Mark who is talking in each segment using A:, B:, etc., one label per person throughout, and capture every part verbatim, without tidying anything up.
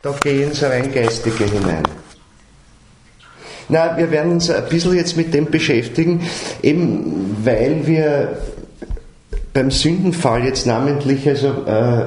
A: da gehe ich ins rein Geistige hinein. Na, wir werden uns ein bisschen jetzt mit dem beschäftigen, eben weil wir beim Sündenfall jetzt namentlich also äh,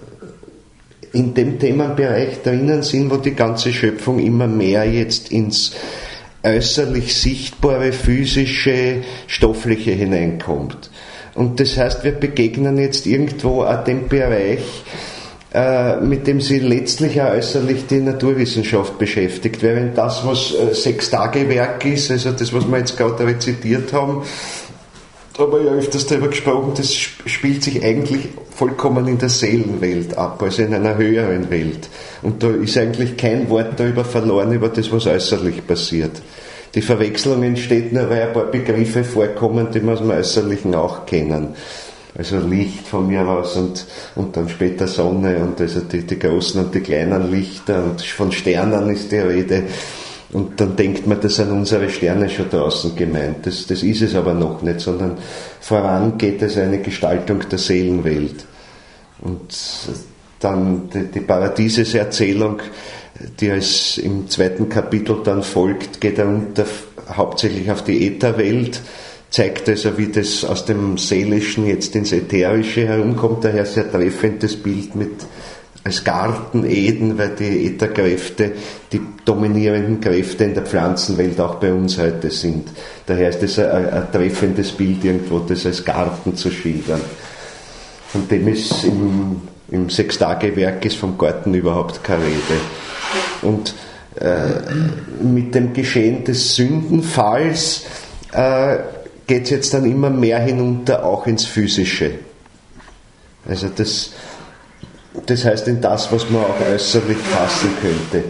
A: in dem Themenbereich drinnen sind, wo die ganze Schöpfung immer mehr jetzt ins äußerlich sichtbare, physische, stoffliche hineinkommt. Und das heißt, wir begegnen jetzt irgendwo auch dem Bereich, äh, mit dem sich letztlich auch äußerlich die Naturwissenschaft beschäftigt. Während das, was äh, Sechstagewerk ist, also das, was wir jetzt gerade rezitiert haben, da haben wir ja öfters darüber gesprochen, das spielt sich eigentlich vollkommen in der Seelenwelt ab, also in einer höheren Welt. Und da ist eigentlich kein Wort darüber verloren, über das, was äußerlich passiert. Die Verwechslung entsteht nur, weil ein paar Begriffe vorkommen, die wir aus dem Äußerlichen auch kennen. Also Licht von mir aus und, und dann später Sonne und also die, die großen und die kleinen Lichter und von Sternen ist die Rede. Und dann denkt man, das sind unsere Sterne schon draußen gemeint. Das, das ist es aber noch nicht, sondern voran geht es eine Gestaltung der Seelenwelt. Und dann die, die Paradieseserzählung, die als im zweiten Kapitel dann folgt, geht unter, hauptsächlich auf die Ätherwelt, zeigt also, wie das aus dem Seelischen jetzt ins Ätherische herumkommt, daher sehr treffendes Bild mit als Garten Eden, weil die Ätherkräfte die dominierenden Kräfte in der Pflanzenwelt auch bei uns heute sind. Daher ist es ein, ein treffendes Bild irgendwo, das als Garten zu schildern. Von dem ist im, im Sechstagewerk ist vom Garten überhaupt keine Rede. Und äh, mit dem Geschehen des Sündenfalls äh, geht es jetzt dann immer mehr hinunter, auch ins Physische. Also das Das heißt in das, was man auch äußerlich fassen könnte.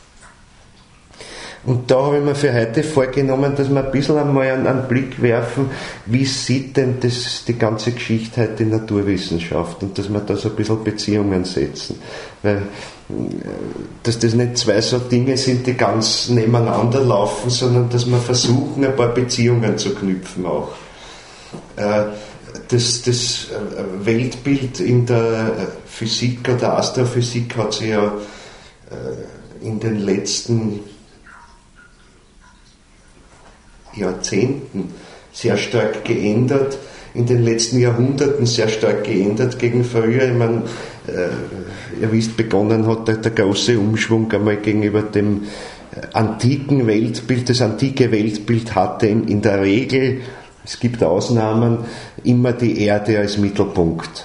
A: Und da habe ich mir für heute vorgenommen, dass wir ein bisschen einmal einen, einen Blick werfen, wie sieht denn das, die ganze Geschichte heute in Naturwissenschaft, und dass wir da so ein bisschen Beziehungen setzen. Weil, dass das nicht zwei so Dinge sind, die ganz nebeneinander laufen, sondern dass wir versuchen, ein paar Beziehungen zu knüpfen auch. Das, das Weltbild in der Physik oder Astrophysik hat sich ja in den letzten Jahrzehnten sehr stark geändert, in den letzten Jahrhunderten sehr stark geändert gegen früher. Ich meine, ihr wisst, begonnen hat der, der große Umschwung einmal gegenüber dem antiken Weltbild. Das antike Weltbild hatte in, in der Regel, es gibt Ausnahmen, immer die Erde als Mittelpunkt.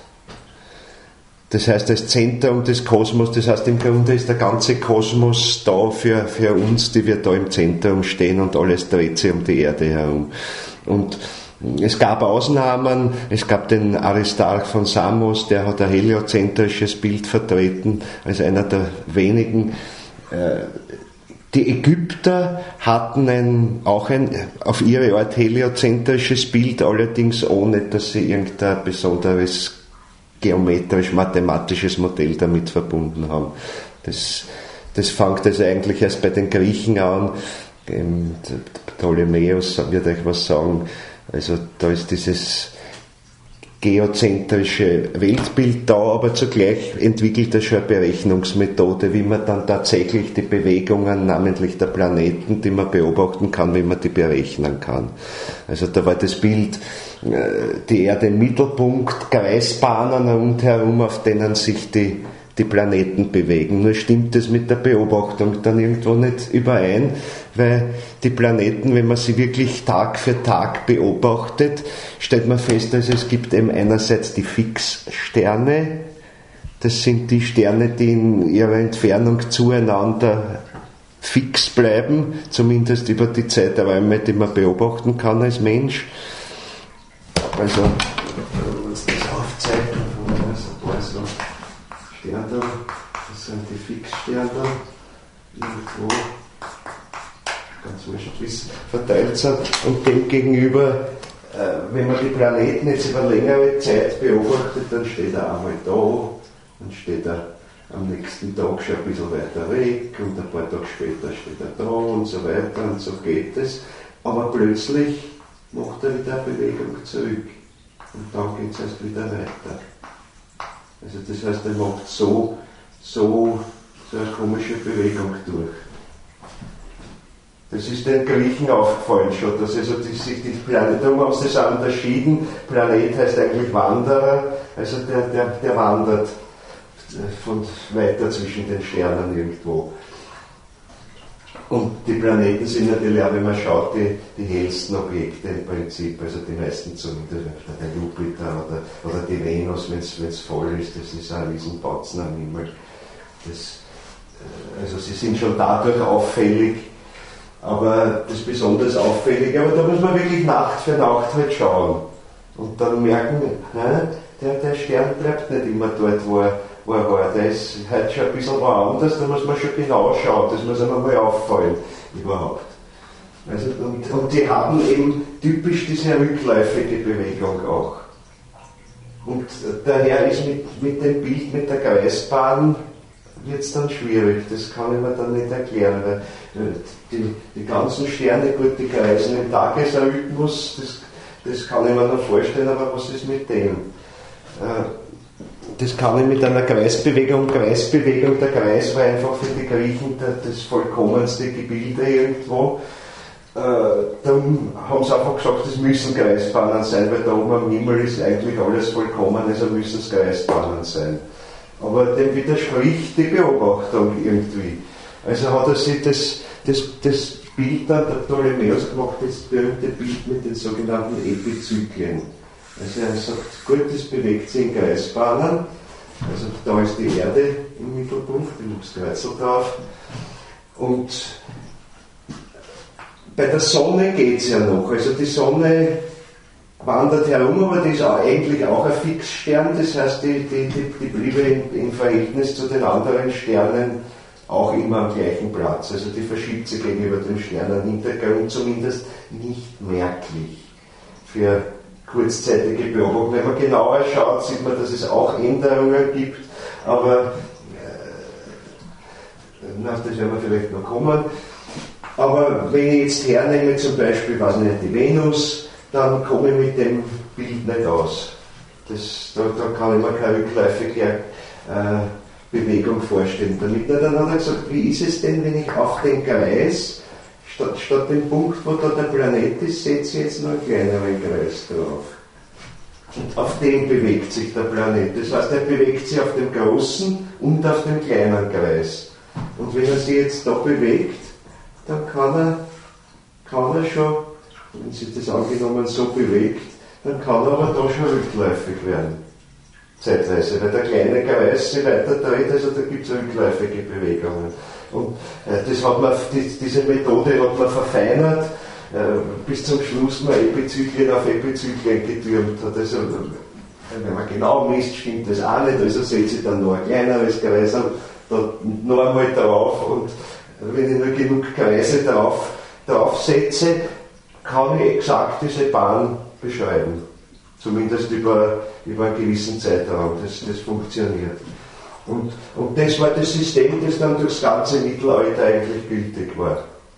A: Das heißt, als Zentrum des Kosmos, das heißt, im Grunde ist der ganze Kosmos da für, für uns, die wir da im Zentrum stehen, und alles dreht sich um die Erde herum. Und es gab Ausnahmen, es gab den Aristarch von Samos, der hat ein heliozentrisches Bild vertreten, als einer der wenigen. Die Ägypter hatten ein, auch ein auf ihre Art heliozentrisches Bild, allerdings ohne, dass sie irgendein besonderes geometrisch-mathematisches Modell damit verbunden haben. Das, das fängt also eigentlich erst bei den Griechen an. Ptolemäus wird euch was sagen. Also da ist dieses geozentrische Weltbild da, aber zugleich entwickelt er schon eine Berechnungsmethode, wie man dann tatsächlich die Bewegungen, namentlich der Planeten, die man beobachten kann, wie man die berechnen kann. Also da war das Bild, die Erde im Mittelpunkt, Kreisbahnen rundherum, auf denen sich die, die Planeten bewegen. Nur stimmt das mit der Beobachtung dann irgendwo nicht überein, weil die Planeten, wenn man sie wirklich Tag für Tag beobachtet, stellt man fest, dass es gibt eben einerseits die Fixsterne, das sind die Sterne, die in ihrer Entfernung zueinander fix bleiben, zumindest über die Zeiträume, die man beobachten kann als Mensch. Also, wenn wir uns das aufzeichnen, also Sterne, das sind die Fixsterne, irgendwo, ganz wurscht, wie es verteilt sind, und dem gegenüber, äh, wenn man die Planeten jetzt über längere Zeit beobachtet, dann steht er einmal da, dann steht er am nächsten Tag schon ein bisschen weiter weg, und ein paar Tage später steht er da und so weiter, und so geht es. Aber plötzlich macht er wieder eine Bewegung zurück, und dann geht es erst wieder weiter. Also das heißt, er macht so, so so eine komische Bewegung durch. Das ist den Griechen aufgefallen schon, dass also die, sich die Planet, darum haben sie das auch unterschieden. Planet heißt eigentlich Wanderer, also der, der, der wandert von weiter zwischen den Sternen irgendwo. Und die Planeten sind natürlich auch, wenn man schaut, die, die hellsten Objekte im Prinzip, also die meisten zumindest, der Jupiter oder, oder die Venus, wenn es voll ist, das ist ein Riesenbatzen am Himmel. Das, also sie sind schon dadurch auffällig, aber das besonders Auffällige, aber da muss man wirklich Nacht für Nacht halt schauen und dann merken, hä, der, der Stern bleibt nicht immer dort, wo er, wo er war, der ist heute schon ein bisschen woanders, da muss man schon genau schauen, das muss einem mal auffallen überhaupt. Also, und, und die haben eben typisch diese rückläufige Bewegung auch. Und daher ist mit, mit dem Bild mit der Kreisbahn wird es dann schwierig, das kann ich mir dann nicht erklären, weil die, die ganzen Sterne, gut, die kreisen im Tagesrhythmus, das, das kann ich mir noch vorstellen, aber was ist mit dem? Das kann ich mit einer Kreisbewegung, Kreisbewegung, der Kreis war einfach für die Griechen das vollkommenste Gebilde irgendwo. Dann haben sie einfach gesagt, das müssen Kreisbahnen sein, weil da oben am Himmel ist eigentlich alles vollkommen, also müssen es Kreisbahnen sein. Aber dem widerspricht die Beobachtung irgendwie. Also hat er sich das, das, das Bild dann, der Ptolemäus gemacht, das berühmte Bild mit den sogenannten Epizyklien. Also er sagt, gut, das bewegt sich in Kreisbahnen, also da ist die Erde im Mittelpunkt, da ist das Kreuzel drauf. Und bei der Sonne geht es ja noch, also die Sonne wandert herum, aber die ist auch eigentlich auch ein Fixstern, das heißt, die, die, die, die bliebe im, im Verhältnis zu den anderen Sternen auch immer am gleichen Platz. Also die verschiebt sich gegenüber dem Sternenhintergrund zumindest nicht merklich für kurzzeitige Beobachtung. Wenn man genauer schaut, sieht man, dass es auch Änderungen gibt, aber äh, auf das werden wir vielleicht noch kommen. Aber wenn ich jetzt hernehme, zum Beispiel, weiß nicht, die Venus, dann komme ich mit dem Bild nicht aus. Das, da, da kann ich mir keine rückläufige äh, Bewegung vorstellen. Damit dann hat er gesagt, wie ist es denn, wenn ich auf den Kreis, statt, statt dem Punkt, wo da der Planet ist, setze ich jetzt noch einen kleineren Kreis drauf. Und auf dem bewegt sich der Planet. Das heißt, er bewegt sich auf dem großen und auf dem kleinen Kreis. Und wenn er sich jetzt da bewegt, dann kann er, kann er schon, wenn sich das angenommen so bewegt, dann kann er aber da schon rückläufig werden. Zeitweise, weil der kleine Kreis sich weiter dreht, also da gibt es rückläufige Bewegungen. Und äh, das hat man, die, diese Methode hat man verfeinert, äh, bis zum Schluss man Epizyklien auf Epizyklien getürmt hat. Also, wenn man genau misst, stimmt das auch nicht, also setze ich dann noch ein kleineres Kreis da noch einmal drauf und wenn ich nur genug Kreise drauf, drauf setze, kann ich exakt diese Bahn beschreiben. Zumindest über, über einen gewissen Zeitraum. Das, das funktioniert. Und, und das war das System, das dann durchs ganze Mittelalter eigentlich gültig war.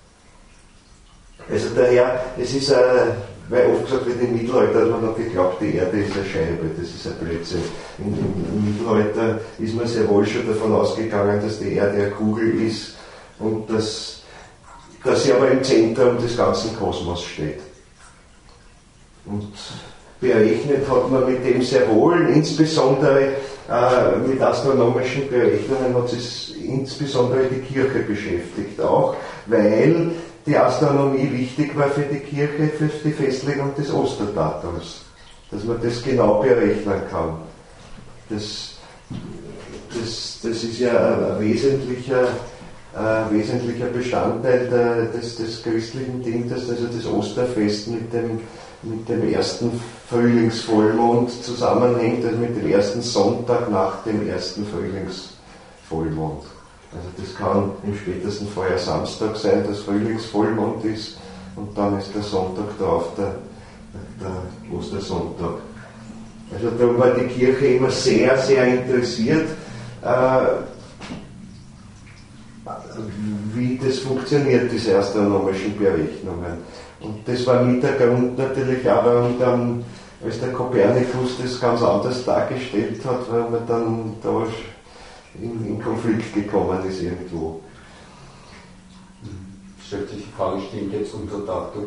A: Also daher, es ist ein, weil oft gesagt wird, im Mittelalter hat man noch geglaubt, die Erde ist eine Scheibe, das ist ein Blödsinn. Im, im, Im Mittelalter ist man sehr wohl schon davon ausgegangen, dass die Erde eine Kugel ist und dass, dass sie aber im Zentrum des ganzen Kosmos steht. Und berechnet hat man mit dem sehr wohl, insbesondere äh, mit astronomischen Berechnungen hat sich insbesondere die Kirche beschäftigt auch, weil die Astronomie wichtig war für die Kirche, für die Festlegung des Osterdatums, dass man das genau berechnen kann. Das, das, das ist ja ein wesentlicher, ein wesentlicher Bestandteil der, des, des christlichen Dienstes, also das Osterfest mit dem, mit dem ersten Frühlingsvollmond zusammenhängt, also mit dem ersten Sonntag nach dem ersten Frühlingsvollmond. Also das kann im spätesten vorher Samstag sein, dass Frühlingsvollmond ist und dann ist der Sonntag drauf, der, der Ostersonntag. Also darum war die Kirche immer sehr, sehr interessiert, äh, wie das funktioniert, diese astronomischen Berechnungen. Und das war mit der Grund natürlich auch, warum dann, als der Kopernikus das ganz anders dargestellt hat, weil man dann da in, in Konflikt gekommen ist irgendwo.
B: Stellt sich die Frage, stimmt jetzt unser Datum?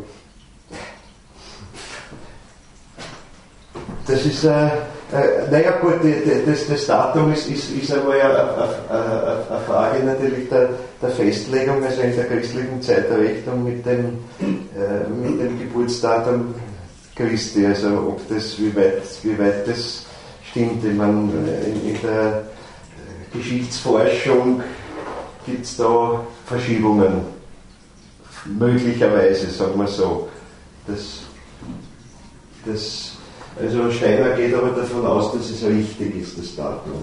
A: Das ist, äh, äh, naja gut, die, die, das, das Datum ist, ist, ist einmal eine, eine, eine Frage natürlich der, der Festlegung, also in der christlichen Zeitrechnung mit dem, äh, mit dem Geburtsdatum Christi, also ob das, wie weit, wie weit das stimmt. Ich meine, in, in der Geschichtsforschung gibt es da Verschiebungen, möglicherweise, sagen wir so. Das, das Also Steiner geht aber davon aus, dass es richtig ist, das Datum.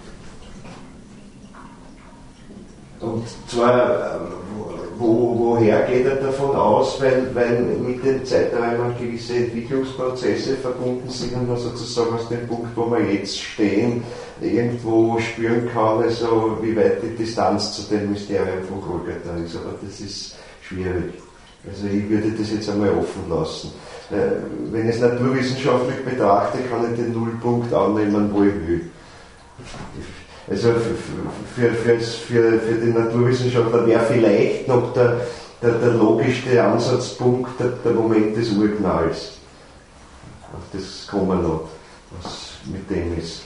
A: Und zwar, wo, woher geht er davon aus? Weil, weil mit den Zeiträumen gewisse Entwicklungsprozesse verbunden sind und man sozusagen aus dem Punkt, wo wir jetzt stehen, irgendwo spüren kann, also wie weit die Distanz zu dem Mysterium von Golgatha ist. Aber das ist schwierig. Also ich würde das jetzt einmal offen lassen. Wenn ich es naturwissenschaftlich betrachte, kann ich den Nullpunkt annehmen, wo ich will. Also für, für, für, für den Naturwissenschaftler wäre vielleicht noch der, der, der logischste Ansatzpunkt der, der Moment des Urknalls. Das kommen noch, was mit dem ist.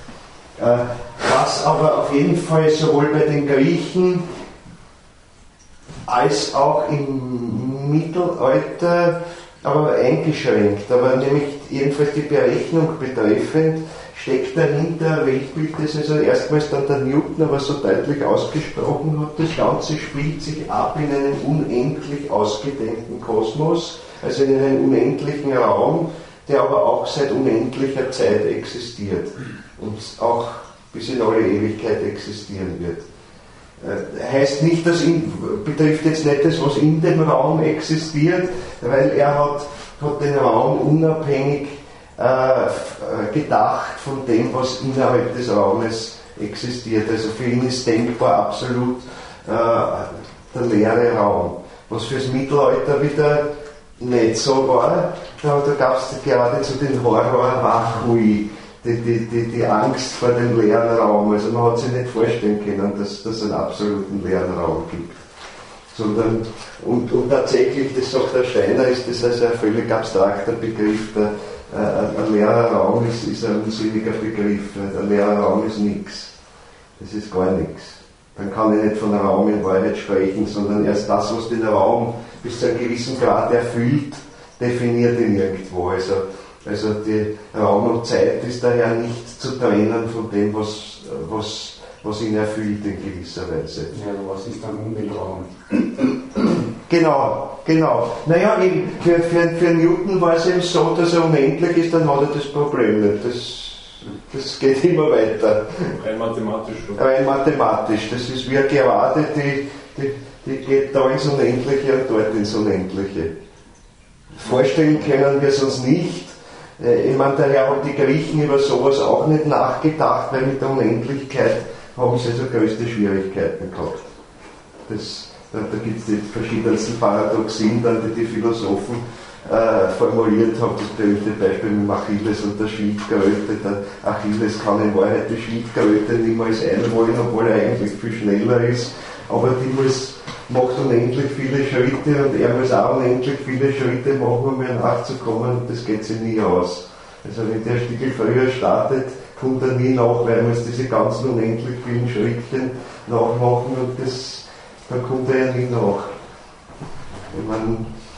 A: Was aber auf jeden Fall sowohl bei den Griechen als auch im Mittelalter aber eingeschränkt, aber nämlich jedenfalls die Berechnung betreffend, steckt dahinter ein Weltbild, das also erstmals dann der Newton aber so deutlich ausgesprochen hat, das Ganze spielt sich ab in einem unendlich ausgedehnten Kosmos, also in einem unendlichen Raum, der aber auch seit unendlicher Zeit existiert und auch bis in alle Ewigkeit existieren wird. Heißt nicht, dass in, betrifft jetzt nicht das, was in dem Raum existiert, weil er hat, hat den Raum unabhängig äh, gedacht von dem, was innerhalb des Raumes existiert. Also für ihn ist denkbar absolut äh, der leere Raum. Was fürs Mittelalter wieder nicht so war, da, da gab es geradezu den Horror Vacui. Die, die, die, die Angst vor dem leeren Raum. Also man hat sich nicht vorstellen können, dass es einen absoluten leeren Raum gibt. Sondern, und, und tatsächlich, das sagt der Steiner, ist das also ein völlig abstrakter Begriff. Der, äh, ein leerer Raum ist, ist ein unsinniger Begriff. Ein leerer Raum ist nichts. Das ist gar nichts. Dann kann ich nicht von einem Raum in Wahrheit sprechen, sondern erst das, was den Raum bis zu einem gewissen Grad erfüllt, definiert ihn irgendwo. Also, Also die Raum und Zeit ist daher nicht zu trennen von dem, was, was, was ihn erfüllt in gewisser Weise.
B: Ja, aber was ist dann um den Raum?
A: Genau, genau. Naja, eben, für, für, für Newton war es eben so, dass er unendlich ist, dann hat er das Problem nicht. Das, das geht immer weiter.
C: Rein mathematisch. Oder?
A: Rein mathematisch. Das ist wie eine Gerade, die, die, die geht da ins Unendliche und dort ins Unendliche. Vorstellen können wir es uns nicht. Ich meine, daher haben die Griechen über sowas auch nicht nachgedacht, weil mit der Unendlichkeit haben sie also größte Schwierigkeiten gehabt. Das, da da gibt es die verschiedensten Paradoxien, dann, die die Philosophen äh, formuliert haben. Das berühmte Beispiel mit Achilles und der Schildkröte. Der Achilles kann in Wahrheit die Schildkröte niemals einholen, obwohl er eigentlich viel schneller ist. Aber die muss, macht unendlich viele Schritte und er muss auch unendlich viele Schritte machen, um mir nachzukommen, und das geht sich nie aus. Also wenn der Stückel früher startet, kommt er nie nach, weil er muss diese ganzen unendlich vielen Schrittchen nachmachen und das, dann kommt er ja nie nach. Ich meine,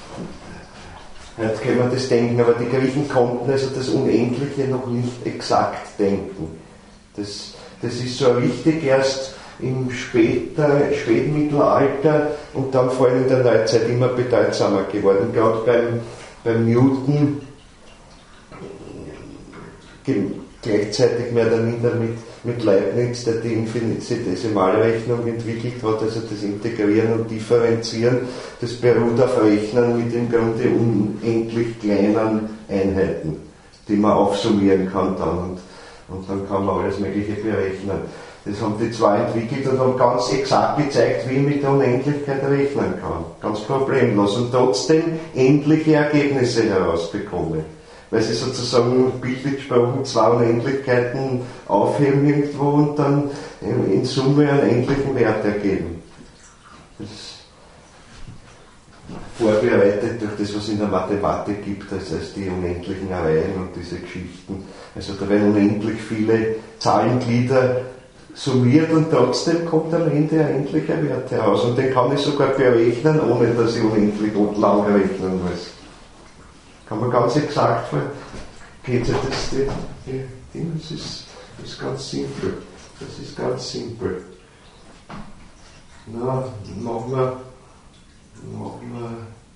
A: heute können wir das denken, aber die Griechen konnten also das Unendliche noch nicht exakt denken. Das, das ist so richtig erst im später, Spätmittelalter und dann vor allem in der Neuzeit immer bedeutsamer geworden. Gerade beim, beim Newton, gleichzeitig mehr oder minder mit, mit Leibniz, der die Infinitesimalrechnung entwickelt hat, also das Integrieren und Differenzieren, das beruht auf Rechnen mit im Grunde unendlich kleinen Einheiten, die man aufsummieren kann dann und, und dann kann man alles Mögliche berechnen. Das haben die zwei entwickelt und haben ganz exakt gezeigt, wie man mit der Unendlichkeit rechnen kann. Ganz problemlos und trotzdem endliche Ergebnisse herausbekommen. Weil sie sozusagen bildlich gesprochen zwei Unendlichkeiten aufheben irgendwo und dann in Summe einen endlichen Wert ergeben. Das vorbereitet durch das, was es in der Mathematik gibt, als, als die unendlichen Reihen und diese Geschichten. Also da werden unendlich viele Zahlenglieder summiert und trotzdem kommt am Ende ein endlicher Wert heraus. Und den kann ich sogar berechnen, ohne dass ich unendlich lang rechnen muss. Kann man ganz exakt ver... Geht das, die, die, die, das, ist, das ist ganz simpel. Das ist ganz simpel. Na, machen wir... Machen wir...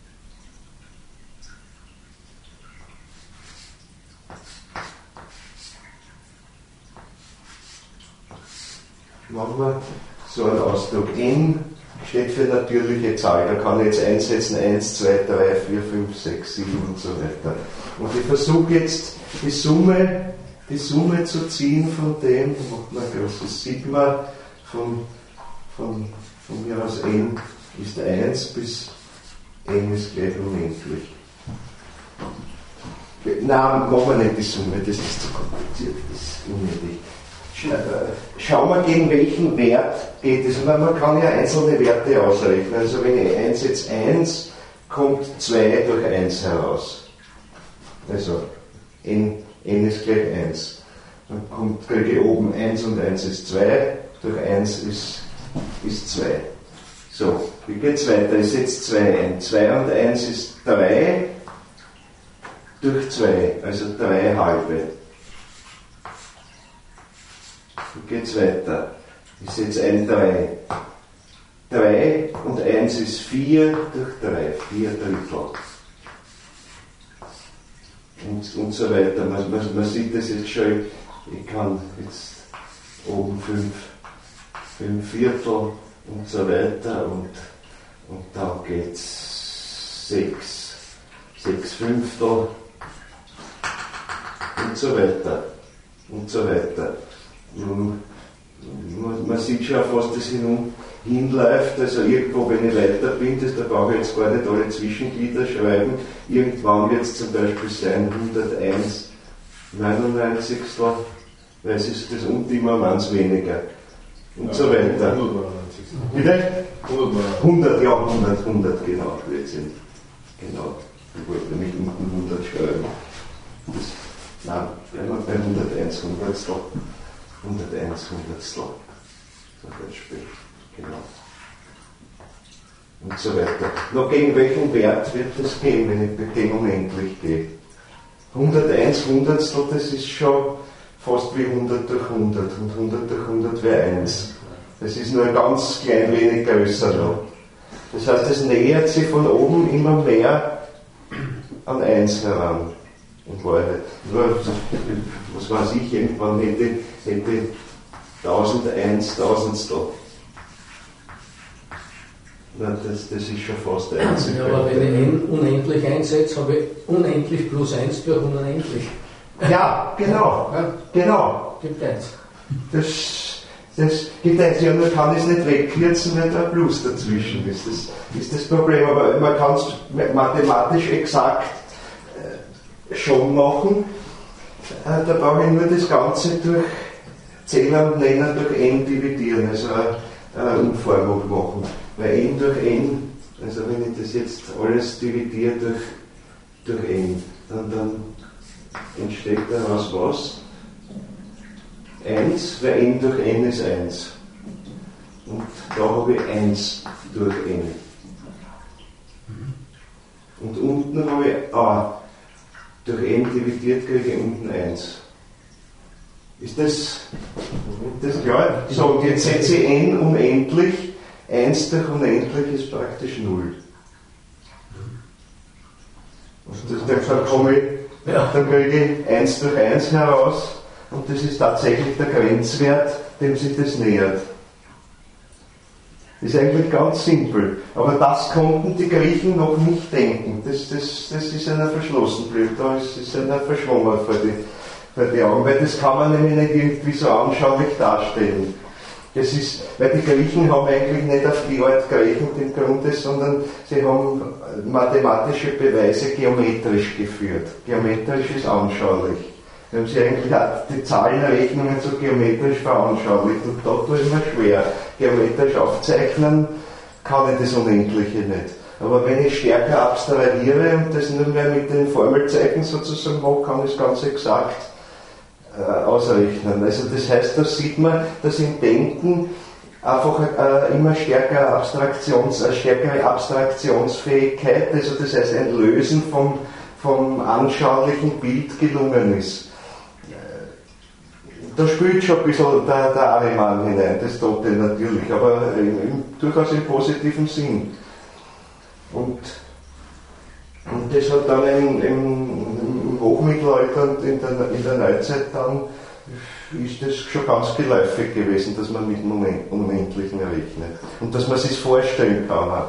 A: Machen wir so einen Ausdruck. N steht für natürliche Zahl. Da kann ich jetzt einsetzen eins, zwei, drei, vier, fünf, sechs, sieben und so weiter. Und ich versuche jetzt die Summe, die Summe zu ziehen von dem, macht man ein großes Sigma, von, von, von mir aus n ist eins bis n ist gleich unendlich. Nein, machen wir nicht die Summe, das ist zu kompliziert, das ist unnötig. Schauen wir, gegen welchen Wert geht es. Man kann ja einzelne Werte ausrechnen. Also wenn ich einsetze eins, kommt zwei durch eins heraus. Also n, n ist gleich eins. Dann kommt, kriege ich oben eins und eins ist zwei, durch eins ist, ist zwei. So, wie geht es weiter? Ich setze zwei ein. zwei und eins ist drei, durch zwei, also drei halbe. Wie geht es weiter? Ich setze ein drei. drei und eins ist vier durch drei, vier Drittel. Und, und so weiter. Man, man, man sieht das jetzt schon, ich kann jetzt oben fünf, fünf Viertel und so weiter und, und dann geht es sechs, sechs Fünftel und so weiter. Und so weiter. Man, man sieht schon, auf was das hin, hinläuft. Also irgendwo, wenn ich weiter bin, das, da brauche ich jetzt gar nicht alle Zwischenglieder schreiben. Irgendwann wird es zum Beispiel sein hunderteins neunundneunzigstel, weil es ist das und immer ganz weniger. Und ja, so weiter. Bitte? hundert, ja, hundert, hundert, genau, Blödsinn. Genau. Ich wollte nicht unten hundert schreiben. Das, nein, wenn man bei hunderteins Hundertstel. hunderteins Hundertstel, zum Beispiel, genau. Und so weiter. Noch gegen welchen Wert wird das gehen, wenn ich gegen unendlich gehe? hunderteins Hundertstel, das ist schon fast wie hundert durch hundert und hundert durch hundert wäre eins. Das ist nur ein ganz klein wenig größer noch. Das heißt, es nähert sich von oben immer mehr an eins heran. Und Wahrheit. Nur, was weiß ich, irgendwann hätte, hätte tausendeins Tausendstel. Na, das, das ist schon fast eins.
C: Ja, aber wenn ich n unendlich einsetze, habe ich unendlich plus eins durch unendlich.
A: Ja, genau. Ja. Genau.
C: Gibt eins.
A: Das, das gibt eins. Ja, nur kann ich es nicht wegkürzen, weil da ein Plus dazwischen ist. Das ist das Problem. Aber man kann es mathematisch exakt schon machen. Da brauche ich nur das Ganze durch Zähler und Nenner durch n dividieren, also eine Umformung machen. Weil n durch n, also wenn ich das jetzt alles dividiere durch, durch n, dann, dann entsteht daraus was? eins, weil n durch n ist eins. Und da habe ich eins durch n. Und unten habe ich a. Durch n dividiert kriege ich unten eins. Ist das, das klar? So, und jetzt setze ich n unendlich. eins durch unendlich ist praktisch null. Und das, dann, komme ich, dann kriege ich eins durch eins heraus und das ist tatsächlich der Grenzwert, dem sich das nähert. Das ist eigentlich ganz simpel. Aber das konnten die Griechen noch nicht denken. Das, das, das ist einer verschlossen geblieben. Da ist, ist einer verschwommen vor die, vor die Augen. Weil das kann man nämlich nicht irgendwie so anschaulich darstellen. Das ist, weil die Griechen haben eigentlich nicht auf die Art gerechnet im Grunde, sondern sie haben mathematische Beweise geometrisch geführt. Geometrisch ist anschaulich. Wir haben sie eigentlich auch die Zahlenrechnungen so geometrisch veranschaulicht und da tue ich mir schwer. Geometrisch aufzeichnen kann ich das Unendliche nicht. Aber wenn ich stärker abstrahiere und das nur mehr mit den Formelzeichen sozusagen mache, kann ich es ganz exakt äh, ausrechnen. Also das heißt, da sieht man, dass im Denken einfach äh, immer stärker Abstraktions, äh, stärkere Abstraktionsfähigkeit, also das heißt ein Lösen vom, vom anschaulichen Bild gelungen ist. Da spielt schon ein bisschen der, der Ahriman hinein, das Tote natürlich, aber im, im, durchaus im positiven Sinn. Und, und das hat dann im, im, im Hochmittelalter und in der, in der Neuzeit dann, ist das schon ganz geläufig gewesen, dass man mit dem Unendlichen rechnet. Und dass man sich vorstellen kann.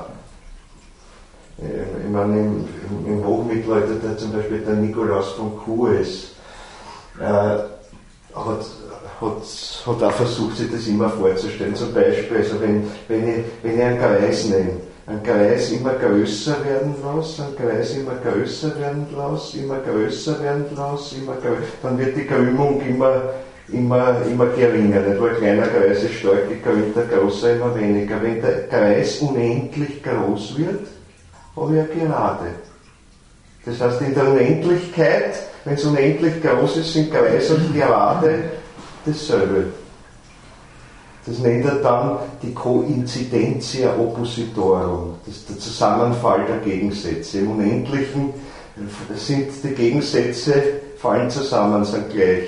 A: Ich meine, im, im Hochmittelalter, der, zum Beispiel der Nikolaus von Kues, äh, Hat, hat, hat auch versucht, sich das immer vorzustellen. Zum Beispiel, also wenn, wenn, ich, wenn ich einen Kreis nehme, einen Kreis immer größer werden lasse, einen Kreis immer größer werden lasse, immer größer werden lasse, immer größer, dann wird die Krümmung immer, immer, immer geringer. Nicht? Weil ein kleiner Kreis ist stark gekrümmt, der große immer weniger. Wenn der Kreis unendlich groß wird, habe ich eine Gerade. Das heißt, in der Unendlichkeit, wenn es unendlich groß ist, sind Kreis und Gerade dasselbe. Das nennt er dann die Coincidentia oppositorum, das ist der Zusammenfall der Gegensätze. Im Unendlichen sind die Gegensätze, fallen zusammen, sind gleich.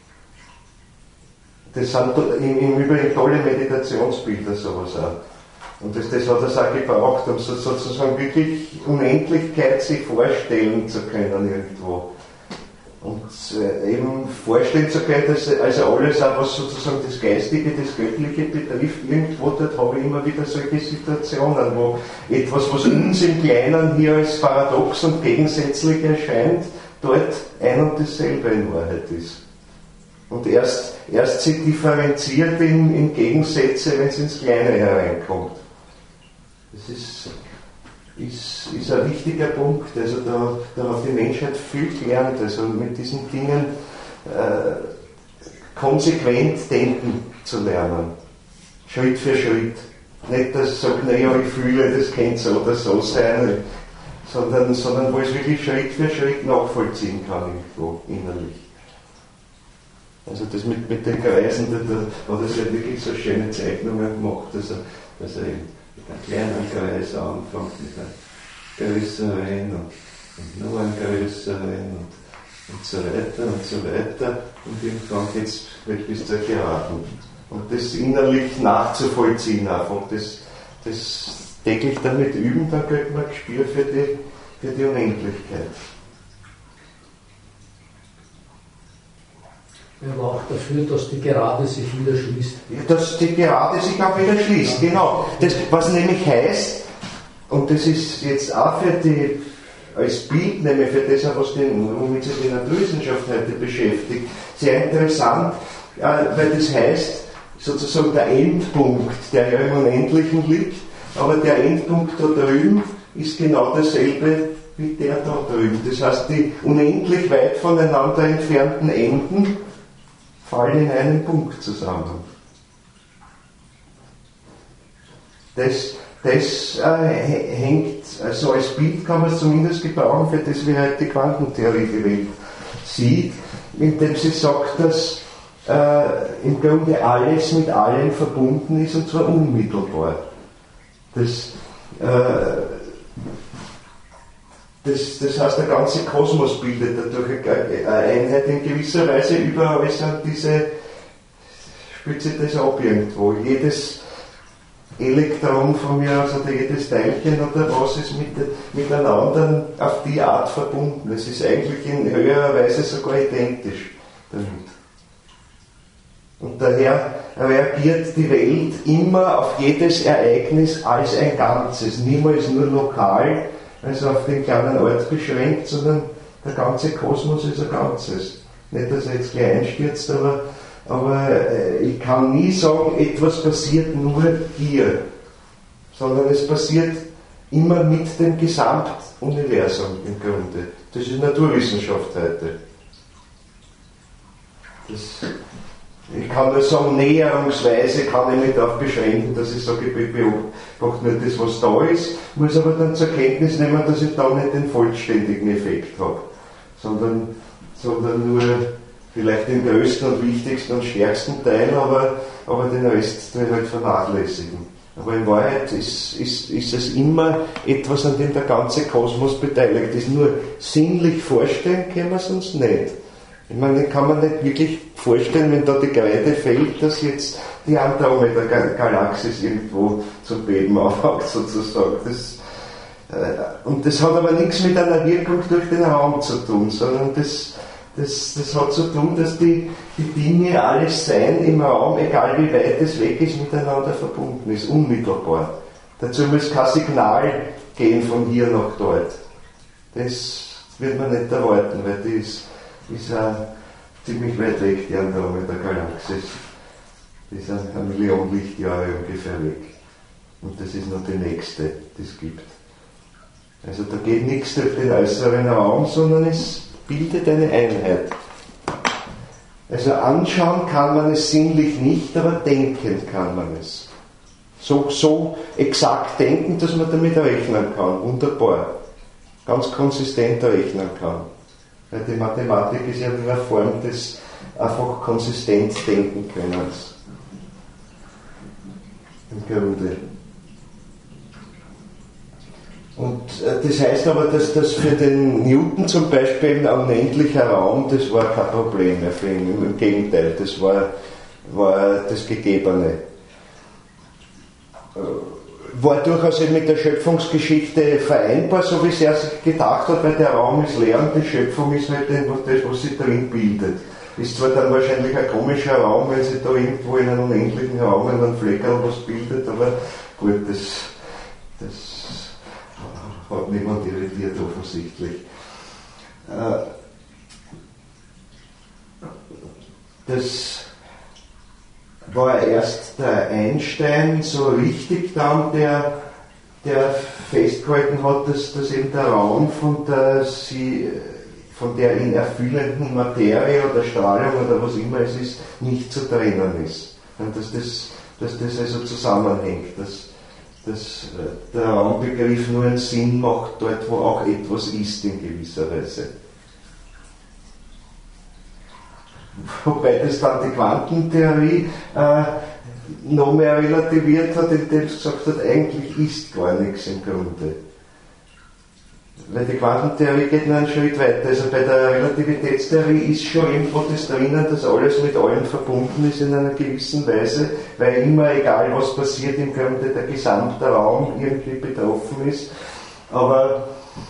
A: Das sind im Übrigen tolle Meditationsbilder, sowas auch. Und das, das hat er auch gebraucht, um so, sozusagen wirklich Unendlichkeit sich vorstellen zu können irgendwo. Und äh, eben vorstellen zu können, dass also alles auch, was sozusagen das Geistige, das Göttliche betrifft, irgendwo dort habe ich immer wieder solche Situationen, wo etwas, was uns im Kleinen hier als paradox und gegensätzlich erscheint, dort ein und dasselbe in Wahrheit ist. Und erst, erst sich differenziert in, in Gegensätze, wenn es ins Kleine hereinkommt. Das ist, ist, ist ein wichtiger Punkt. Also da, da hat die Menschheit viel gelernt, also mit diesen Dingen äh, konsequent denken zu lernen. Schritt für Schritt. Nicht, dass ich sage, naja, ich fühle, das könnte so oder so sein, sondern, sondern wo ich es wirklich Schritt für Schritt nachvollziehen kann, irgendwo innerlich. Also das mit, mit den Kreisen, da, da hat er ja wirklich so schöne Zeichnungen gemacht, dass er, dass er mit einem kleinen Kreis anfängt, mit einem größeren und, und noch einem größeren und, und so weiter und so weiter und irgendwann geht es bis zur Geraden. Und das innerlich nachzuvollziehen einfach, das, das täglich damit üben, dann kriegt man ein Gespür für die, für die Unendlichkeit.
C: Er war auch dafür, dass die Gerade sich wieder schließt.
A: Dass die Gerade sich auch wieder schließt, genau. Das, was nämlich heißt, und das ist jetzt auch für die, als Bild, nämlich für das, was den, womit sich die Naturwissenschaft heute beschäftigt, sehr interessant, äh, weil das heißt, sozusagen der Endpunkt, der ja im Unendlichen liegt, aber der Endpunkt da drüben ist genau dasselbe wie der da drüben. Das heißt, die unendlich weit voneinander entfernten Enden fallen in einen Punkt zusammen. Das, das äh, hängt, also als Bild kann man es zumindest gebrauchen, für das wie heute die Quantentheorie die Welt sieht, indem sie sagt, dass äh, im Grunde alles mit allem verbunden ist und zwar unmittelbar. Das, äh, Das, das heißt, der ganze Kosmos bildet dadurch eine Einheit in gewisser Weise. Überall sind diese, spielt sich das ab irgendwo. Jedes Elektron von mir aus oder jedes Teilchen oder was ist mit, miteinander auf die Art verbunden. Es ist eigentlich in höherer Weise sogar identisch damit. Und daher reagiert die Welt immer auf jedes Ereignis als ein Ganzes, niemals nur lokal, also auf den kleinen Ort beschränkt, sondern der ganze Kosmos ist ein Ganzes. Nicht, dass er jetzt gleich einstürzt, aber, aber äh, ich kann nie sagen, etwas passiert nur hier, sondern es passiert immer mit dem Gesamtuniversum im Grunde. Das ist Naturwissenschaft heute. das, ich kann nur sagen, näherungsweise kann ich mich darauf beschränken, dass ich sage, ich beobachte nur das, was da ist, muss aber dann zur Kenntnis nehmen, dass ich da nicht den vollständigen Effekt habe, sondern, sondern nur vielleicht den größten und wichtigsten und stärksten Teil, aber, aber den Rest will ich halt vernachlässigen. Aber in Wahrheit ist, ist, ist es immer etwas, an dem der ganze Kosmos beteiligt ist. Nur sinnlich vorstellen können wir es uns nicht. Ich meine, kann man nicht wirklich vorstellen, wenn da die Kreide fällt, dass jetzt die Andromeda-Galaxis irgendwo zum Beben aufhängt, sozusagen. Das, äh, und das hat aber nichts mit einer Wirkung durch den Raum zu tun, sondern das, das, das hat zu tun, dass die, die Dinge, alles Sein im Raum, egal wie weit es weg ist, miteinander verbunden ist, unmittelbar. Dazu muss kein Signal gehen von hier nach dort. Das wird man nicht erwarten, weil die ist ist uh, ziemlich weit weg, die Andromeda-Galaxis. Die ist eine Million Lichtjahre ungefähr weg. Und das ist noch die nächste, die es gibt. Also da geht nichts durch den äußeren Raum, sondern es bildet eine Einheit. Also anschauen kann man es sinnlich nicht, aber denken kann man es. So, so exakt denken, dass man damit rechnen kann. Wunderbar. Ganz konsistent rechnen kann. Weil die Mathematik ist ja nur eine Form des einfach konsistent denken Könnens. Im Grunde. Und äh, das heißt aber, dass das für den Newton zum Beispiel ein unendlicher Raum, das war kein Problem mehr für ihn. Im Gegenteil, das war, war das Gegebene. Äh, war durchaus mit der Schöpfungsgeschichte vereinbar, so wie es er sich gedacht hat, weil der Raum ist leer und die Schöpfung ist halt das, was sich drin bildet. Ist zwar dann wahrscheinlich ein komischer Raum, wenn sich da irgendwo in einem unendlichen Raum in einem Fleckerl was bildet, aber gut, das, das hat niemand irritiert offensichtlich. Das war erst der Einstein so richtig dann, der, der festgehalten hat, dass, dass eben der Raum von der, sie, von der ihn erfüllenden Materie oder Strahlung oder was immer es ist, nicht zu trennen ist. Und dass das, dass das also zusammenhängt, dass, dass der Raumbegriff nur einen Sinn macht dort, wo auch etwas ist in gewisser Weise. Wobei das dann die Quantentheorie äh, noch mehr relativiert hat, indem es gesagt hat, eigentlich ist gar nichts im Grunde. Weil die Quantentheorie geht noch einen Schritt weiter. Also bei der Relativitätstheorie ist schon irgendwo das drinnen, dass alles mit allem verbunden ist in einer gewissen Weise, weil immer, egal was passiert, im Grunde der gesamte Raum irgendwie betroffen ist. Aber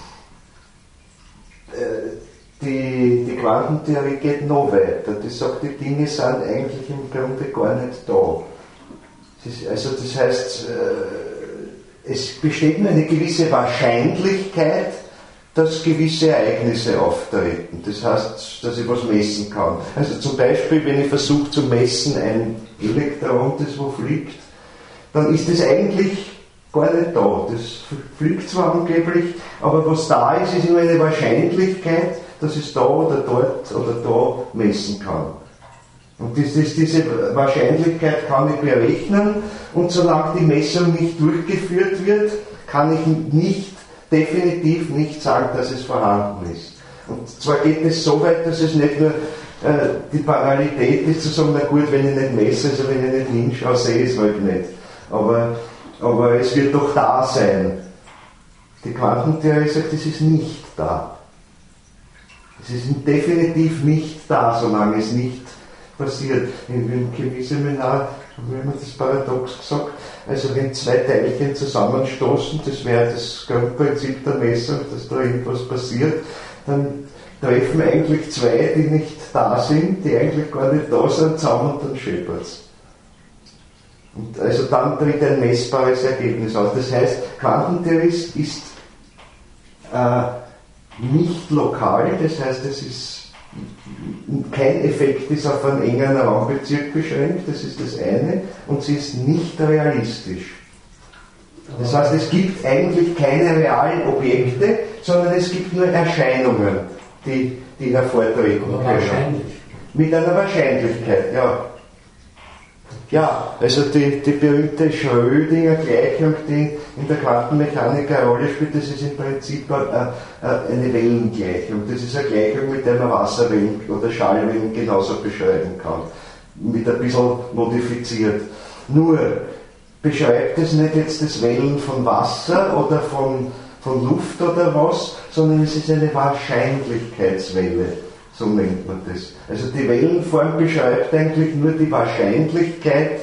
A: äh, Die, die Quantentheorie geht noch weiter. Die sagt, die Dinge sind eigentlich im Grunde gar nicht da. Ist, also das heißt, äh, es besteht nur eine gewisse Wahrscheinlichkeit, dass gewisse Ereignisse auftreten. Das heißt, dass ich was messen kann. Also zum Beispiel, wenn ich versuche zu messen ein Elektron, das wo fliegt, dann ist das eigentlich gar nicht da. Das fliegt zwar angeblich, aber was da ist, ist nur eine Wahrscheinlichkeit, dass ich es da oder dort oder da messen kann. Und das ist, diese Wahrscheinlichkeit kann ich berechnen, und solange die Messung nicht durchgeführt wird, kann ich nicht, definitiv nicht sagen, dass es vorhanden ist. Und zwar geht es so weit, dass es nicht nur äh, die Parallelität ist, zu sagen, na gut, wenn ich nicht messe, also wenn ich nicht hinschaue, sehe ich es halt nicht. Aber, aber es wird doch da sein. Die Quantentheorie sagt, es ist nicht da. Es ist definitiv nicht da, solange es nicht passiert. In einem Chemieseminar haben wir immer das Paradox gesagt, also wenn zwei Teilchen zusammenstoßen, das wäre das Grundprinzip der Messung, dass da irgendwas passiert, dann treffen eigentlich zwei, die nicht da sind, die eigentlich gar nicht da sind, zusammen und dann scheppert es. Und also dann tritt ein messbares Ergebnis aus. Das heißt, Quantentheorie ist äh, nicht lokal, das heißt, es ist kein Effekt ist auf einen engen Raumbezirk beschränkt, das ist das eine, und sie ist nicht realistisch. Das heißt, es gibt eigentlich keine realen Objekte, sondern es gibt nur Erscheinungen, die, die hervortreten können.
C: Wahrscheinlich.
A: Mit einer Wahrscheinlichkeit, ja. Ja, also die, die berühmte Schrödinger Gleichung, die in der Quantenmechanik eine Rolle spielt, das ist im Prinzip eine, eine Wellengleichung. Das ist eine Gleichung, mit der man Wasserwellen oder Schallwellen genauso beschreiben kann. Mit ein bisschen modifiziert. Nur beschreibt es nicht jetzt das Wellen von Wasser oder von, von Luft oder was, sondern es ist eine Wahrscheinlichkeitswelle. So nennt man das. Also die Wellenform beschreibt eigentlich nur die Wahrscheinlichkeit,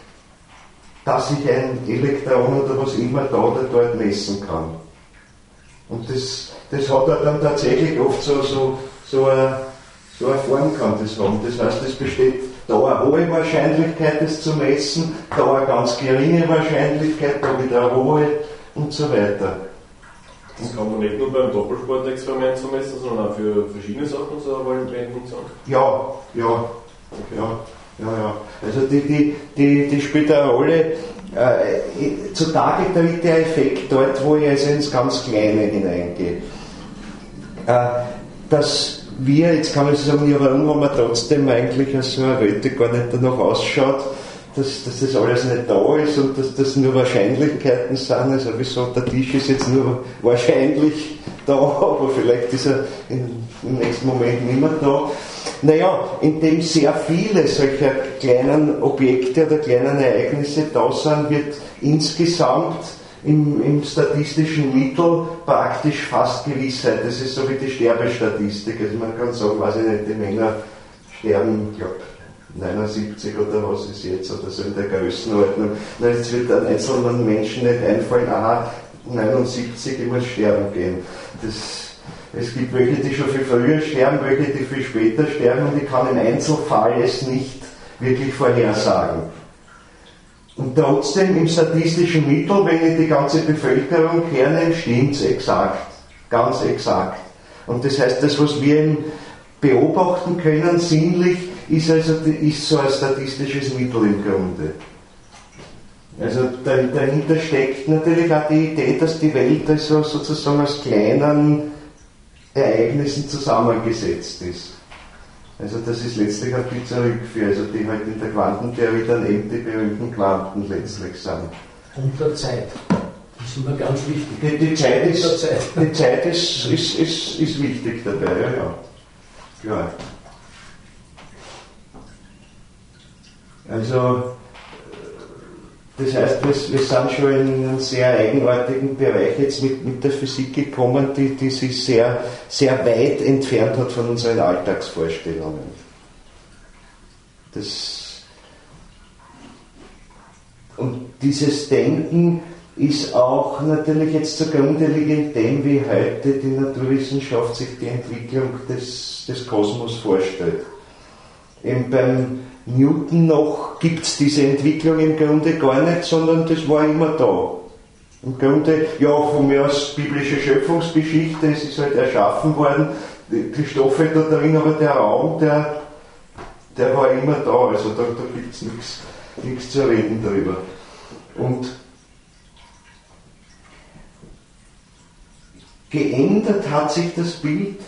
A: dass ich ein Elektron oder was immer da oder dort messen kann. Und das, das hat er dann tatsächlich oft so, so, so, eine, so eine Form kann das haben. Das heißt, es besteht da eine hohe Wahrscheinlichkeit, das zu messen, da eine ganz geringe Wahrscheinlichkeit, da wieder eine hohe und so weiter.
D: Das kann man nicht nur beim Doppelsportexperiment so messen, sondern auch für verschiedene Sachen, so eine Wellenfunktion?
A: Ja, ja, okay. ja, ja, ja. Also die, die, die, die spielt eine Rolle. Äh, zutage tritt der Effekt dort, wo ich also ins ganz Kleine hineingehe. Äh, dass wir, jetzt kann man sagen, ja, warum haben wir trotzdem eigentlich als so eine Röte gar nicht danach ausschaut, dass, dass das alles nicht da ist und dass das nur Wahrscheinlichkeiten sind. Also wieso, der Tisch ist jetzt nur wahrscheinlich da, aber vielleicht ist er im nächsten Moment nicht mehr da. Naja, indem sehr viele solcher kleinen Objekte oder kleinen Ereignisse da sind, wird insgesamt im, im statistischen Mittel praktisch fast Gewissheit. Das ist so wie die Sterbestatistik. Also man kann sagen, weiß ich nicht, die Männer sterben, ich glaube, neunundsiebzig oder was ist jetzt, oder so in der Größenordnung. Na, jetzt wird einem einzelnen Menschen nicht einfallen, aha, neunundsiebzig, ich muss sterben gehen. Das, es gibt welche, die schon viel früher sterben, welche, die viel später sterben, und ich kann im Einzelfall es nicht wirklich vorhersagen. Und trotzdem im statistischen Mittel, wenn ich die ganze Bevölkerung hernehme, stimmt es exakt. Ganz exakt. Und das heißt, das, was wir beobachten können, sinnlich, ist also ist so ein statistisches Mittel im Grunde. Also dahinter steckt natürlich auch die Idee, dass die Welt also sozusagen aus kleinen Ereignissen zusammengesetzt ist. Also das ist letztlich auf die zurückführen, also die halt in der Quantentheorie dann eben die berühmten Quanten letztlich sind.
C: Und der Zeit. Das ist immer ganz wichtig.
A: Die, die Zeit, ist, Zeit. Die Zeit ist, ist, ist, ist wichtig dabei, ja, ja. Klar. Also, das heißt, wir, wir sind schon in einen sehr eigenartigen Bereich jetzt mit, mit der Physik gekommen, die, die sich sehr, sehr weit entfernt hat von unseren Alltagsvorstellungen. Das, und dieses Denken ist auch natürlich jetzt zugrunde liegend dem, wie heute die Naturwissenschaft sich die Entwicklung des, des Kosmos vorstellt. Eben beim Newton noch gibt es diese Entwicklung im Grunde gar nicht, sondern das war immer da. Im Grunde, ja, von mir aus biblische Schöpfungsgeschichte, es ist halt erschaffen worden, die, die Stoffe da drin, aber der Raum, der, der war immer da, also da, da gibt es nichts zu reden darüber. Und geändert hat sich das Bild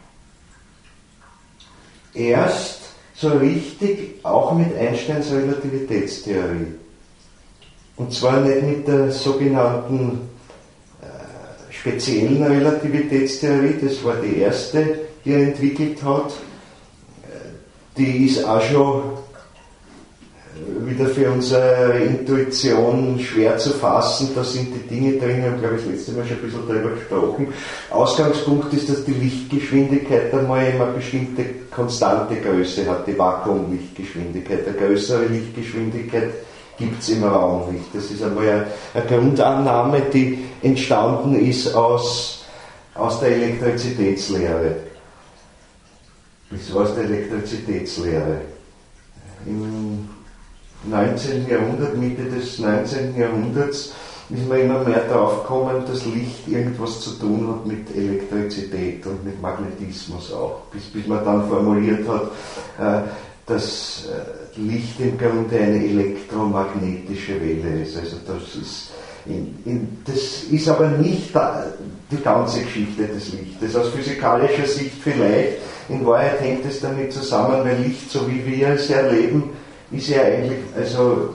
A: erst so richtig auch mit Einsteins Relativitätstheorie. Und zwar nicht mit der sogenannten äh, speziellen Relativitätstheorie, das war die erste, die er entwickelt hat. Die ist auch schon wieder für unsere Intuition schwer zu fassen. Da sind die Dinge drin, wir haben, glaube ich, das letzte Mal schon ein bisschen darüber gesprochen. Ausgangspunkt ist, dass die Lichtgeschwindigkeit einmal eine bestimmte konstante Größe hat, die Vakuumlichtgeschwindigkeit. Eine größere Lichtgeschwindigkeit gibt es im Raum nicht. Das ist einmal eine, eine Grundannahme, die entstanden ist aus, aus der Elektrizitätslehre. Wieso aus der Elektrizitätslehre? Im neunzehnten Jahrhundert, Mitte des neunzehnten Jahrhunderts, ist man immer mehr darauf gekommen, dass Licht irgendwas zu tun hat mit Elektrizität und mit Magnetismus auch. Bis, bis man dann formuliert hat, äh, dass äh, Licht im Grunde eine elektromagnetische Welle ist. Also das ist in, in, das ist aber nicht da, die ganze Geschichte des Lichtes. Aus physikalischer Sicht vielleicht, in Wahrheit hängt es damit zusammen, weil Licht, so wie wir es erleben, ist ja eigentlich also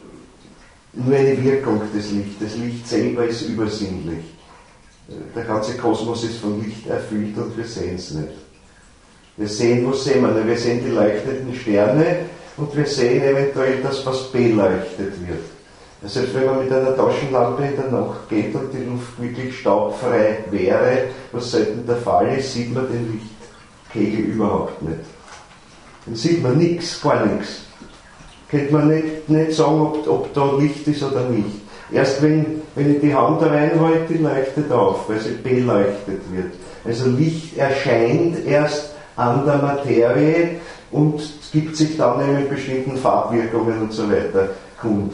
A: nur eine Wirkung des Lichtes. Licht selber ist übersinnlich. Der ganze Kosmos ist von Licht erfüllt und wir sehen es nicht. Wir sehen, was sehen wir? Wir sehen die leuchtenden Sterne und wir sehen eventuell das, was beleuchtet wird. Selbst wenn man mit einer Taschenlampe in der Nacht geht und die Luft wirklich staubfrei wäre, was selten der Fall ist, sieht man den Lichtkegel überhaupt nicht. Dann sieht man nichts, gar nichts. Könnte man nicht, nicht sagen, ob, ob da Licht ist oder nicht. Erst wenn, wenn ich die Hand reinhalte, die leuchtet auf, weil sie beleuchtet wird. Also Licht erscheint erst an der Materie und gibt sich dann mit bestimmten Farbwirkungen und so weiter kund.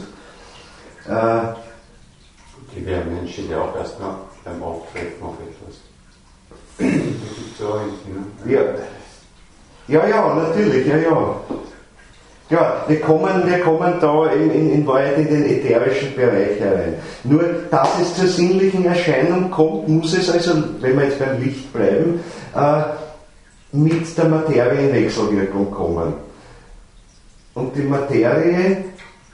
A: Äh,
B: die Wärme entsteht ja auch erst mal beim Auftreffen auf etwas. Das gibt so ein, ne?
A: ja. ja, ja, natürlich, ja, ja. Ja, wir kommen, wir kommen da in, in, in Wahrheit in den ätherischen Bereich herein. Nur, dass es zur sinnlichen Erscheinung kommt, muss es also, wenn wir jetzt beim Licht bleiben, äh, mit der Materie in Wechselwirkung kommen. Und die Materie,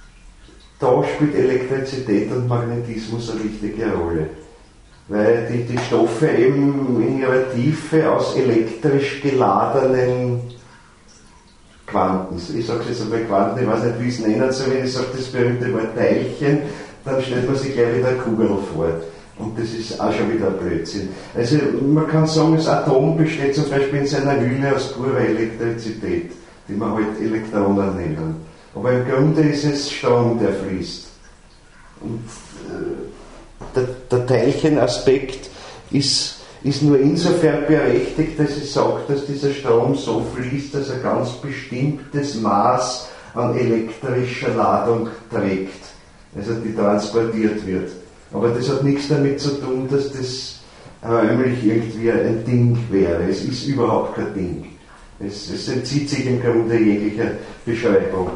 A: da spielt Elektrizität und Magnetismus eine wichtige Rolle. Weil die, die Stoffe eben in ihrer Tiefe aus elektrisch geladenen Quanten, ich sage es jetzt einmal Quanten, ich weiß nicht, wie ich es nennen soll, wenn ich sage das berühmte Wort Teilchen, dann stellt man sich gleich wieder eine Kugel vor. Und das ist auch schon wieder ein Blödsinn. Also man kann sagen, das Atom besteht zum Beispiel in seiner Hülle aus purer Elektrizität, die man halt Elektronen nennen. Aber im Grunde ist es Strom, der fließt. Und äh, der, der Teilchenaspekt ist ist nur insofern berechtigt, dass es sagt, dass dieser Strom so fließt, dass er ganz bestimmtes Maß an elektrischer Ladung trägt, also die transportiert wird. Aber das hat nichts damit zu tun, dass das räumlich irgendwie ein Ding wäre. Es ist überhaupt kein Ding. Es, es entzieht sich im Grunde jeglicher Beschreibung.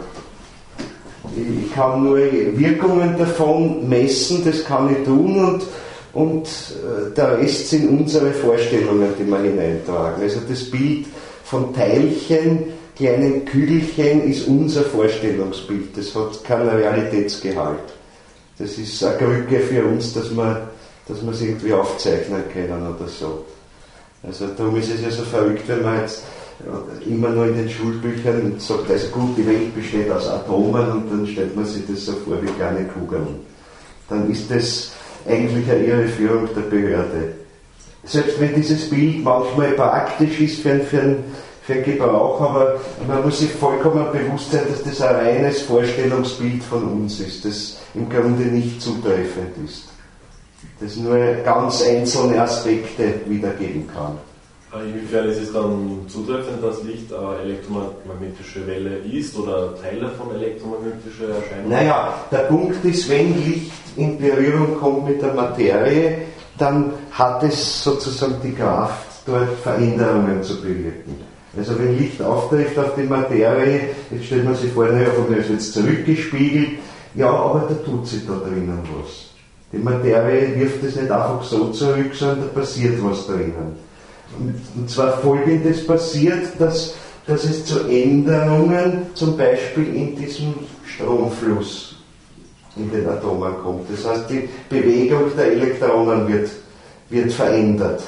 A: Ich kann nur Wirkungen davon messen, das kann ich tun, und Und äh, der Rest sind unsere Vorstellungen, die wir hineintragen. Also das Bild von Teilchen, kleinen Kügelchen, ist unser Vorstellungsbild. Das hat keinen Realitätsgehalt. Das ist eine Krücke für uns, dass wir, dass wir es irgendwie aufzeichnen können oder so. Also darum ist es ja so verrückt, wenn man jetzt immer nur in den Schulbüchern sagt, also gut, die Welt besteht aus Atomen, und dann stellt man sich das so vor wie kleine Kugeln. Dann ist das eigentlich eine Irreführung der Behörde. Selbst wenn dieses Bild manchmal praktisch ist für, für, einen, für einen Gebrauch, aber man muss sich vollkommen bewusst sein, dass das ein reines Vorstellungsbild von uns ist, das im Grunde nicht zutreffend ist. Das nur ganz einzelne Aspekte wiedergeben kann.
D: Inwiefern ist es dann zutreffend, dass Licht eine elektromagnetische Welle ist oder Teil davon elektromagnetische Erscheinungen?
A: Naja, der Punkt ist, wenn Licht in Berührung kommt mit der Materie, dann hat es sozusagen die Kraft, dort Veränderungen zu bewirken. Also wenn Licht auftrifft auf die Materie, jetzt stellt man sich vor, naja, von mir ist jetzt zurückgespiegelt, ja, aber da tut sich da drinnen was. Die Materie wirft es nicht einfach so zurück, sondern da passiert was drinnen. Und zwar Folgendes passiert, dass, dass es zu Änderungen zum Beispiel in diesem Stromfluss in den Atomen kommt. Das heißt, die Bewegung der Elektronen wird, wird verändert.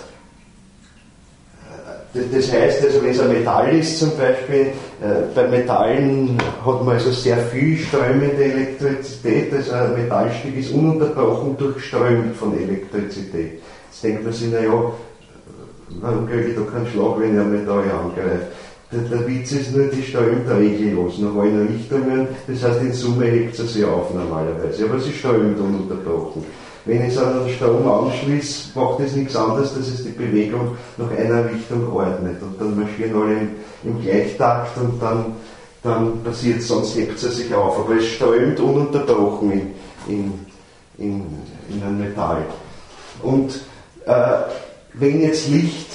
A: Das heißt, also wenn es ein Metall ist zum Beispiel, äh, bei Metallen hat man also sehr viel strömende Elektrizität, also ein Metallstück ist ununterbrochen durchströmt von Elektrizität. Jetzt denkt man sich, naja, warum kriege ich da keinen Schlag, wenn ich ein Metall angreife? Der, der Witz ist nur, die strömt regellos nach allen Richtungen, das heißt, in Summe hebt sie sich auf normalerweise, aber sie strömt ununterbrochen. Wenn ich so einen Strom anschließe, macht es nichts anderes, dass es die Bewegung nach einer Richtung ordnet, und dann marschieren alle im, im Gleichtakt, und dann, dann passiert es, sonst hebt sie sich auf, aber es strömt ununterbrochen in, in, in, in ein Metall. Und äh, wenn jetzt Licht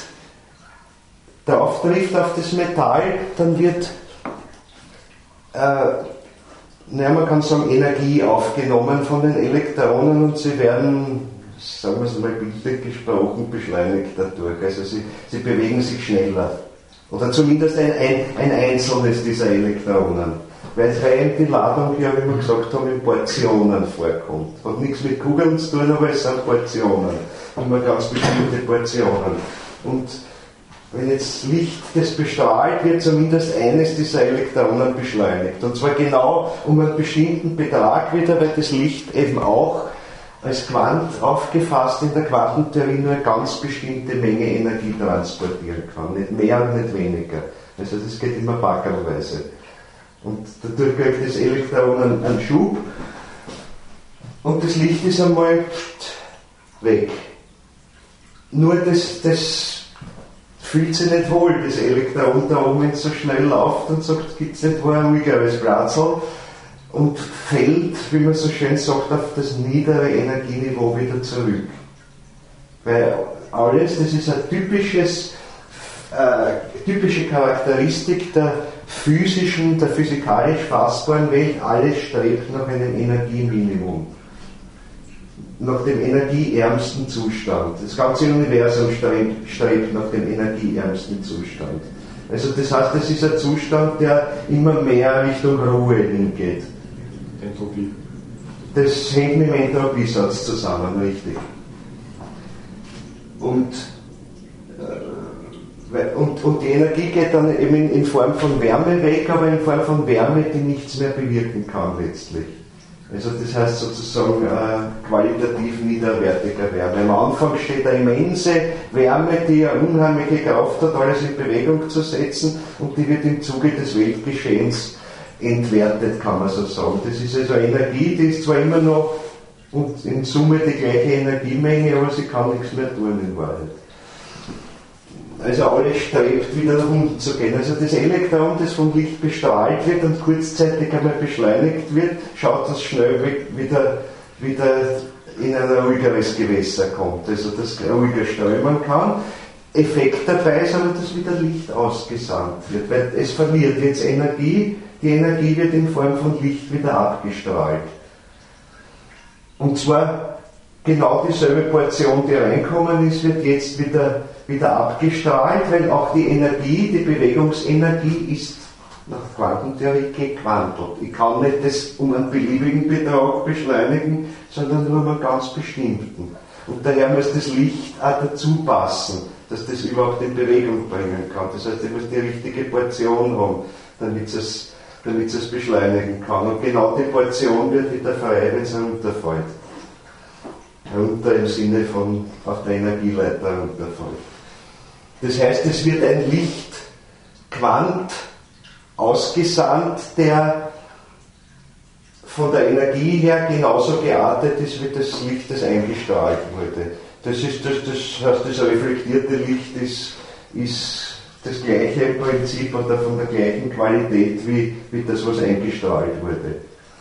A: drauf trifft auf das Metall, dann wird äh, naja, man kann sagen, Energie aufgenommen von den Elektronen und sie werden, sagen wir es mal bildlich gesprochen, beschleunigt dadurch. Also sie, sie bewegen sich schneller. Oder zumindest ein, ein, ein einzelnes dieser Elektronen. Weil rein die Ladung ja, wie wir gesagt haben, in Portionen vorkommt. Hat nichts mit Kugeln zu tun, aber es sind Portionen. Immer ganz bestimmte Portionen. Und wenn jetzt Licht, das bestrahlt wird, zumindest eines dieser Elektronen beschleunigt. Und zwar genau um einen bestimmten Betrag wieder, weil das Licht eben auch als Quant aufgefasst in der Quantentheorie nur eine ganz bestimmte Menge Energie transportieren kann. Nicht mehr und nicht weniger. Also das geht immer packerweise. Und dadurch kriegt das Elektron einen, einen Schub und das Licht ist einmal weg. Nur das, das fühlt sich nicht wohl, das Elektron da oben, wenn es so schnell läuft und sagt, gibt es nicht wo ein ruhigeres Platzel und fällt, wie man so schön sagt, auf das niedere Energieniveau wieder zurück. Weil alles, das ist ein typisches, äh, typische Charakteristik der physischen, der physikalisch fassbaren Welt, alles strebt nach einem Energieminimum. Nach dem energieärmsten Zustand. Das ganze Universum strebt, strebt nach dem energieärmsten Zustand. Also das heißt, das ist ein Zustand, der immer mehr Richtung Ruhe hingeht.
D: Entropie.
A: Das hängt mit dem Entropiesatz zusammen, richtig. Und, äh, und, und die Energie geht dann eben in, in Form von Wärme weg, aber in Form von Wärme, die nichts mehr bewirken kann letztlich. Also das heißt sozusagen äh, qualitativ niederwertiger Wärme. Am Anfang steht eine immense Wärme, die eine unheimliche Kraft hat, alles in Bewegung zu setzen, und die wird im Zuge des Weltgeschehens entwertet, kann man so sagen. Das ist also Energie, die ist zwar immer noch und in Summe die gleiche Energiemenge, aber sie kann nichts mehr tun in Wahrheit. Also alles strebt wieder nach unten zu gehen. Also das Elektron, das vom Licht bestrahlt wird und kurzzeitig einmal beschleunigt wird, schaut, dass schnell wieder, wieder in ein ruhigeres Gewässer kommt, also dass ruhiger strömen kann. Effekt dabei ist aber, dass wieder Licht ausgesandt wird, weil es verliert jetzt Energie, die Energie wird in Form von Licht wieder abgestrahlt. Und zwar genau dieselbe Portion, die reinkommen ist, wird jetzt wieder, wieder abgestrahlt, weil auch die Energie, die Bewegungsenergie ist nach Quantentheorie gequantelt. Ich kann nicht das um einen beliebigen Betrag beschleunigen, sondern nur um einen ganz bestimmten. Und daher muss das Licht auch dazu passen, dass das überhaupt in Bewegung bringen kann. Das heißt, ich muss die richtige Portion haben, damit es, damit es beschleunigen kann. Und genau die Portion wird wieder frei, wenn es runterfällt. Runter im Sinne von auf der Energieleiter runterfällt. Das heißt, es wird ein Lichtquant ausgesandt, der von der Energie her genauso geartet ist wie das Licht, das eingestrahlt wurde. Das ist das, das heißt, das reflektierte Licht ist, ist das gleiche im Prinzip oder von der gleichen Qualität wie, wie das, was eingestrahlt wurde.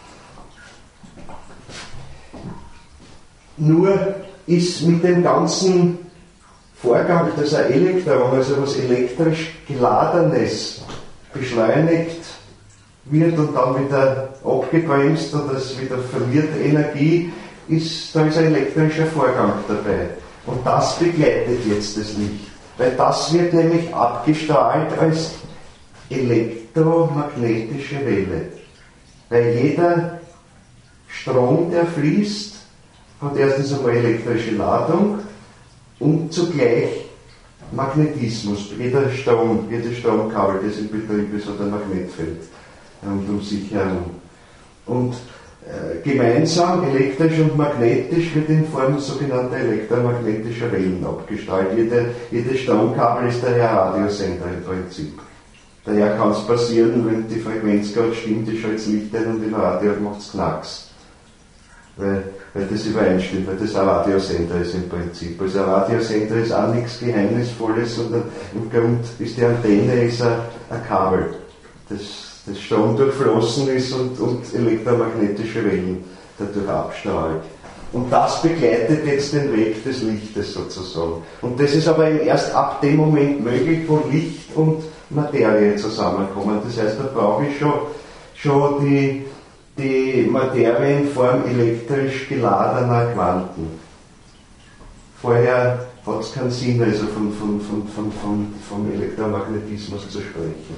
A: Nur ist mit dem ganzen Vorgang, dass ein Elektron, also was elektrisch Geladenes, beschleunigt wird und dann wieder abgebremst oder es wieder verliert Energie, ist, da ist ein elektrischer Vorgang dabei. Und das begleitet jetzt das Licht. Weil das wird nämlich abgestrahlt als elektromagnetische Welle. Weil jeder Strom, der fließt, hat erstens einmal elektrische Ladung und zugleich Magnetismus. Jeder Strom, jedes Stromkabel, das in Betrieb ist, hat ein Magnetfeld und um sich herum. Und äh, gemeinsam, elektrisch und magnetisch, wird in Form sogenannter elektromagnetischer Wellen abgestrahlt. Jede, jedes Stromkabel ist daher Radiosender im Prinzip. Daher kann es passieren, wenn die Frequenz gerade stimmt, ich schalte das Licht ein und im Radio macht es Knacks. Weil, weil das übereinstimmt, weil das ein Radiosender ist im Prinzip. Also ein Radiosender ist auch nichts Geheimnisvolles, sondern im Grund ist die Antenne ist ein, ein Kabel, das, das Strom durchflossen ist und, und elektromagnetische Wellen dadurch abstrahlt. Und das begleitet jetzt den Weg des Lichtes sozusagen. Und das ist aber erst ab dem Moment möglich, wo Licht und Materie zusammenkommen. Das heißt, da brauche ich schon, schon die die Materie in Form elektrisch geladener Quanten. Vorher hat es keinen Sinn, also von, von, von, von, von, vom Elektromagnetismus zu sprechen.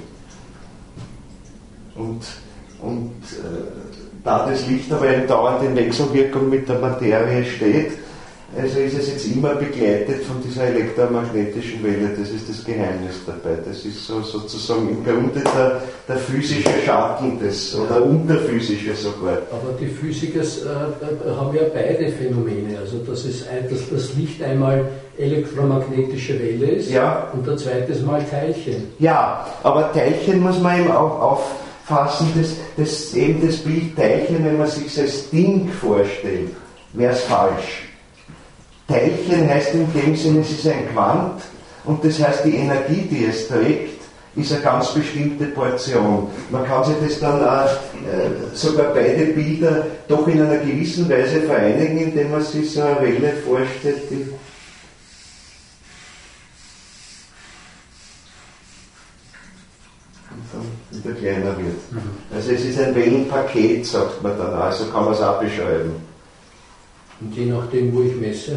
A: Und, und äh, da das Licht aber in dauernden Wechselwirkung mit der Materie steht, also ist es jetzt immer begleitet von dieser elektromagnetischen Welle. Das ist das Geheimnis dabei. Das ist so sozusagen im Grunde der, der physische Schatten des, oder unterphysische sogar.
C: Aber die Physiker äh, haben ja beide Phänomene. Also dass, es, dass das Licht einmal elektromagnetische Welle ist,
A: ja,
C: und der zweite ist mal Teilchen.
A: Ja, aber Teilchen muss man eben auch auffassen, dass, dass eben das Bild Teilchen, wenn man sich das als Ding vorstellt, wäre es falsch. Teilchen heißt in dem Sinne, es ist ein Quant, und das heißt, die Energie, die es trägt, ist eine ganz bestimmte Portion. Man kann sich das dann auch, äh, sogar beide Bilder doch in einer gewissen Weise vereinigen, indem man sich so eine Welle vorstellt, die wieder kleiner wird. Also es ist ein Wellenpaket, sagt man dann, also kann man es auch beschreiben.
C: Und je nachdem, wo ich messe?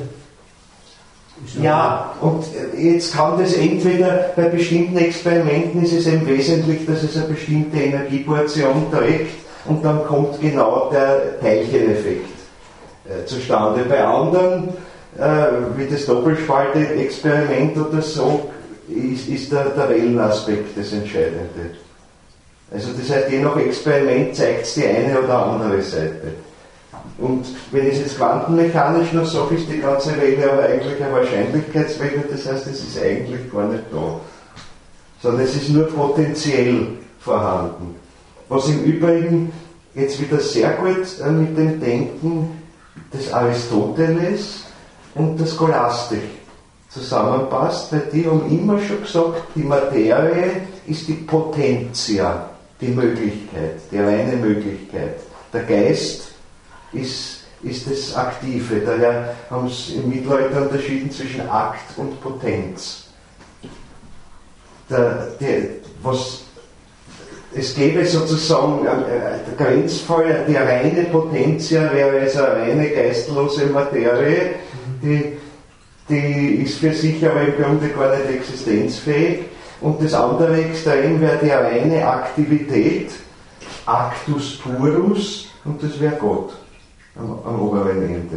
A: Ja, und jetzt kann das entweder, bei bestimmten Experimenten ist es eben wesentlich, dass es eine bestimmte Energieportion trägt, und dann kommt genau der Teilcheneffekt äh, zustande. Bei anderen, äh, wie das Doppelspaltexperiment oder so, ist, ist der, der Wellenaspekt das Entscheidende. Also das heißt, je nach Experiment zeigt es die eine oder andere Seite. Und wenn ich es jetzt quantenmechanisch noch sage, ist die ganze Welle aber eigentlich eine Wahrscheinlichkeitswelle, das heißt, es ist eigentlich gar nicht da. Sondern es ist nur potenziell vorhanden. Was im Übrigen jetzt wieder sehr gut mit dem Denken des Aristoteles und der Scholastik zusammenpasst, weil die haben immer schon gesagt, die Materie ist die Potentia, die Möglichkeit, die reine Möglichkeit. Der Geist ist, ist das Aktive. Daher haben sie im Mittelalter unterschieden zwischen Akt und Potenz. Der, der, was, es gäbe sozusagen, äh, der Grenzfall, die reine Potentia wäre also eine reine geistlose Materie, die, die ist für sich aber im Grunde gar nicht existenzfähig. Und das andere Extrem wäre die reine Aktivität, Actus purus, und das wäre Gott. Am, am oberen Ende.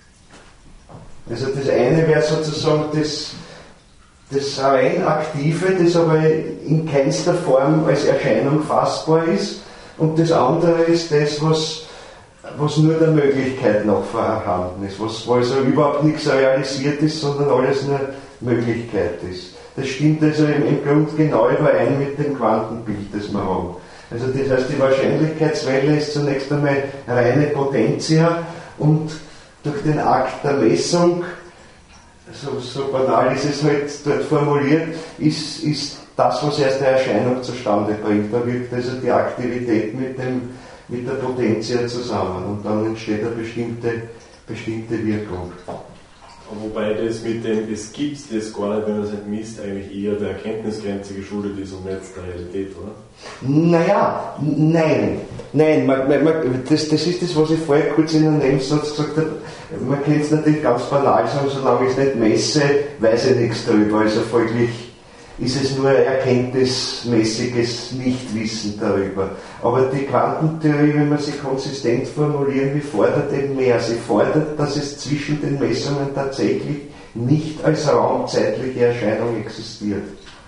A: Also das eine wäre sozusagen das, das rein Aktive, das aber in keinster Form als Erscheinung fassbar ist, und das andere ist das, was, was nur der Möglichkeit noch vorhanden ist, was, wo also überhaupt nichts realisiert ist, sondern alles nur Möglichkeit ist. Das stimmt also im, im Grund genau überein mit dem Quantenbild, das wir haben. Also das heißt, die Wahrscheinlichkeitswelle ist zunächst einmal reine Potentia, und durch den Akt der Messung, so, so banal ist es halt dort formuliert, ist, ist das, was erst der Erscheinung zustande bringt. Da wirkt also die Aktivität mit, dem, mit der Potentia zusammen, und dann entsteht eine bestimmte, bestimmte Wirkung.
D: Wobei das mit dem, es gibt das gar nicht, wenn man es nicht misst, eigentlich eher der Erkenntnisgrenze geschuldet ist und nicht der Realität, oder?
A: Naja, nein, nein, man, man, das, das ist das, was ich vorher kurz in einem Nebensatz gesagt habe. Man kann es natürlich ganz banal sagen, solange ich es nicht messe, weiß ich nichts darüber. Also folglich ist es nur erkenntnismäßiges Nichtwissen darüber. Aber die Quantentheorie, wenn man sie konsistent formulieren will, fordert eben mehr. Sie fordert, dass es zwischen den Messungen tatsächlich nicht als raumzeitliche Erscheinung existiert.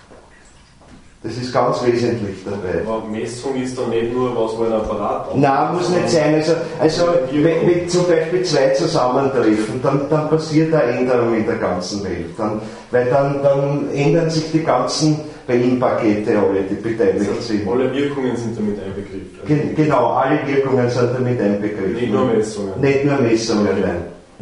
A: Das ist ganz wesentlich dabei.
D: Aber Messung ist doch nicht nur was, wo ein Apparat auf.
A: Nein, muss nicht sein. Also, also wenn, wenn zum Beispiel zwei zusammentreffen, dann, dann passiert eine Änderung in der ganzen Welt. Dann, weil dann, dann ändern sich die ganzen Wellenpakete alle, die beteiligt also sind.
D: Alle Wirkungen sind damit einbegriffen. Also
A: Gen, genau, alle Wirkungen sind damit einbegriffen.
D: Nicht nur Messungen.
A: Nicht nur Messungen, nein.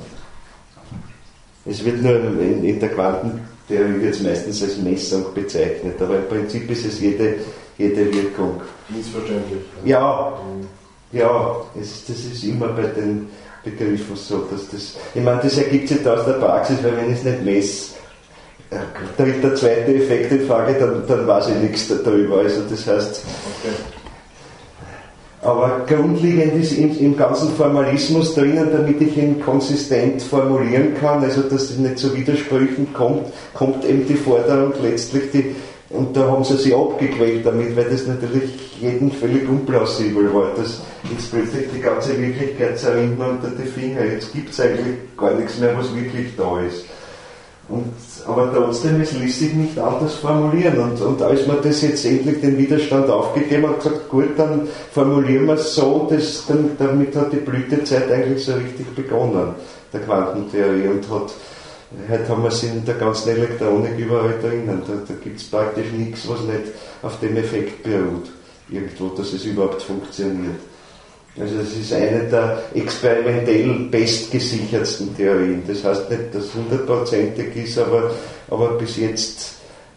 A: Es wird nur in, in der Quantentheorie wird es meistens als Messung bezeichnet, aber im Prinzip ist es jede, jede Wirkung.
D: Missverständlich.
A: Ja, ja, es, das ist immer bei den Begriffen so, dass das, ich meine, das ergibt sich da aus der Praxis, weil wenn ich es nicht messe, tritt der zweite Effekt in Frage, dann, dann weiß ich nichts darüber. Also das heißt,
D: okay.
A: Aber grundlegend ist im, im ganzen Formalismus drinnen, damit ich ihn konsistent formulieren kann, also dass es nicht zu Widersprüchen kommt, kommt eben die Forderung letztlich, die, und da haben sie sich abgequält damit, weil das natürlich jedem völlig unplausibel war, dass jetzt plötzlich die ganze Wirklichkeit zerrinnt man unter die Finger, jetzt gibt es eigentlich gar nichts mehr, was wirklich da ist. Und, aber trotzdem, es ließ sich nicht anders formulieren. Und, und als man das jetzt endlich den Widerstand aufgegeben hat, gesagt, gut, dann formulieren wir es so, das, dann, damit hat die Blütezeit eigentlich so richtig begonnen, der Quantentheorie. Und hat, heute haben wir es in der ganzen Elektronik überall drinnen. Da, da gibt es praktisch nichts, was nicht auf dem Effekt beruht, irgendwo, dass es überhaupt funktioniert. Also es ist eine der experimentell bestgesichertsten Theorien. Das heißt nicht, dass es hundertprozentig ist, aber, aber bis jetzt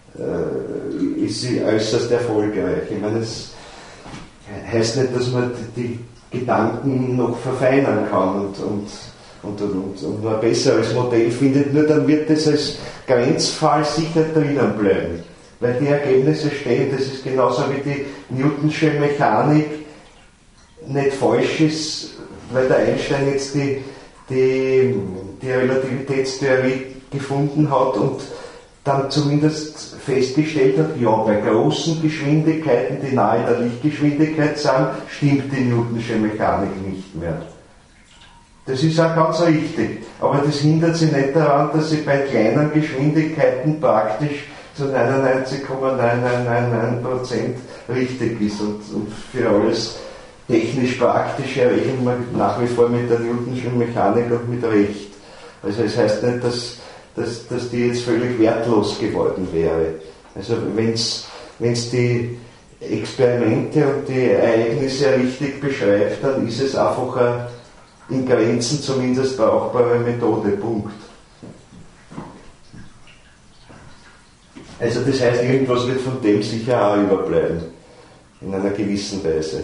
A: äh, ist sie äußerst erfolgreich. Ich meine, es heißt nicht, dass man die Gedanken noch verfeinern kann und, und, und, und, und nur ein besseres Modell findet, nur dann wird es als Grenzfall sicher drinnen bleiben. Weil die Ergebnisse stehen, das ist genauso wie die Newtonsche Mechanik nicht falsch ist, weil der Einstein jetzt die, die, die Relativitätstheorie gefunden hat und dann zumindest festgestellt hat, ja, bei großen Geschwindigkeiten, die nahe der Lichtgeschwindigkeit sind, stimmt die Newtonsche Mechanik nicht mehr. Das ist auch ganz richtig, aber das hindert sie nicht daran, dass sie bei kleinen Geschwindigkeiten praktisch zu neunundneunzig Komma neun neun neun neun Prozent richtig ist und, und für alles technisch praktisch errechnen wir nach wie vor mit der Newtonschen Mechanik und mit Recht. Also es heißt nicht, dass, dass, dass die jetzt völlig wertlos geworden wäre. Also wenn es die Experimente und die Ereignisse richtig beschreibt, dann ist es einfach eine in Grenzen zumindest brauchbare Methode. Punkt. Also das heißt, irgendwas wird von dem sicher auch überbleiben. In einer gewissen Weise.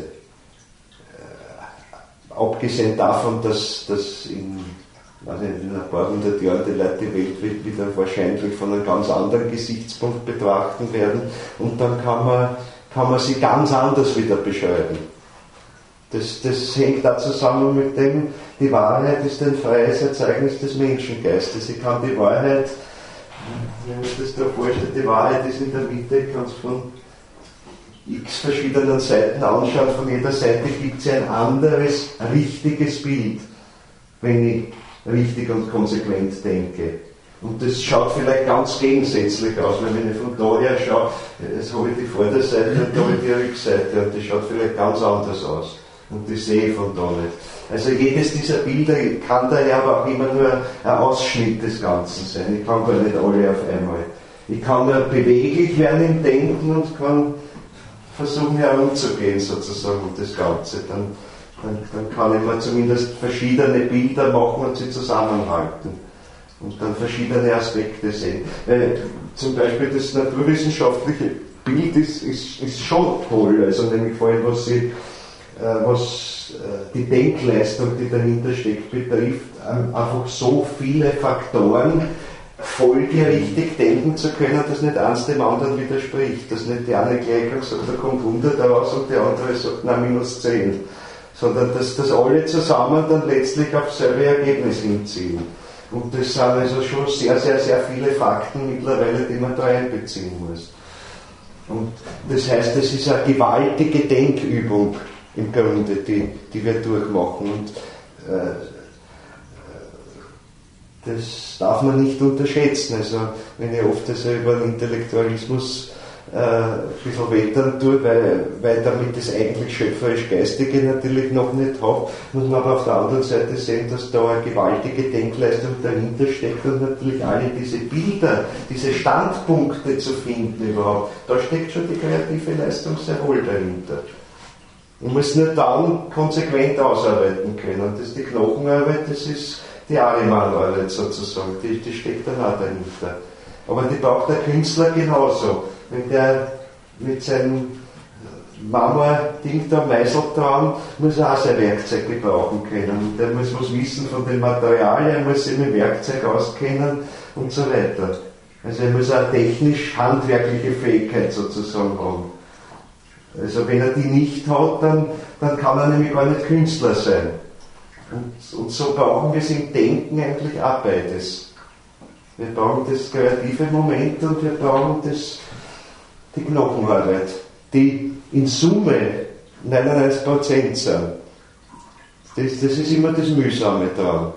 A: Abgesehen davon, dass, dass in, also in ein paar hundert Jahren die Leute die Welt wieder wahrscheinlich von einem ganz anderen Gesichtspunkt betrachten werden und dann kann man, kann man sie ganz anders wieder beschreiben. Das, das hängt da zusammen mit dem, die Wahrheit ist ein freies Erzeugnis des Menschengeistes. Ich kann die Wahrheit, wenn man sich das da vorstellt, die Wahrheit ist in der Mitte, ich kann es von x verschiedenen Seiten anschauen, von jeder Seite gibt es ein anderes, richtiges Bild, wenn ich richtig und konsequent denke. Und das schaut vielleicht ganz gegensätzlich aus, weil wenn ich von daher schaue, jetzt habe ich die Vorderseite und da habe ich die Rückseite und die schaut vielleicht ganz anders aus. Und die sehe ich von da nicht. Also jedes dieser Bilder kann daher aber auch immer nur ein Ausschnitt des Ganzen sein. Ich kann gar nicht alle auf einmal. Ich kann nur beweglich werden im Denken und kann versuchen herumzugehen sozusagen um das Ganze. Dann, dann, dann kann ich mir zumindest verschiedene Bilder machen und sie zusammenhalten. Und dann verschiedene Aspekte sehen. Weil zum Beispiel das naturwissenschaftliche Bild ist, ist, ist schon toll. Also nämlich vor allem was, sie, äh, was äh, die Denkleistung, die dahinter steckt, betrifft, ähm, einfach so viele Faktoren folgerichtig denken zu können, dass nicht eins dem anderen widerspricht. Dass nicht die eine Gleichung sagt, da kommt hundert raus und die andere sagt, na minus zehn. Sondern dass, dass alle zusammen dann letztlich auf selbe Ergebnis hinziehen. Und das sind also schon sehr, sehr, sehr viele Fakten mittlerweile, die man da einbeziehen muss. Und das heißt, es ist eine gewaltige Denkübung im Grunde, die, die wir durchmachen. Und äh, das darf man nicht unterschätzen. Also wenn ich oft also über den Intellektualismus äh, ein bisschen wettern tue, weil, weil damit das eigentlich schöpferisch-geistige natürlich noch nicht habe, muss man aber auf der anderen Seite sehen, dass da eine gewaltige Denkleistung dahinter steckt und natürlich alle diese Bilder, diese Standpunkte zu finden überhaupt, da steckt schon die kreative Leistung sehr wohl dahinter. Ich muss nur dann konsequent ausarbeiten können. Und das ist die Knochenarbeit, das ist die Ahriman-Arbeit sozusagen, die, die steckt dann auch dahinter. Aber die braucht der Künstler genauso. Wenn der mit seinem Marmor-Ding da meißelt dran, muss er auch sein Werkzeug gebrauchen können. Der muss was wissen von dem Material, er muss sich mit Werkzeug auskennen und so weiter. Also er muss auch technisch-handwerkliche Fähigkeit sozusagen haben. Also wenn er die nicht hat, dann, dann kann er nämlich gar nicht Künstler sein. Und, und so brauchen wir es im Denken eigentlich auch beides. Wir brauchen das kreative Moment und wir brauchen das, die Knochenarbeit, die in Summe neunundneunzig Prozent sind. Das, das ist immer das Mühsame daran.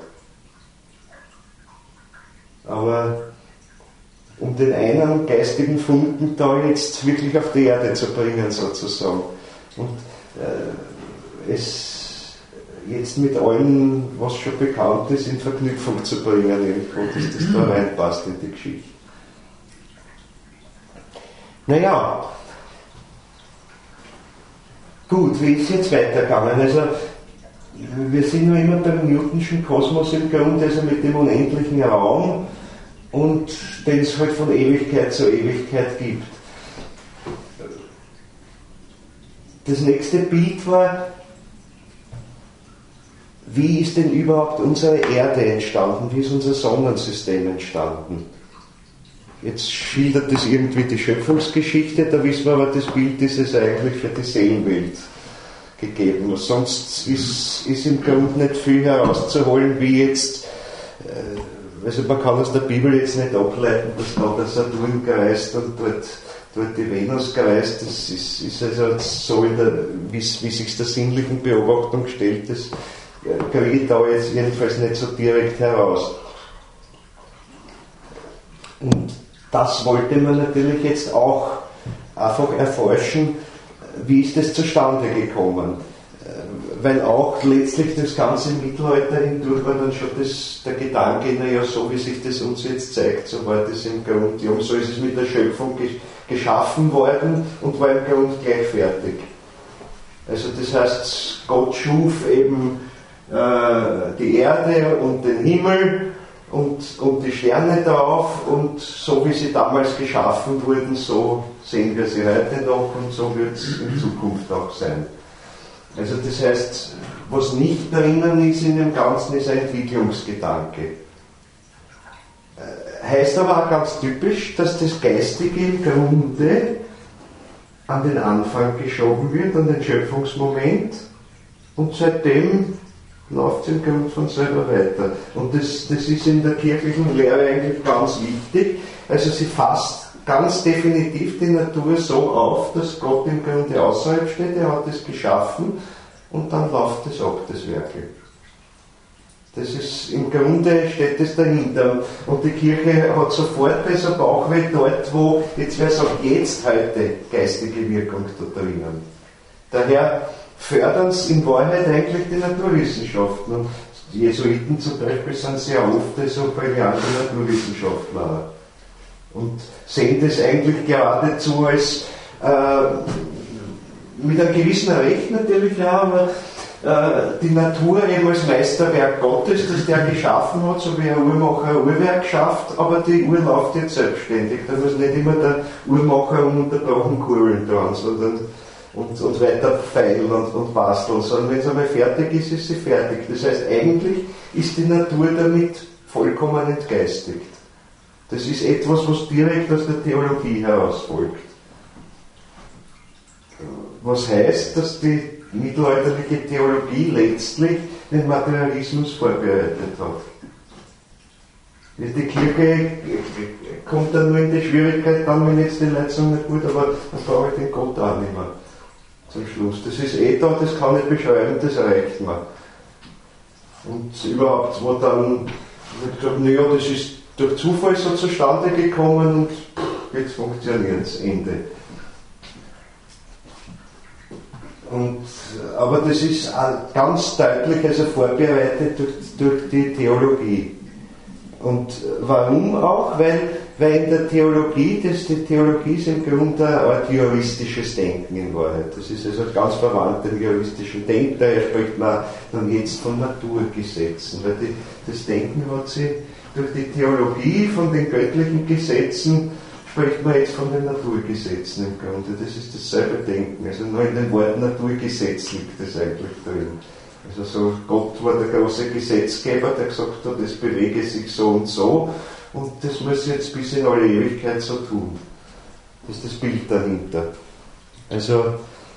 A: Aber um den einen geistigen Funken da jetzt wirklich auf die Erde zu bringen, sozusagen. Und äh, es jetzt mit allem, was schon bekannt ist, in Verknüpfung zu bringen, irgendwo, dass das da reinpasst in die Geschichte. Naja, gut, wie ist es jetzt weitergegangen? Also, wir sind noch immer beim Newtonschen Kosmos im Grunde, also mit dem unendlichen Raum, und den es halt von Ewigkeit zu Ewigkeit gibt. Das nächste Bild war, wie ist denn überhaupt unsere Erde entstanden, wie ist unser Sonnensystem entstanden? Jetzt schildert das irgendwie die Schöpfungsgeschichte, da wissen wir aber, das Bild ist es eigentlich für die Seelenwelt gegeben. Sonst ist, ist im Grunde nicht viel herauszuholen, wie jetzt, äh, also man kann aus der Bibel jetzt nicht ableiten, dass da der Saturn kreist und dort, dort die Venus kreist. Das ist, ist also so, in der, wie, wie sich der sinnlichen Beobachtung stellt, das kriege ich da jetzt jedenfalls nicht so direkt heraus. Und das wollte man natürlich jetzt auch einfach erforschen, wie ist das zustande gekommen. Weil auch letztlich das ganze Mittelalter hindurch war dann schon das, der Gedanke, naja, so wie sich das uns jetzt zeigt, so war das im Grund, ja, so ist es mit der Schöpfung geschaffen worden und war im Grund gleich fertig. Also das heißt, Gott schuf eben äh, die Erde und den Himmel und, und die Sterne drauf, und so wie sie damals geschaffen wurden, so sehen wir sie heute noch und so wird es in Zukunft auch sein. Also das heißt, was nicht drinnen ist in dem Ganzen, ist ein Entwicklungsgedanke. Heißt aber auch ganz typisch, dass das Geistige im Grunde an den Anfang geschoben wird, an den Schöpfungsmoment, und seitdem läuft es im Grunde von selber weiter. Und das, das ist in der kirchlichen Lehre eigentlich ganz wichtig. Also sie fasst ganz definitiv die Natur so auf, dass Gott im Grunde außerhalb steht, er hat es geschaffen und dann läuft es ab, das Werkel. Das ist, im Grunde steht es dahinter. Und die Kirche hat sofort bei so Bauchweh dort, wo, jetzt wer sagt, jetzt heute geistige Wirkung da drinnen. Daher fördern es in Wahrheit eigentlich die Naturwissenschaften. Und die Jesuiten zum Beispiel sind sehr oft so brillante Naturwissenschaftler. Und sehen das eigentlich geradezu als, äh, mit einem gewissen Recht natürlich auch, aber äh, die Natur eben als Meisterwerk Gottes, das der geschaffen hat, so wie ein Uhrmacher ein Uhrwerk schafft, aber die Uhr läuft jetzt selbstständig. Da muss nicht immer der Uhrmacher ununterbrochen kurbeln dran, sondern und, und weiter feilen und, und basteln, sondern wenn es einmal fertig ist, ist sie fertig. Das heißt, eigentlich ist die Natur damit vollkommen entgeistigt. Das ist etwas, was direkt aus der Theologie herausfolgt. Was heißt, dass die mittelalterliche Theologie letztlich den Materialismus vorbereitet hat. Die Kirche kommt dann nur in die Schwierigkeit, dann, wenn jetzt die Leute sagen, nicht gut, aber dann brauche ich den Gott auch nicht mehr. Zum Schluss. Das ist eh da, das kann ich beschreiben, das reicht mir. Und überhaupt, wo dann ich gesagt, naja, das ist durch Zufall so zustande gekommen und jetzt funktioniert es, Ende. Und, aber das ist ganz deutlich also vorbereitet durch, durch die Theologie. Und warum auch? Weil, weil in der Theologie, das, die Theologie ist im Grunde eine Art juristisches Denken in Wahrheit. Das ist also ganz verwandt dem juristischen Denken, daher spricht man dann jetzt von Naturgesetzen, weil die, das Denken hat sich durch die Theologie von den göttlichen Gesetzen, spricht man jetzt von den Naturgesetzen im Grunde. Das ist dasselbe Denken. Also nur in den Worten Naturgesetz liegt das eigentlich drin. Also so, Gott war der große Gesetzgeber, der gesagt hat, das bewege sich so und so und das muss jetzt bis in alle Ewigkeit so tun. Das ist das Bild dahinter. Also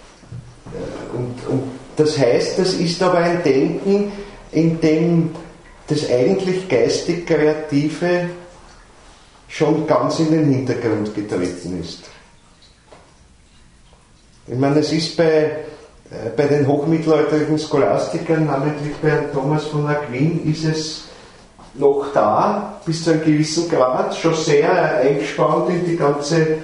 A: Und, und das heißt, das ist aber ein Denken, in dem das eigentlich geistig-kreative schon ganz in den Hintergrund getreten ist. Ich meine, es ist bei, äh, bei den hochmittelalterlichen Scholastikern, namentlich bei Thomas von Aquin, ist es noch da, bis zu einem gewissen Grad, schon sehr eingespannt in die ganze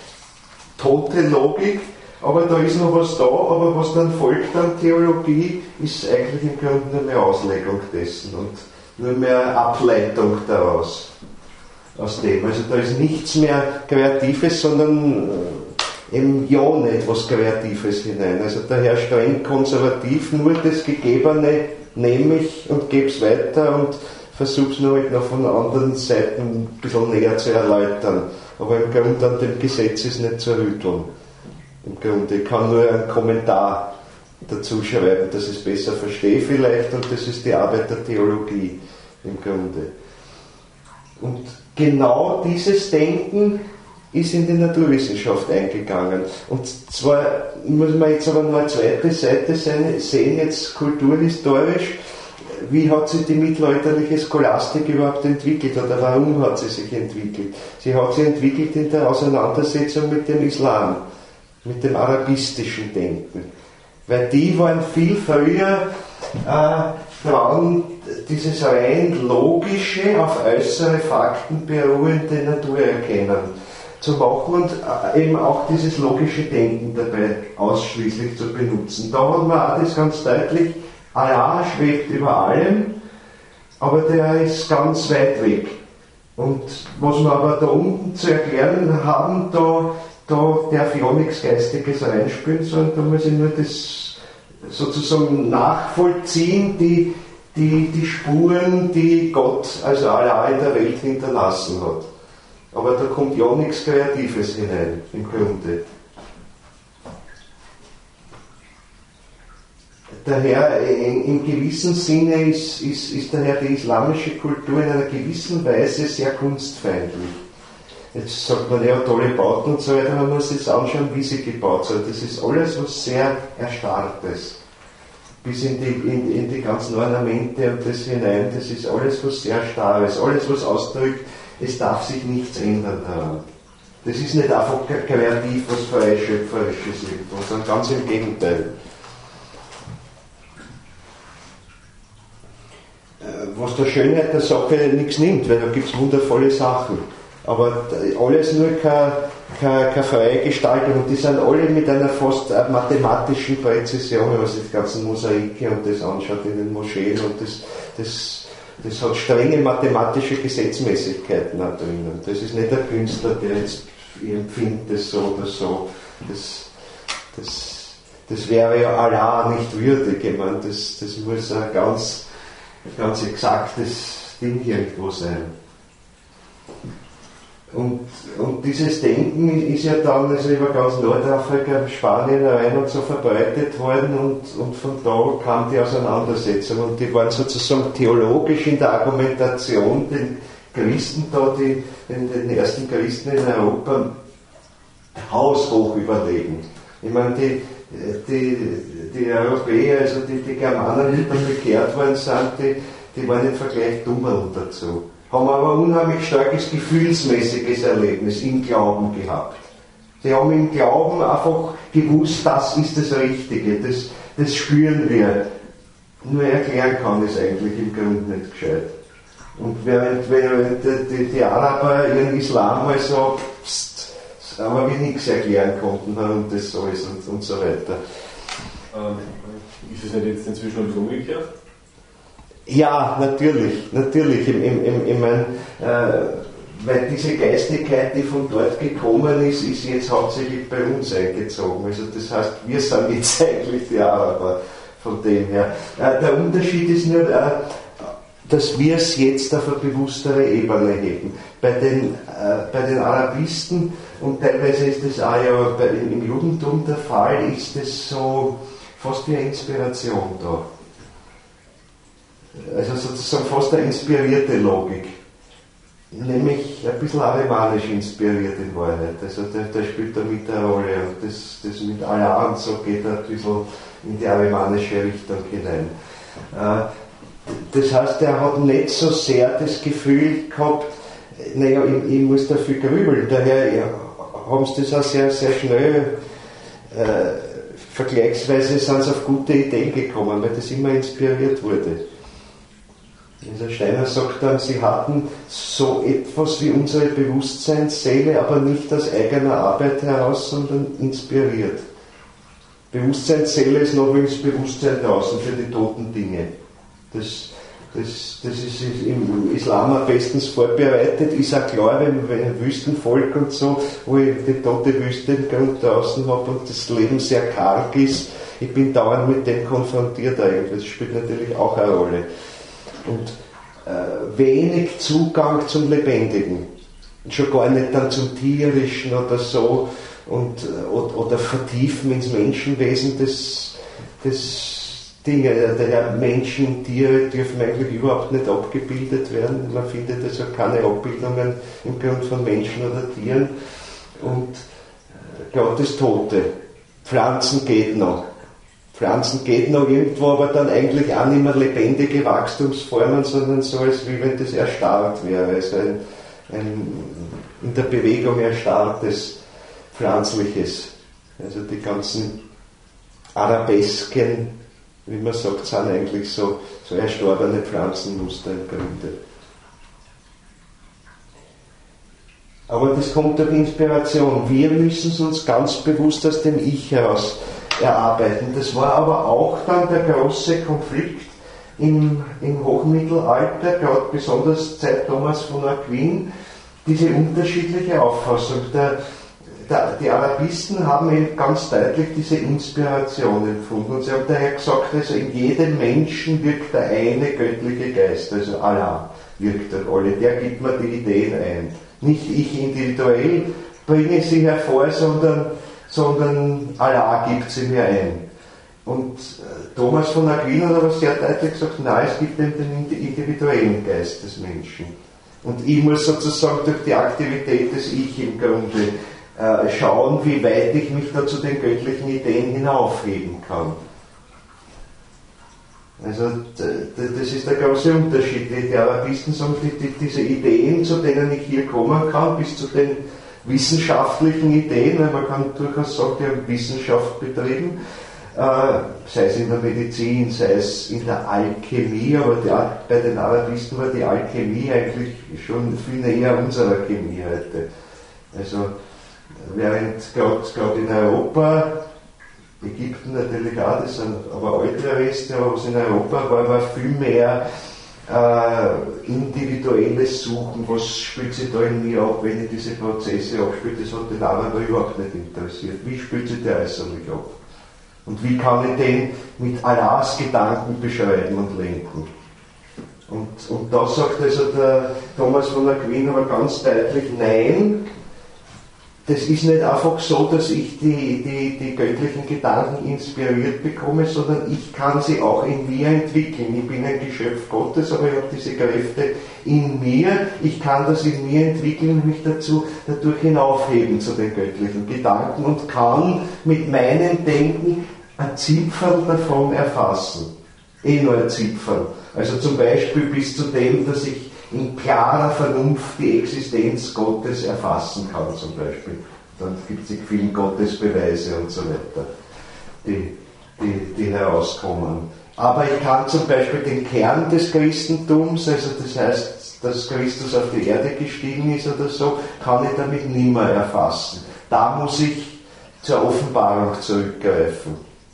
A: tote Logik, aber da ist noch was da, aber was dann folgt an Theologie, ist eigentlich im Grunde nur mehr Auslegung dessen und nur mehr Ableitung daraus, aus dem. Also da ist nichts mehr Kreatives, sondern eben ja nicht was Kreatives hinein. Also daher streng konservativ, nur das Gegebene nehme ich und gebe es weiter und versuche es nur halt noch von anderen Seiten ein bisschen näher zu erläutern. Aber im Grunde an dem Gesetz ist nicht zu rütteln. Im Grunde, ich kann nur einen Kommentar dazu schreiben, dass ich es besser verstehe vielleicht, und das ist die Arbeit der Theologie im Grunde. Und genau dieses Denken ist in die Naturwissenschaft eingegangen. Und zwar muss man jetzt aber noch eine zweite Seite sehen, jetzt kulturhistorisch. Wie hat sich die mittelalterliche Scholastik überhaupt entwickelt oder warum hat sie sich entwickelt? Sie hat sich entwickelt in der Auseinandersetzung mit dem Islam, mit dem arabistischen Denken. Weil die waren viel früher äh, dran, dieses rein logische, auf äußere Fakten beruhende Naturerkennen zu machen und eben auch dieses logische Denken dabei ausschließlich zu benutzen. Da hat man auch das ganz deutlich, Allah schwebt über allem, aber der ist ganz weit weg. Und was wir aber da unten zu erklären haben, da, da darf ja nichts Geistiges reinspielen, sondern da muss ich nur das sozusagen nachvollziehen, die, die, die Spuren, die Gott, also Allah in der Welt hinterlassen hat. Aber da kommt ja nichts Kreatives hinein, im Grunde. Daher, in, in gewissem Sinne ist, ist, ist daher die islamische Kultur in einer gewissen Weise sehr kunstfeindlich. Jetzt sagt man ja tolle Bauten und so weiter, man muss jetzt anschauen, wie sie gebaut sind. Das ist alles was sehr Erstarrtes. Bis in die, in, in die ganzen Ornamente und das hinein, das ist alles was sehr Starres, alles was ausdrückt, es darf sich nichts ändern daran. Das ist nicht einfach kreativ, was Freischöpferisches irgendwo, sondern ganz im Gegenteil. Was der Schönheit der Sache nichts nimmt, weil da gibt es wundervolle Sachen. Aber alles nur keine, keine, keine freie Gestaltung. Und die sind alle mit einer fast mathematischen Präzision, wenn man sich die ganzen Mosaike und das anschaut in den Moscheen. Und das, das, das hat strenge mathematische Gesetzmäßigkeiten da drinnen. Das ist nicht der Künstler, der jetzt empfindet das so oder so. Das, das, das wäre ja Allah nicht würdig. Ich meine, das, das muss ein ganz ein ganz exaktes Ding irgendwo sein. Und, und dieses Denken ist ja dann also über ganz Nordafrika, Spanien rein und so verbreitet worden, und, und von da kam die Auseinandersetzung, und die waren sozusagen theologisch in der Argumentation den Christen da, die, den, den ersten Christen in Europa, haushoch überlegen. Ich meine, die Die, die Europäer, also die, die Germanen, die dann bekehrt worden sind, die, die waren im Vergleich dummer dazu. Haben aber ein unheimlich starkes gefühlsmäßiges Erlebnis im Glauben gehabt. Sie haben im Glauben einfach gewusst, das ist das Richtige, das, das spüren wir. Nur erklären kann es eigentlich im Grunde nicht gescheit. Und während, während die, die Araber ihren Islam also pst, aber wir nichts erklären konnten, warum das so ist und, und so weiter.
D: Ähm, ist es nicht jetzt inzwischen ein bisschen umgekehrt?
A: Ja, natürlich, natürlich. Ich, ich, ich, ich meine, äh, weil diese Geistigkeit, die von dort gekommen ist, ist jetzt hauptsächlich bei uns eingezogen. Also das heißt, wir sind jetzt eigentlich die Araber von dem her. Äh, der Unterschied ist nur, äh, dass wir es jetzt auf eine bewusstere Ebene heben. Bei den, äh, bei den Arabisten, und teilweise ist das auch ja bei, im Judentum der Fall, ist es so fast wie eine Inspiration da. Also sozusagen fast eine inspirierte Logik. Nicht nämlich ein bisschen alemanisch inspiriert in Wahrheit. Also der, der spielt da mit eine Rolle und das, das mit Allah und so geht er ein bisschen in die alemanische Richtung hinein. Das heißt, er hat nicht so sehr das Gefühl gehabt, naja, ich, ich muss dafür grübeln. Daher ja, haben sie das auch sehr, sehr schnell, äh, vergleichsweise sind sie auf gute Ideen gekommen, weil das immer inspiriert wurde. Also Steiner sagt dann, sie hatten so etwas wie unsere Bewusstseinsseele, aber nicht aus eigener Arbeit heraus, sondern inspiriert. Bewusstseinsseele ist noch das Bewusstsein draußen für die toten Dinge. Das, das, das ist im Islam am bestens vorbereitet, ist auch klar, wenn, wenn ein Wüstenvolk und so, wo ich die tote Wüste im Grund draußen habe und das Leben sehr karg ist, ich bin dauernd mit dem konfrontiert eigentlich, das spielt natürlich auch eine Rolle. Und äh, wenig Zugang zum Lebendigen, schon gar nicht dann zum Tierischen oder so, und, oder, oder vertiefen ins Menschenwesen des, des Dinge. Daher Menschen, Tiere dürfen eigentlich überhaupt nicht abgebildet werden. Man findet also keine Abbildungen im Grund von Menschen oder Tieren. Und äh, Gottes Tote. Pflanzen geht noch. Pflanzen geht noch irgendwo, aber dann eigentlich auch nicht mehr lebendige Wachstumsformen, sondern so, als wie wenn das erstarrt wäre. Also ein, ein in der Bewegung erstarrtes Pflanzliches. Also die ganzen Arabesken, wie man sagt, sind eigentlich so, so erstorbene Pflanzenmuster im Grunde. Aber das kommt durch Inspiration. Wir müssen es uns ganz bewusst aus dem Ich heraus erarbeiten. Das war aber auch dann der große Konflikt im, im Hochmittelalter, gerade besonders seit Thomas von Aquin, diese unterschiedliche Auffassung. Der, der, die Arabisten haben eben ganz deutlich diese Inspiration empfunden und sie haben daher gesagt, also in jedem Menschen wirkt der eine göttliche Geist, also Allah wirkt durch alle, der gibt mir die Ideen ein. Nicht ich individuell bringe sie hervor, sondern sondern Allah gibt sie mir ein. Und Thomas von Aquin hat aber sehr deutlich gesagt, nein, es gibt eben den individuellen Geist des Menschen. Und ich muss sozusagen durch die Aktivität des Ich im Grunde äh, schauen, wie weit ich mich da zu den göttlichen Ideen hinaufheben kann. Also das ist der große Unterschied. Die Arabisten sagen, die, die, diese Ideen, zu denen ich hier kommen kann, bis zu den wissenschaftlichen Ideen, weil man kann durchaus sagen, die haben Wissenschaft betrieben, äh, sei es in der Medizin, sei es in der Alchemie, aber die, bei den Arabisten war die Alchemie eigentlich schon viel näher unserer Chemie heute. Also während gerade in Europa, Ägypten natürlich auch, das sind aber alte Reste, aber was in Europa war, war viel mehr Äh, individuelles Suchen, was spielt sich da in mir ab, wenn ich diese Prozesse abspiele, das hat den Araber überhaupt nicht interessiert. Wie spielt sich der äußerlich ab? Und wie kann ich den mit Allahs Gedanken beschreiben und lenken? Und, und da sagt also der Thomas von Aquin aber ganz deutlich, nein, das ist nicht einfach so, dass ich die, die, die göttlichen Gedanken inspiriert bekomme, sondern ich kann sie auch in mir entwickeln. Ich bin ein Geschöpf Gottes, aber ich habe diese Kräfte in mir. Ich kann das in mir entwickeln und mich dazu, dadurch hinaufheben zu den göttlichen Gedanken und kann mit meinem Denken ein Zipferl davon erfassen. Eh nur ein Zipferl. Also zum Beispiel bis zu dem, dass ich in klarer Vernunft die Existenz Gottes erfassen kann, zum Beispiel. Dann gibt es viele Gottesbeweise und so weiter, die, die, die herauskommen. Aber ich kann zum Beispiel den Kern des Christentums, also das heißt, dass Christus auf die Erde gestiegen ist oder so, kann ich damit nimmer erfassen. Da muss ich zur Offenbarung zurückgreifen.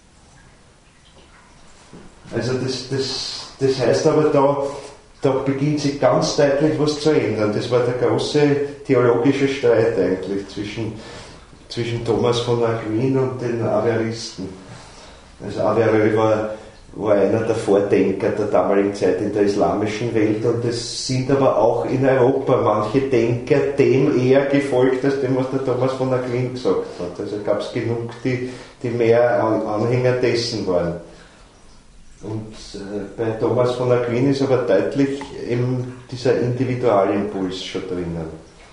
A: Also das, das, das heißt aber da, Da beginnt sich ganz deutlich was zu ändern. Das war der große theologische Streit eigentlich zwischen, zwischen Thomas von Aquin und den Averroisten. Also Averroes war, war einer der Vordenker der damaligen Zeit in der islamischen Welt und es sind aber auch in Europa manche Denker dem eher gefolgt, als dem, was der Thomas von Aquin gesagt hat. Also gab es genug, die, die mehr Anhänger dessen waren. Und äh, bei Thomas von Aquin ist aber deutlich eben dieser Individualimpuls schon drinnen.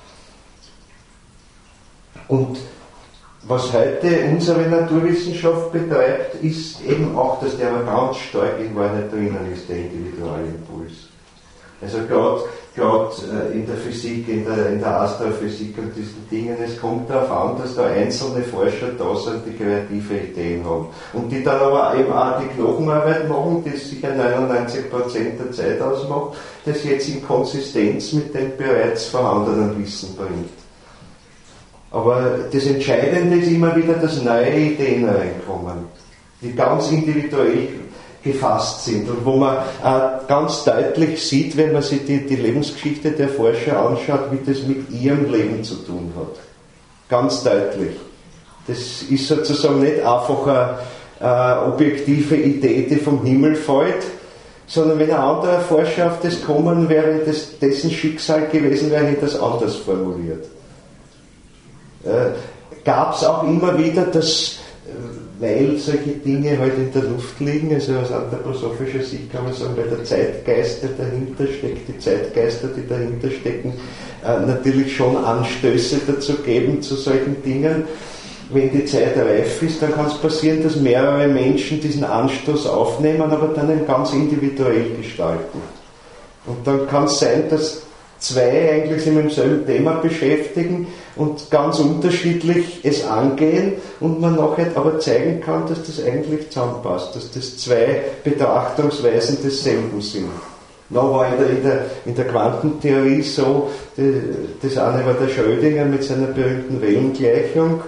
A: Und was heute unsere Naturwissenschaft betreibt, ist eben auch, dass der aber ganz stark in Wahrheit drinnen ist, der Individualimpuls. Also gerade äh, in der Physik, in der, in der Astrophysik und diesen Dingen, es kommt darauf an, dass da einzelne Forscher da sind, die kreative Ideen haben. Und die dann aber eben auch die Knochenarbeit machen, die sicher neunundneunzig Prozent der Zeit ausmacht, das jetzt in Konsistenz mit dem bereits vorhandenen Wissen bringt. Aber das Entscheidende ist immer wieder, dass neue Ideen reinkommen, die ganz individuell gefasst sind und wo man äh, ganz deutlich sieht, wenn man sich die, die Lebensgeschichte der Forscher anschaut, wie das mit ihrem Leben zu tun hat. Ganz deutlich. Das ist sozusagen nicht einfach eine, eine objektive Idee, die vom Himmel fällt, sondern wenn ein anderer Forscher auf das kommen wäre, das, dessen Schicksal gewesen wäre, hätte das anders formuliert. Äh, gab es auch immer wieder, dass, weil solche Dinge halt in der Luft liegen, also aus anthroposophischer Sicht kann man sagen, weil der Zeitgeist, der dahinter steckt, die Zeitgeister, die dahinter stecken, äh, natürlich schon Anstöße dazu geben zu solchen Dingen. Wenn die Zeit reif ist, dann kann es passieren, dass mehrere Menschen diesen Anstoß aufnehmen, aber dann eben ganz individuell gestalten. Und dann kann es sein, dass zwei eigentlich sich mit demselben Thema beschäftigen und ganz unterschiedlich es angehen und man nachher aber zeigen kann, dass das eigentlich zusammenpasst, dass das zwei Betrachtungsweisen desselben sind. Noch war in der, in der, in der Quantentheorie so, die, das eine war der Schrödinger mit seiner berühmten Wellengleichung,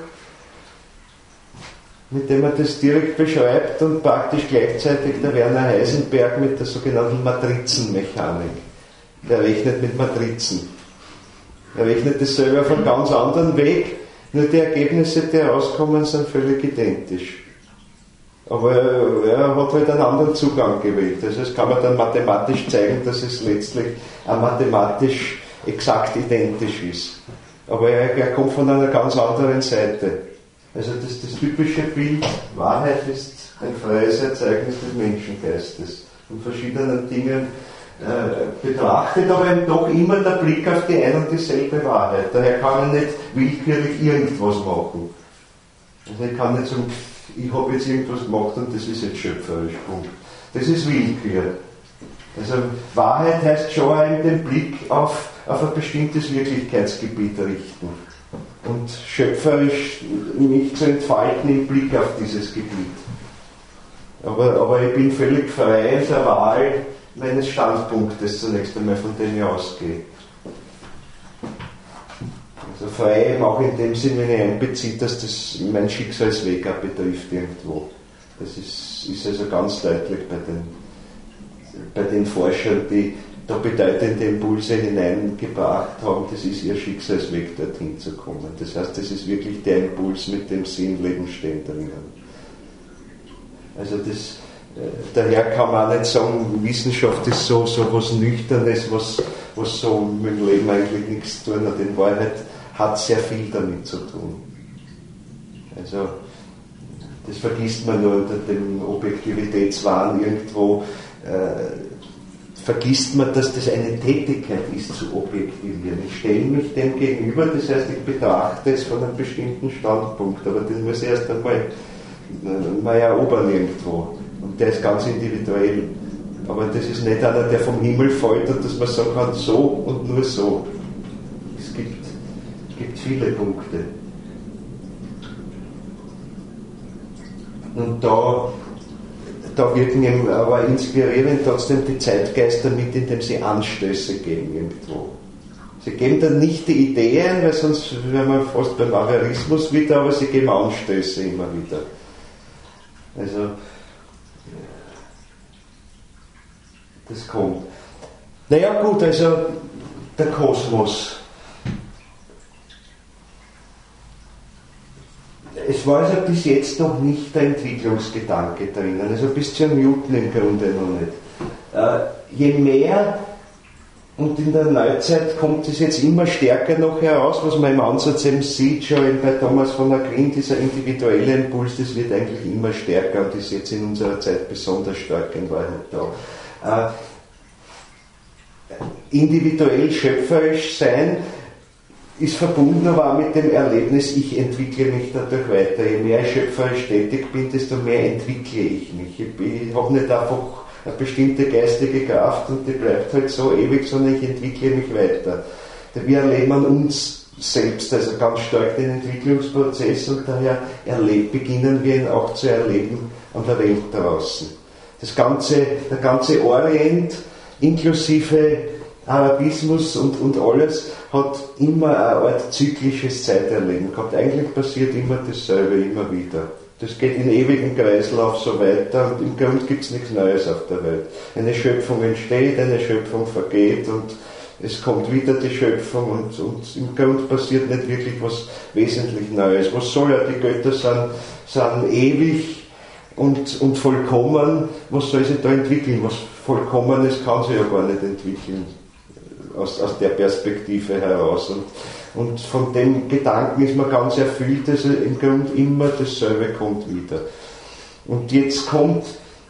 A: mit dem er das direkt beschreibt, und praktisch gleichzeitig der Werner Heisenberg mit der sogenannten Matrizenmechanik. Der rechnet mit Matrizen. Er rechnet das selber auf einem ganz anderen Weg, nur die Ergebnisse, die herauskommen, sind völlig identisch. Aber er hat halt einen anderen Zugang gewählt. Also das kann man dann mathematisch zeigen, dass es letztlich auch mathematisch exakt identisch ist. Aber er, er kommt von einer ganz anderen Seite. Also das, das typische Bild, Wahrheit ist ein freies Ereignis des Menschengeistes und verschiedenen Dingen äh, betrachtet, aber eben doch immer der Blick auf die ein und dieselbe Wahrheit. Daher kann er nicht willkürlich irgendwas machen. Also ich kann nicht sagen, ich habe jetzt irgendwas gemacht und das ist jetzt schöpferisch. Punkt. Das ist Willkür. Also Wahrheit heißt schon einen den Blick auf, auf ein bestimmtes Wirklichkeitsgebiet richten und schöpferisch mich zu entfalten im Blick auf dieses Gebiet. Aber, aber ich bin völlig frei in der Wahl meines Standpunktes zunächst einmal, von dem ich ausgehe. Also frei eben auch in dem Sinne, wenn ich einbeziehe, dass das mein Schicksalsweg auch betrifft irgendwo. Das ist, ist also ganz deutlich bei den, bei den Forschern, die da bedeutende Impulse hineingebracht haben, das ist ihr Schicksalsweg, dorthin zu kommen. Das heißt, das ist wirklich der Impuls, mit dem sie im Leben stehen drinnen. Also das, äh, daher kann man auch nicht sagen, Wissenschaft ist so, so was Nüchternes, was, was so mit dem Leben eigentlich nichts zu tun hat. In Wahrheit hat sehr viel damit zu tun. Also das vergisst man nur unter dem Objektivitätswahn irgendwo. Äh, vergisst man, dass das eine Tätigkeit ist, zu objektivieren. Ich stelle mich dem gegenüber, das heißt, ich betrachte es von einem bestimmten Standpunkt, aber den muss ich erst einmal mal erobern irgendwo. Und der ist ganz individuell. Aber das ist nicht einer, der vom Himmel fällt und dass man sagen kann, so und nur so. Es gibt, es gibt viele Punkte. Und da Da wirken eben aber inspirierend trotzdem die Zeitgeister mit, indem sie Anstöße geben irgendwo. Sie geben dann nicht die Ideen, weil sonst wären wir fast beim Avairismus wieder, aber sie geben Anstöße immer wieder. Also, das kommt. Naja gut, also der Kosmos. Es war also bis jetzt noch nicht der Entwicklungsgedanke drinnen, also bis zu Newton im Grunde noch nicht. Äh, je mehr Und in der Neuzeit kommt es jetzt immer stärker noch heraus, was man im Ansatz eben sieht, schon bei Thomas von Aquin, dieser individuelle Impuls, das wird eigentlich immer stärker und ist jetzt in unserer Zeit besonders stark in Wahrheit da. Äh, individuell schöpferisch sein ist verbunden aber auch mit dem Erlebnis, ich entwickle mich dadurch weiter. Je mehr ich schöpferisch tätig bin, desto mehr entwickle ich mich. Ich, ich habe nicht einfach eine bestimmte geistige Kraft und die bleibt halt so ewig, sondern ich entwickle mich weiter. Wir erleben an uns selbst also ganz stark den Entwicklungsprozess und daher erleb, beginnen wir ihn auch zu erleben an der Welt draußen. Das ganze, der ganze Orient inklusive Arabismus und, und alles hat immer eine Art zyklisches Zeiterleben gehabt. Eigentlich passiert immer dasselbe, immer wieder. Das geht in ewigen Kreislauf so weiter und im Grund gibt es nichts Neues auf der Welt. Eine Schöpfung entsteht, eine Schöpfung vergeht und es kommt wieder die Schöpfung und, und im Grund passiert nicht wirklich was wesentlich Neues. Was soll ja, die Götter sind, sind ewig und, und vollkommen, was soll sie da entwickeln? Was Vollkommenes kann sie ja gar nicht entwickeln, aus, aus der Perspektive heraus. Und, Und von dem Gedanken ist man ganz erfüllt, dass im Grunde immer dasselbe kommt wieder. Und jetzt kommt,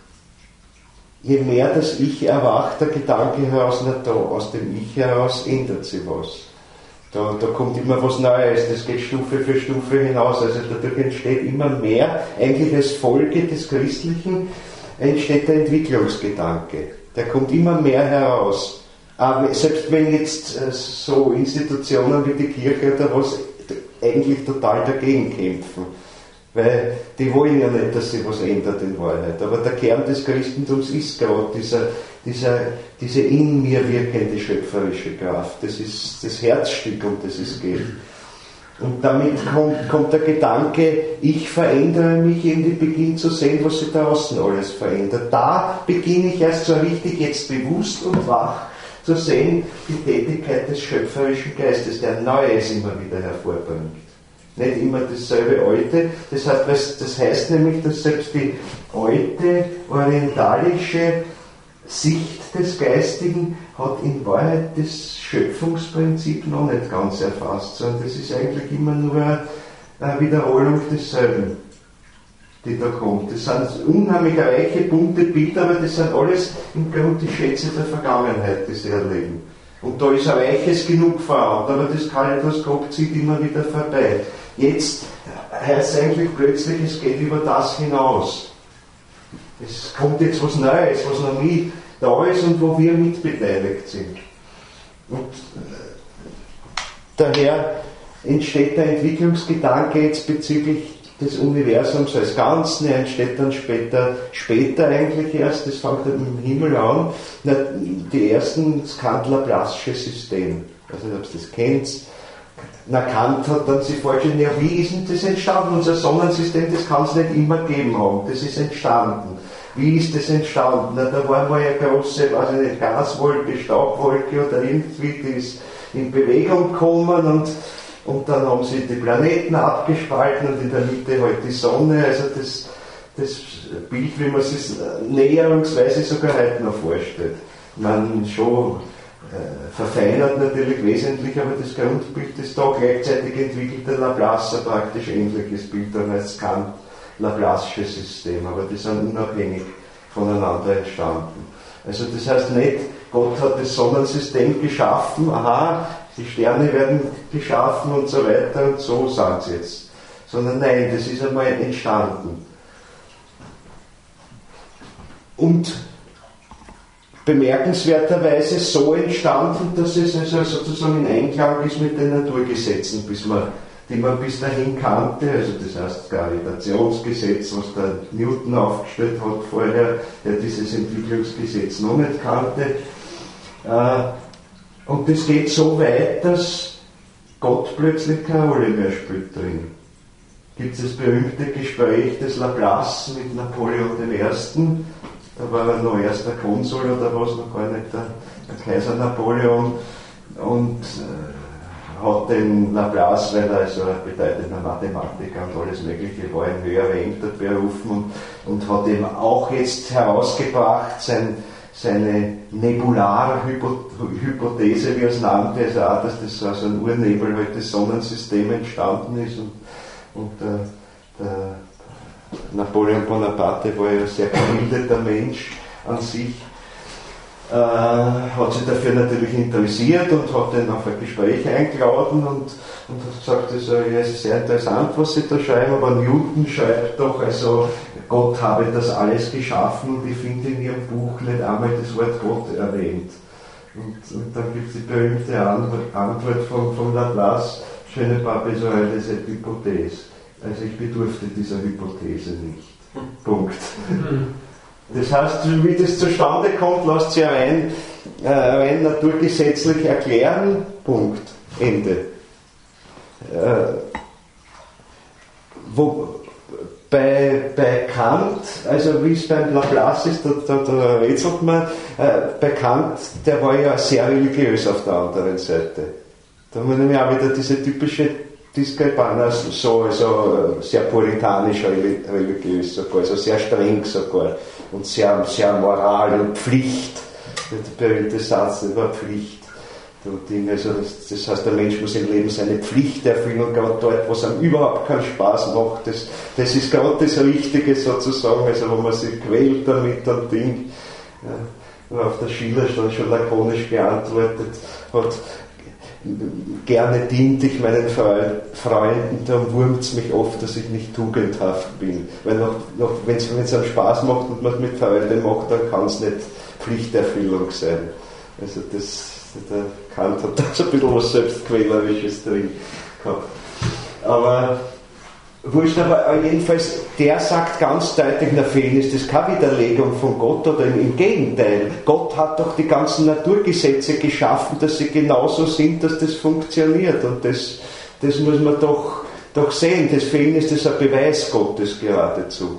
A: je mehr das Ich erwacht, der Gedanke heraus, na da, aus dem Ich heraus ändert sich was. Da, da kommt immer was Neues, das geht Stufe für Stufe hinaus, also dadurch entsteht immer mehr, eigentlich als Folge des Christlichen entsteht der Entwicklungsgedanke. Der kommt immer mehr heraus. Aber selbst wenn jetzt so Institutionen wie die Kirche oder was eigentlich total dagegen kämpfen, weil die wollen ja nicht, dass sich was ändert in Wahrheit. Aber der Kern des Christentums ist gerade dieser, dieser, diese in mir wirkende schöpferische Kraft. Das ist das Herzstück, um das es geht. Und damit kommt, kommt der Gedanke, ich verändere mich, irgendwie beginne zu sehen, was sich da außen alles verändert. Da beginne ich erst so richtig jetzt bewusst und wach zu sehen, die Tätigkeit des schöpferischen Geistes, der Neues immer wieder hervorbringt. Nicht immer dasselbe Alte. Das heißt, das heißt nämlich, dass selbst die alte, orientalische Sicht des Geistigen hat in Wahrheit das Schöpfungsprinzip noch nicht ganz erfasst, sondern das ist eigentlich immer nur eine Wiederholung desselben, die da kommt. Das sind unheimlich reiche, bunte Bilder, aber das sind alles im Grunde die Schätze der Vergangenheit, die sie erleben. Und da ist ein Reiches genug verankert, aber das Kaleidoskop zieht immer wieder vorbei. Jetzt heißt es eigentlich plötzlich, es geht über das hinaus. Es kommt jetzt was Neues, was noch nie da ist und wo wir mitbeteiligt sind. Und daher entsteht der Entwicklungsgedanke jetzt bezüglich des Universums als Ganzen, er entsteht dann später, später eigentlich erst, das fängt dann im Himmel an, die ersten, das Kant-Laplace'sche System. Ich weiß nicht, ob ihr das kennt. Na, Kant hat dann sich vorgestellt, ja, wie ist denn das entstanden? Unser Sonnensystem, das kann es nicht immer geben haben, das ist entstanden. Wie ist das entstanden? Na, da war mal eine große, weiß ich nicht, Gaswolke, Staubwolke oder irgendwie, die ist in Bewegung gekommen und Und dann haben sie die Planeten abgespalten und in der Mitte halt die Sonne. Also das, das Bild, wie man es sich näherungsweise sogar heute noch vorstellt. Man schon äh, verfeinert natürlich wesentlich, aber das Grundbild ist da. Gleichzeitig entwickelt der Laplace ein praktisch ähnliches Bild, dann heißt es Kant-Laplace'sche System, aber die sind unabhängig voneinander entstanden. Also das heißt nicht, Gott hat das Sonnensystem geschaffen, aha, die Sterne werden geschaffen und so weiter und so sind sie jetzt. Sondern nein, das ist einmal entstanden. Und bemerkenswerterweise so entstanden, dass es also sozusagen in Einklang ist mit den Naturgesetzen, bis man, die man bis dahin kannte, also das heißt Gravitationsgesetz, was der Newton aufgestellt hat vorher, der dieses Entwicklungsgesetz noch nicht kannte. Und das geht so weit, dass Gott plötzlich keine Rolle mehr spielt drin. Gibt es das berühmte Gespräch des Laplace mit Napoleon der Erste. Da war er noch erster Konsul oder was, noch gar nicht der, der Kaiser Napoleon. Und äh, hat den Laplace, weil er also ein bedeutender Mathematiker und alles Mögliche war, in höhere Ämter berufen und, und hat ihm auch jetzt herausgebracht, sein seine Nebularhypothese, wie er es nannte, also auch, dass das aus einem Urnebel halt das Sonnensystem entstanden ist, und, und der, der Napoleon Bonaparte war ja ein sehr gebildeter Mensch an sich, äh, hat sich dafür natürlich interessiert und hat dann auf ein Gespräch eingeladen und, und hat gesagt, also, ja, es ist sehr interessant, was Sie da schreiben, aber Newton schreibt doch, also Gott habe das alles geschaffen, und ich finde in Ihrem Buch nicht einmal das Wort Gott erwähnt. Und, und dann gibt es die berühmte Antwort, Antwort von, von Laplace, je ne pas besoin de cette hypothèse. Also ich bedurfte dieser Hypothese nicht. Punkt. Das heißt, wie das zustande kommt, lasst sich rein, äh, rein naturgesetzlich erklären. Punkt. Ende. Äh, wo, bei, bei Kant, also wie es beim Laplace ist, da, da, da rätselt man, äh, bei Kant, der war ja sehr religiös auf der anderen Seite. Da haben wir nämlich auch wieder diese typische Diskrepanz, so also sehr puritanisch religiös sogar, also sehr streng sogar und sehr, sehr Moral und Pflicht. Der berühmte Satz über Pflicht. Also das, das heißt, der Mensch muss im Leben seine Pflicht erfüllen, und gerade dort, wo es einem überhaupt keinen Spaß macht, das, das ist gerade das Richtige sozusagen, also wo man sich quält damit und Ding. Ja, auf der Schiller schon lakonisch geantwortet hat, gerne dient ich meinen Freunden, darum wurmt es mich oft, dass ich nicht tugendhaft bin. Weil noch, noch, wenn es einem Spaß macht und man es mit Freude macht, dann kann es nicht Pflichterfüllung sein. Also das, der Kant hat da so ein bisschen was Selbstquälerisches drin gehabt. Aber wurscht, aber jedenfalls, der sagt ganz deutlich, na, für ihn ist das keine Widerlegung von Gott, oder im, im Gegenteil. Gott hat doch die ganzen Naturgesetze geschaffen, dass sie genauso sind, dass das funktioniert, und das, das muss man doch, doch sehen. Das, für ihn ist das ein Beweis Gottes geradezu.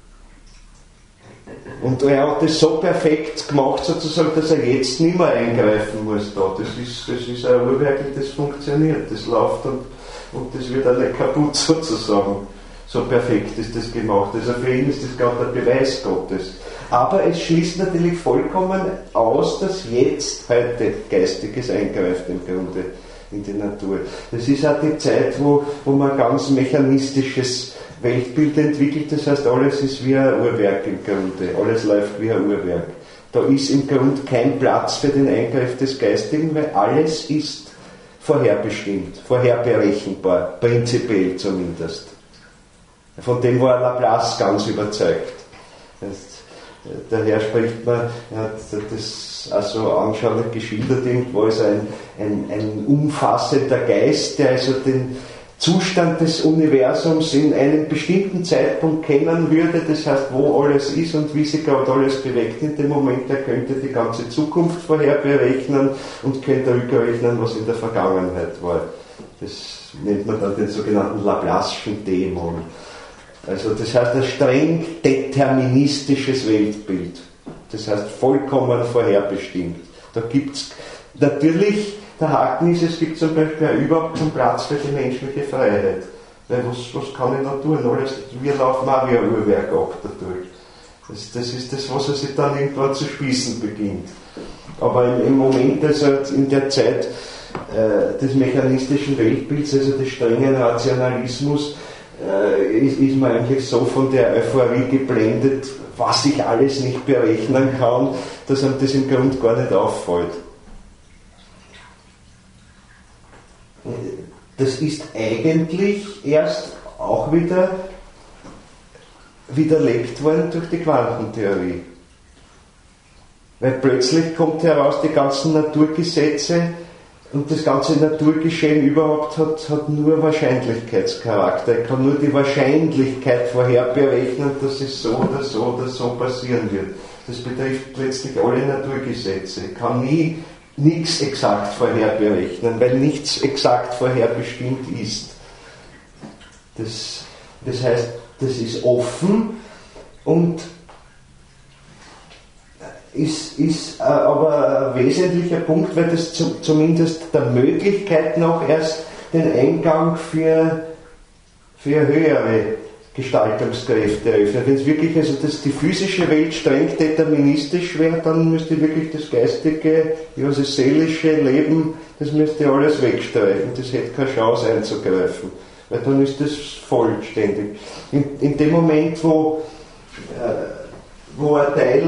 A: Und er hat das so perfekt gemacht, sozusagen, dass er jetzt nicht mehr eingreifen muss da. Das ist, das ist ein Uhrwerk, das funktioniert, das läuft und Und das wird auch nicht kaputt sozusagen. So perfekt ist das gemacht. Also für ihn ist das gerade der Beweis Gottes. Aber es schließt natürlich vollkommen aus, dass jetzt heute Geistiges eingreift im Grunde in die Natur. Das ist auch die Zeit, wo, wo man ganz mechanistisches Weltbild entwickelt. Das heißt, alles ist wie ein Uhrwerk im Grunde. Alles läuft wie ein Uhrwerk. Da ist im Grunde kein Platz für den Eingriff des Geistigen, weil alles ist vorherbestimmt, vorherberechenbar, prinzipiell zumindest. Von dem war Laplace ganz überzeugt. Daher spricht man, er hat das also anschaulich geschildert, irgendwo als ein, ein, ein umfassender Geist, der also den Zustand des Universums in einem bestimmten Zeitpunkt kennen würde, das heißt, wo alles ist und wie sich gerade alles bewegt in dem Moment. Er könnte die ganze Zukunft vorher berechnen und könnte rückrechnen, was in der Vergangenheit war. Das nennt man dann den sogenannten Laplace'schen Dämon. Also das heißt ein streng deterministisches Weltbild. Das heißt vollkommen vorherbestimmt. Da gibt es natürlich, der Haken ist, es gibt zum Beispiel auch überhaupt keinen Platz für die menschliche Freiheit. Weil was, was kann ich da tun? Alles, wir laufen auch wie ein Uhrwerk ab dadurch. Das, das ist das, was er sich dann irgendwann zu spießen beginnt. Aber im, im Moment, also in der Zeit äh, des mechanistischen Weltbilds, also des strengen Rationalismus, äh, ist, ist man eigentlich so von der Euphorie geblendet, was ich alles nicht berechnen kann, dass einem das im Grunde gar nicht auffällt. Das ist eigentlich erst auch wieder widerlegt worden durch die Quantentheorie. Weil plötzlich kommt heraus, die ganzen Naturgesetze und das ganze Naturgeschehen überhaupt hat, hat nur Wahrscheinlichkeitscharakter. Ich kann nur die Wahrscheinlichkeit vorherberechnen, dass es so oder so oder so passieren wird. Das betrifft plötzlich alle Naturgesetze. Ich kann nie nichts exakt vorherberechnen, weil nichts exakt vorherbestimmt ist. Das, das heißt, das ist offen und ist, ist aber ein wesentlicher Punkt, weil das zu, zumindest der Möglichkeit noch erst den Eingang für, für höhere Gestaltungskräfte eröffnet. Wenn es wirklich also das, die physische Welt streng deterministisch wäre, dann müsste wirklich das geistige, ja, das seelische Leben, das müsste alles wegstreichen. Das hätte keine Chance einzugreifen. Weil dann ist das vollständig. In, in dem Moment, wo, äh, wo ein Teil,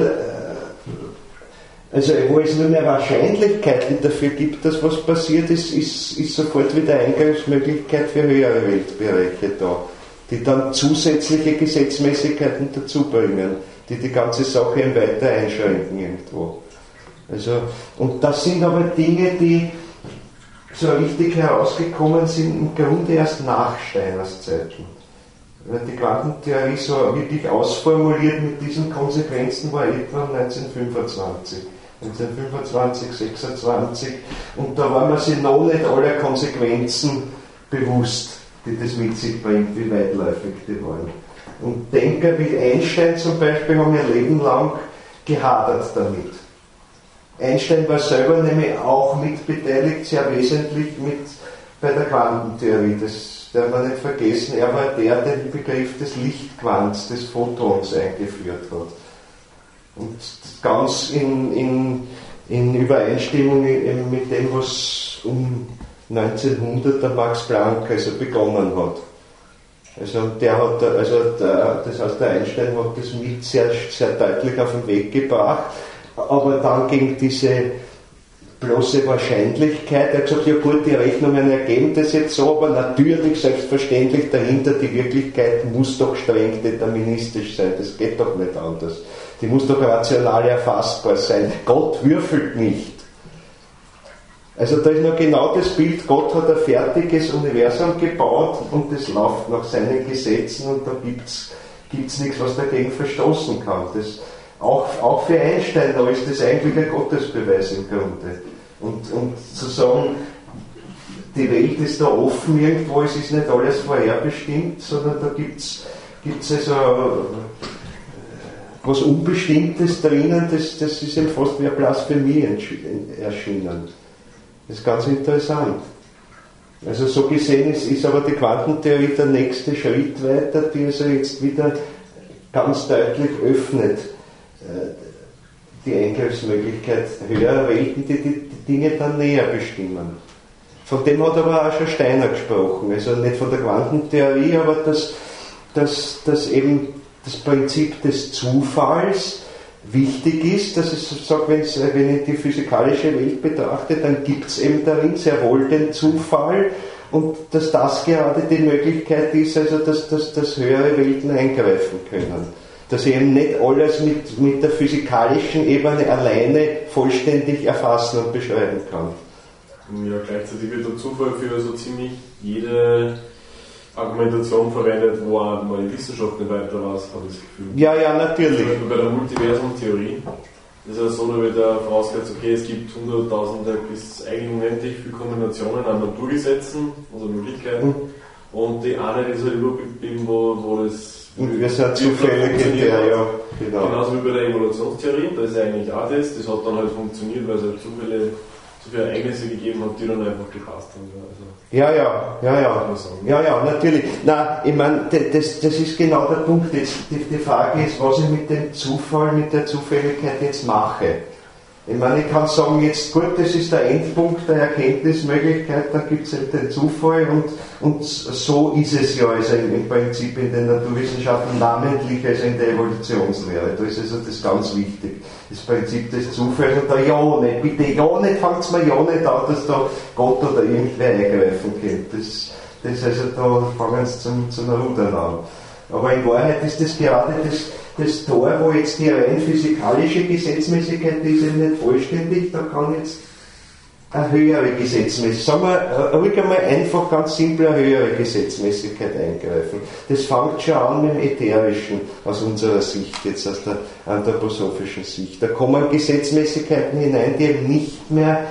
A: äh, also wo es nur mehr Wahrscheinlichkeiten dafür gibt, dass was passiert ist, ist, ist sofort wieder Eingriffsmöglichkeit für höhere Weltbereiche da, die dann zusätzliche Gesetzmäßigkeiten dazu bringen, die die ganze Sache eben weiter einschränken irgendwo. Also, und das sind aber Dinge, die so richtig herausgekommen sind, im Grunde erst nach Steiners Zeiten. Die Quantentheorie so wirklich ausformuliert mit diesen Konsequenzen war etwa neunzehnhundertfünfundzwanzig. neunzehnhundertfünfundzwanzig, sechsundzwanzig, und da war man sich noch nicht aller Konsequenzen bewusst, die das mit sich bringt, wie weitläufig die waren. Und Denker wie Einstein zum Beispiel haben ihr Leben lang gehadert damit. Einstein war selber nämlich auch mitbeteiligt, sehr wesentlich mit bei der Quantentheorie. Das darf man nicht vergessen. Er war der, der den Begriff des Lichtquants, des Photons eingeführt hat. Und ganz in, in, in Übereinstimmung mit dem, was um neunzehnhundert der Max Planck also begonnen hat. Also der hat, also der, das heißt, der Einstein hat das mit sehr, sehr deutlich auf den Weg gebracht, aber dann gegen diese bloße Wahrscheinlichkeit, er hat gesagt, ja gut, die Rechnungen ergeben das jetzt so, aber natürlich, selbstverständlich, dahinter die Wirklichkeit muss doch streng deterministisch sein, das geht doch nicht anders. Die muss doch rational erfassbar sein. Gott würfelt nicht. Also da ist noch genau das Bild, Gott hat ein fertiges Universum gebaut und das läuft nach seinen Gesetzen und da gibt es nichts, was dagegen verstoßen kann. Das, auch, auch für Einstein, da ist das eigentlich ein Gottesbeweis im Grunde. Und, und zu sagen, die Welt ist da offen irgendwo, es ist nicht alles vorherbestimmt, sondern da gibt es also was Unbestimmtes drinnen, das, das ist ihm fast wie eine Blasphemie erschienen. Das ist ganz interessant. Also so gesehen ist, ist aber die Quantentheorie der nächste Schritt weiter, die also jetzt wieder ganz deutlich öffnet äh, die Eingriffsmöglichkeit höherer Welten, die, die die Dinge dann näher bestimmen. Von dem hat aber auch schon Steiner gesprochen, also nicht von der Quantentheorie, aber dass, dass, dass eben das Prinzip des Zufalls wichtig ist, dass es sagt, wenn ich die physikalische Welt betrachte, dann gibt es eben darin sehr wohl den Zufall und dass das gerade die Möglichkeit ist, also dass, dass, dass höhere Welten eingreifen können. Dass ich eben nicht alles mit, mit der physikalischen Ebene alleine vollständig erfassen und beschreiben kann.
D: Ja, gleichzeitig wird der Zufall für so ziemlich jede Argumentation verwendet, wo auch mal die Wissenschaft nicht weiter weiß, habe ich das Gefühl.
A: Ja, ja, natürlich.
D: Zum Beispiel bei der Multiversum-Theorie ist es so, da wird ja vorausgesetzt, okay, es gibt hunderttausende bis eigentlich unendlich viele Kombinationen an Naturgesetzen, also Möglichkeiten, mhm. und die eine ist halt übergeblieben, wo, wo das
A: und wir sind zufällig in der, ja, genau.
D: Genauso wie bei der Evolutionstheorie, da ist eigentlich auch das, das hat dann halt funktioniert, weil es halt Zufälle, so viele Ereignisse gegeben hat, die dann einfach gepasst haben. Also,
A: ja, ja, ja, ja, ja, ja, natürlich. Na, ich meine, das, das ist genau der Punkt. Jetzt, die, die Frage ist, was ich mit dem Zufall, mit der Zufälligkeit jetzt mache. Ich meine, ich kann sagen, jetzt gut, das ist der Endpunkt der Erkenntnismöglichkeit, da gibt es eben den Zufall und, und so ist es ja also im Prinzip in den Naturwissenschaften, namentlich also in der Evolutionslehre. Da ist also das ganz wichtig, das Prinzip des Zufalls. Und da ja nicht, bitte ja nicht, fangt mir ja nicht an, dass da Gott oder irgendwer eingreifen könnte. Das, das also, da fangen sie zum, zum Rudern an. Aber in Wahrheit ist das gerade das, das Tor, wo jetzt die rein physikalische Gesetzmäßigkeit, die ist eben nicht vollständig, da kann jetzt eine höhere Gesetzmäßigkeit, sagen wir ruhig einmal einfach ganz simpel eine höhere Gesetzmäßigkeit eingreifen. Das fängt schon an mit dem Ätherischen aus unserer Sicht, jetzt aus der anthroposophischen Sicht. Da kommen Gesetzmäßigkeiten hinein, die eben nicht mehr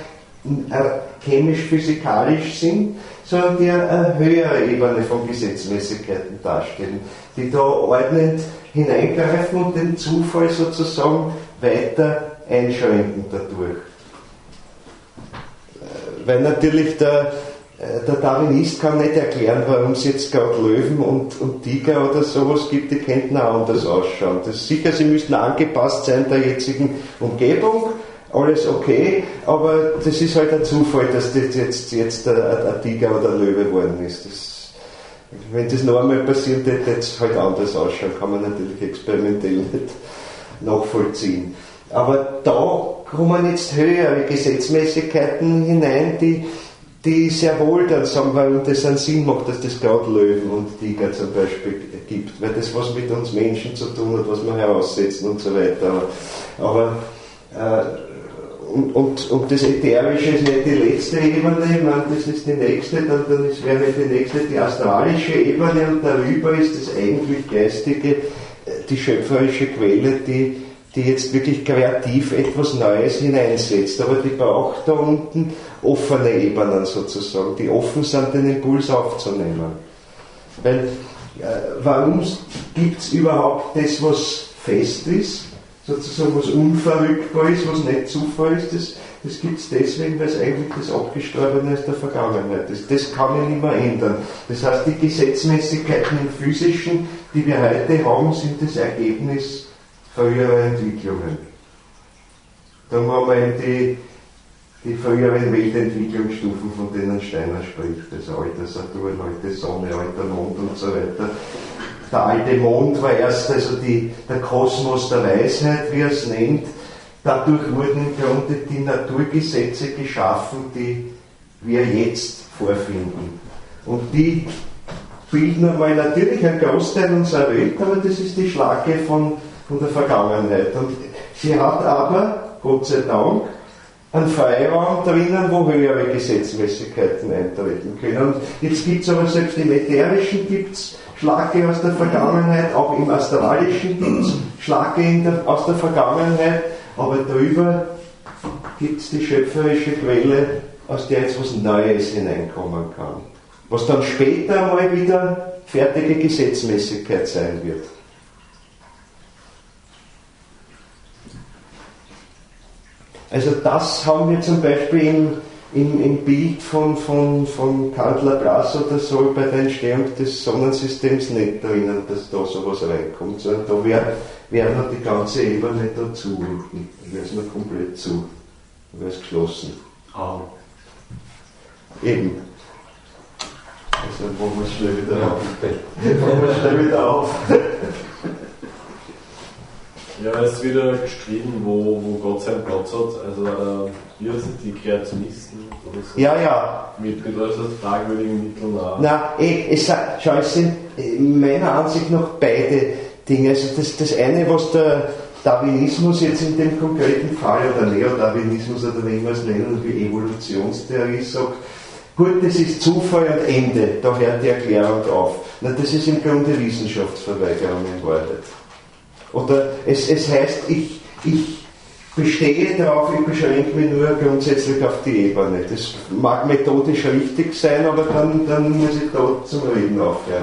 A: chemisch-physikalisch sind, sondern die eine höhere Ebene von Gesetzmäßigkeiten darstellen, die da ordnend hineingreifen und den Zufall sozusagen weiter einschränken dadurch. Weil natürlich der, der Darwinist kann nicht erklären, warum es jetzt gerade Löwen und, und Tiger oder sowas gibt, die könnten auch anders ausschauen. Das ist sicher, sie müssten angepasst sein der jetzigen Umgebung, alles okay, aber das ist halt ein Zufall, dass das jetzt, jetzt ein, ein Tiger oder ein Löwe geworden ist. Das, wenn das noch einmal passiert, hätte es halt anders ausschauen, kann man natürlich experimentell nicht nachvollziehen. Aber da kommen jetzt höhere Gesetzmäßigkeiten hinein, die die sehr wohl dann sagen, warum das einen Sinn macht, dass das gerade Löwen und Tiger zum Beispiel gibt, weil das was mit uns Menschen zu tun hat, was wir heraussetzen und so weiter. Aber äh, und, und, und das Ätherische ist nicht die letzte Ebene, ich meine, das ist die nächste, dann, dann ist, wäre die nächste die astralische Ebene und darüber ist das eigentlich Geistige, die schöpferische Quelle, die die jetzt wirklich kreativ etwas Neues hineinsetzt. Aber die braucht da unten offene Ebenen sozusagen, die offen sind, den Impuls aufzunehmen. Weil, äh, warum gibt es überhaupt das, was fest ist, sozusagen was unverrückbar ist, was nicht Zufall ist, das, das gibt es deswegen, weil es eigentlich das Abgestorbene aus der Vergangenheit ist. Das kann man nicht mehr ändern. Das heißt, die Gesetzmäßigkeiten im Physischen, die wir heute haben, sind das Ergebnis frühere Entwicklungen. Da haben wir eben die, die früheren Weltentwicklungsstufen, von denen Steiner spricht, also alter Saturn, alte Sonne, alter Mond und so weiter. Der alte Mond war erst also die, der Kosmos der Weisheit, wie er es nennt. Dadurch wurden im Grunde die Naturgesetze geschaffen, die wir jetzt vorfinden. Und die bilden einmal natürlich einen Großteil unserer Welt, aber das ist die Schlacke von von der Vergangenheit. Und sie hat aber, Gott sei Dank, einen Freiraum drinnen, wo höhere Gesetzmäßigkeiten eintreten können. Und jetzt gibt es aber selbst im Ätherischen gibt's Schlacke aus der Vergangenheit, auch im Astralischen gibt es Schlacke in der, aus der Vergangenheit, aber darüber gibt es die schöpferische Quelle, aus der jetzt was Neues hineinkommen kann. Was dann später mal wieder fertige Gesetzmäßigkeit sein wird. Also das haben wir zum Beispiel im, im, im Bild von, von, von Karl Laplace oder so bei der Entstehung des Sonnensystems nicht drinnen, dass da sowas reinkommt, sondern da wäre wär noch die ganze Ebene dazu. Da wäre es noch komplett zu. Da wäre es geschlossen.
B: Ah.
A: Eben. Also wollen wir es schnell wieder auf. Wollen wir schnell wieder auf.
D: Ja, es ist wieder gestritten, wo, wo Gott seinen Platz hat. Also, äh, wir sind die Kreationisten oder so.
A: Ja, ja.
D: Mit bedeutet fragwürdigen Mitteln auch.
A: Nein, eh, es, schau, es sind meiner Ansicht nach beide Dinge. Also das, das eine, was der Darwinismus jetzt in dem konkreten Fall, oder Neodarwinismus oder wie immer es nennen, wie Evolutionstheorie sagt, gut, das ist Zufall und Ende, da hört die Erklärung auf. Na, das ist im Grunde Wissenschaftsverweigerung in Wahrheit. Oder es, es heißt, ich, ich bestehe darauf, ich beschränke mich nur grundsätzlich auf die Ebene. Das mag methodisch richtig sein, aber dann, dann muss ich da zum Reden aufhören.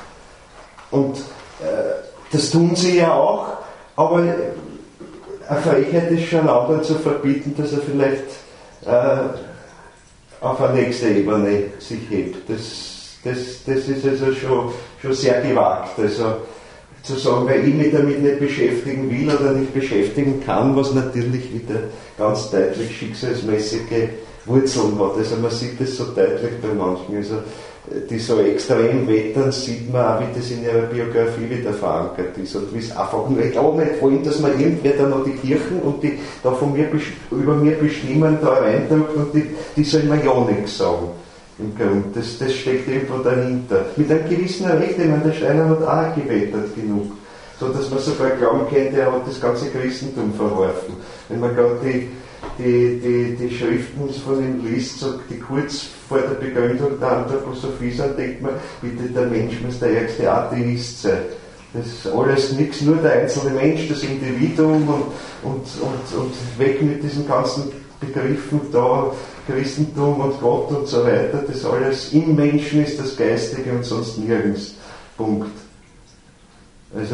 A: Und äh, das tun sie ja auch, aber eine Frechheit ist schon anderen zu verbieten, dass er vielleicht äh, auf eine nächste Ebene sich hebt. Das, das, das ist also schon, schon sehr gewagt. Also, zu sagen, weil ich mich damit nicht beschäftigen will oder nicht beschäftigen kann, was natürlich wieder ganz deutlich schicksalsmäßige Wurzeln hat. Also man sieht das so deutlich bei manchen, also die so extrem wettern, sieht man auch, wie das in ihrer Biografie wieder verankert ist und wie es einfach nur auch nicht wollen, dass man irgendwer da noch die Kirchen und die da von mir über mir bestimmen, da reindrückt und die, die soll mir ja nichts sagen. Im Grund. Das, das steckt irgendwo dahinter. Mit einem gewissen Recht, ich meine, der Steiner hat auch gewettert genug, so dass man sogar glauben könnte, er hat das ganze Christentum verworfen. Wenn man gerade die, die, die, die Schriften von ihm liest, so, die kurz vor der Begründung der Anthroposophie sind, denkt man, bitte, der Mensch muss der ärgste Atheist sein. Das ist alles nichts, nur der einzelne Mensch, das Individuum und, und, und, und weg mit diesen ganzen Begriffen da, Christentum und Gott und so weiter, das alles im Menschen ist das Geistige und sonst nirgends. Punkt. Also,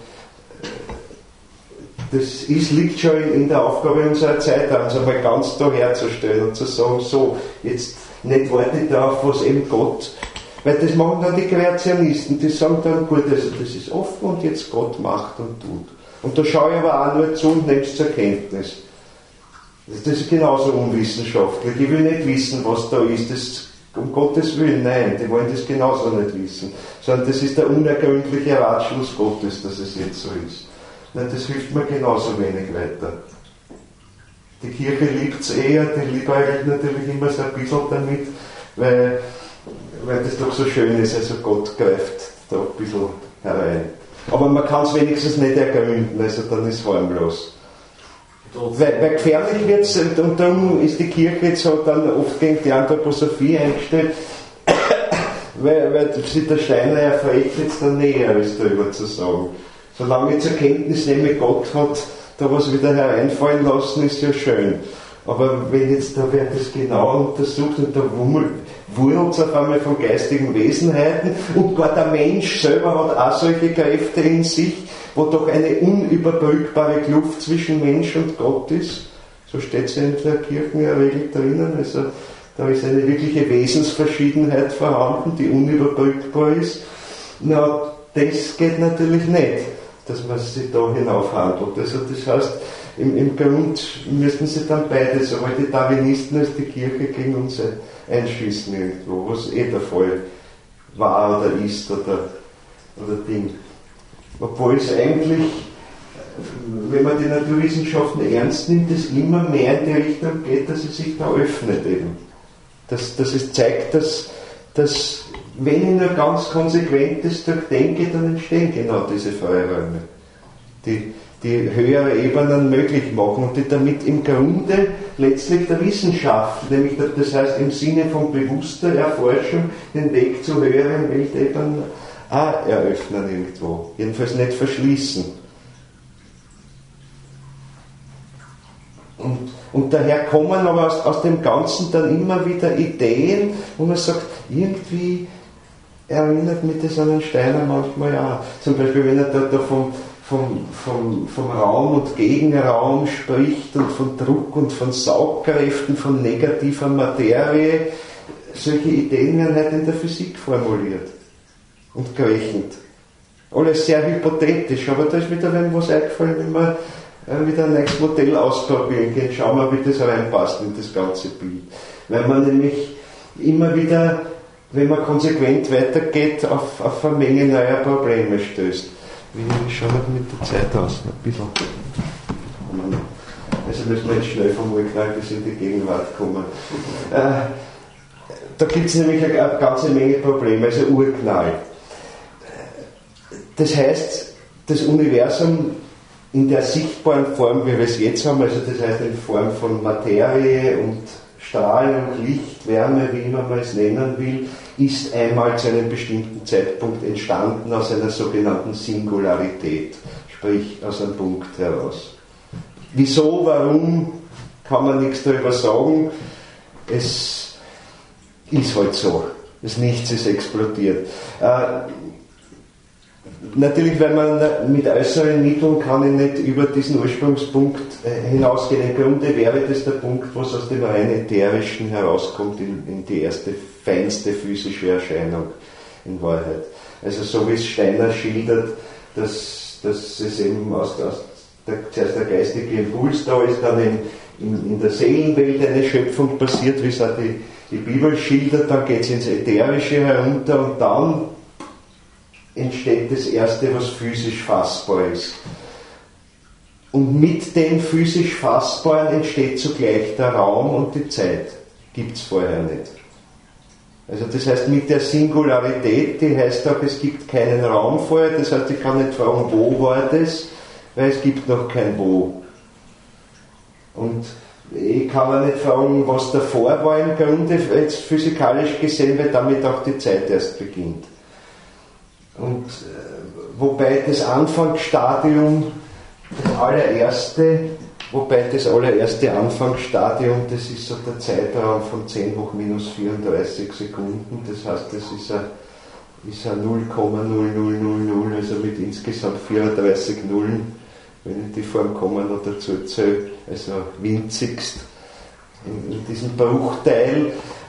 A: das ist, liegt schon in der Aufgabe unserer Zeit, also mal ganz da herzustellen und zu sagen, so, jetzt, nicht wartet darauf, was eben Gott, weil das machen dann die Kreationisten, die sagen dann, gut, also das ist offen und jetzt Gott macht und tut. Und da schaue ich aber auch nur zu und nehme es zur Kenntnis. Das ist genauso unwissenschaftlich. Ich will nicht wissen, was da ist. Das, um Gottes Willen, nein, die wollen das genauso nicht wissen. Sondern das ist der unergründliche Ratschluss Gottes, dass es jetzt so ist. Nein, das hilft mir genauso wenig weiter. Die Kirche liebt es eher, die liebt eigentlich natürlich immer so ein bisschen damit, weil, weil das doch so schön ist, also Gott greift da ein bisschen herein. Aber man kann es wenigstens nicht ergründen, also dann ist es harmlos. Weil, weil gefährlich wird es, und darum ist die Kirche jetzt halt dann oft gegen die Anthroposophie eingestellt, weil, weil sich der Steiner erfreut jetzt dann näher, als darüber zu sagen. Solange ich zur Kenntnis nehme, Gott hat da was wieder hereinfallen lassen, ist ja schön. Aber wenn jetzt da wer das genau untersucht und da wurmt es auf einmal von geistigen Wesenheiten und gar der Mensch selber hat auch solche Kräfte in sich, wo doch eine unüberbrückbare Kluft zwischen Mensch und Gott ist, so steht es ja in der Kirchenregel drinnen, also da ist eine wirkliche Wesensverschiedenheit vorhanden, die unüberbrückbar ist. Na, das geht natürlich nicht, dass man sich da hinaufhandelt. Also das heißt, im, im Grund müssten sie dann beide, sowohl die Darwinisten als die Kirche gegen uns einschießen irgendwo, was eh der Fall war oder ist oder, oder Ding. Obwohl es eigentlich, wenn man die Naturwissenschaften ernst nimmt, es immer mehr in die Richtung geht, dass es sich da öffnet eben. Dass, dass es zeigt, dass, dass wenn ich nur ganz konsequent das durchdenke, dann entstehen genau diese Freiräume, die, die höhere Ebenen möglich machen und die damit im Grunde letztlich der Wissenschaft, nämlich das heißt im Sinne von bewusster Erforschung, den Weg zu höheren Weltebenen auch eröffnen irgendwo. Jedenfalls nicht verschließen. Und, und daher kommen aber aus, aus dem Ganzen dann immer wieder Ideen, wo man sagt, irgendwie erinnert mich das an einen Steiner manchmal auch. Zum Beispiel, wenn er da, da vom, vom, vom, vom Raum und Gegenraum spricht und von Druck und von Saugkräften, von negativer Materie, solche Ideen werden halt in der Physik formuliert und gerechnet. Alles sehr hypothetisch, aber da ist wieder was eingefallen, wenn man wieder ein neues Modell ausprobieren kann. Schauen wir, wie das reinpasst in das ganze Bild. Weil man nämlich immer wieder, wenn man konsequent weitergeht, auf, auf eine Menge neuer Probleme stößt. Wie schaut das mit der Zeit aus? Ein bisschen. Also müssen wir jetzt schnell vom Urknall bis in die Gegenwart kommen. Äh, da gibt es nämlich eine, eine ganze Menge Probleme, also Urknall. Das heißt, das Universum in der sichtbaren Form, wie wir es jetzt haben, also das heißt in Form von Materie und Strahlung, Licht, Wärme, wie immer man es nennen will, ist einmal zu einem bestimmten Zeitpunkt entstanden aus einer sogenannten Singularität, sprich aus einem Punkt heraus. Wieso, warum, kann man nichts darüber sagen. Es ist halt so. Das Nichts ist explodiert. Äh, Natürlich, wenn man mit äußeren Mitteln kann ich nicht über diesen Ursprungspunkt hinausgehen. Im Grunde wäre das der Punkt, was aus dem rein Ätherischen herauskommt in, in die erste, feinste physische Erscheinung in Wahrheit. Also so wie es Steiner schildert, dass, dass es eben aus, aus der, zuerst der geistige Impuls da ist, dann in, in, in der Seelenwelt eine Schöpfung passiert, wie es auch die, die Bibel schildert, dann geht es ins Ätherische herunter und dann entsteht das Erste, was physisch fassbar ist. Und mit dem physisch Fassbaren entsteht zugleich der Raum und die Zeit. Gibt es vorher nicht. Also das heißt, mit der Singularität, die heißt auch, es gibt keinen Raum vorher, das heißt, ich kann nicht fragen, wo war das, weil es gibt noch kein Wo. Und ich kann auch nicht fragen, was davor war im Grunde, jetzt physikalisch gesehen, weil damit auch die Zeit erst beginnt. Und äh, wobei das Anfangsstadium, das allererste, wobei das allererste Anfangsstadium, das ist so der Zeitraum von zehn hoch minus vierunddreißig Sekunden, das heißt, das ist ein, ist ein null Komma null null null null, also mit insgesamt vierunddreißig Nullen, wenn ich die Form Komma noch dazu zähle, also winzigst in, in diesem Bruchteil.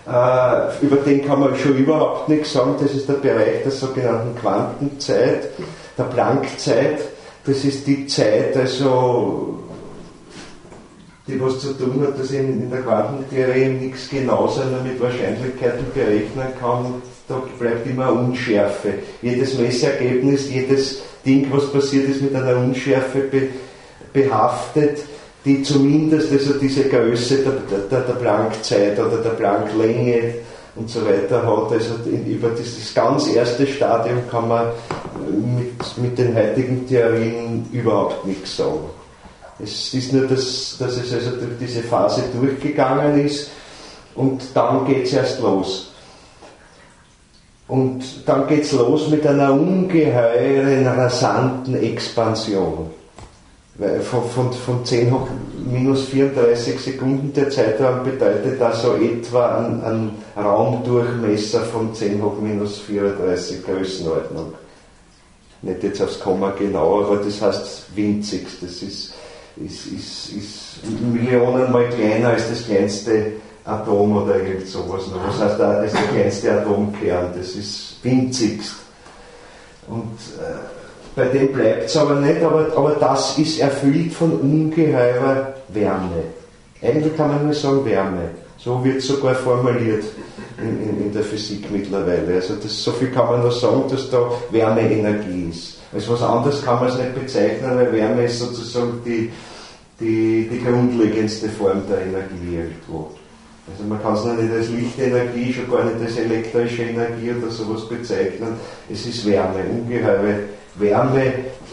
A: Äh, über den kann man schon überhaupt nichts sagen. Das ist der Bereich der sogenannten Quantenzeit, der Planck-Zeit. Das ist die Zeit, also, die was zu tun hat, dass in, in der Quantentheorie nichts genau sein mit Wahrscheinlichkeiten berechnen kann. Da bleibt immer Unschärfe. Jedes Messergebnis, jedes Ding, was passiert ist, mit einer Unschärfe be, behaftet, die zumindest also diese Größe der, der, der Planck-Zeit oder der Planck-Länge und so weiter hat. Also über dieses ganz erste Stadium kann man mit, mit den heutigen Theorien überhaupt nichts sagen. Es ist nur, dass, dass es also durch diese Phase durchgegangen ist und dann geht es erst los. Und dann geht es los mit einer ungeheuren, rasanten Expansion. Von, von, von zehn hoch minus vierunddreißig Sekunden der Zeitraum bedeutet das so etwa ein, ein Raumdurchmesser von zehn hoch minus vierunddreißig Größenordnung. Nicht jetzt aufs Komma genau, aber das heißt winzig. Das ist, ist, ist, ist Millionenmal kleiner als das kleinste Atom oder irgend sowas. Was heißt da, das ist der kleinste Atomkern, das ist winzigst. Und äh, bei dem bleibt es aber nicht, aber, aber das ist erfüllt von ungeheurer Wärme. Eigentlich kann man nur sagen Wärme. So wird es sogar formuliert in, in, in der Physik mittlerweile. Also das, so viel kann man nur sagen, dass da Wärmeenergie ist. Als was anderes kann man es nicht bezeichnen, weil Wärme ist sozusagen die, die, die grundlegendste Form der Energie irgendwo. Also man kann es noch nicht als Lichtenergie, schon gar nicht als elektrische Energie oder sowas bezeichnen. Es ist Wärme, ungeheure Wärme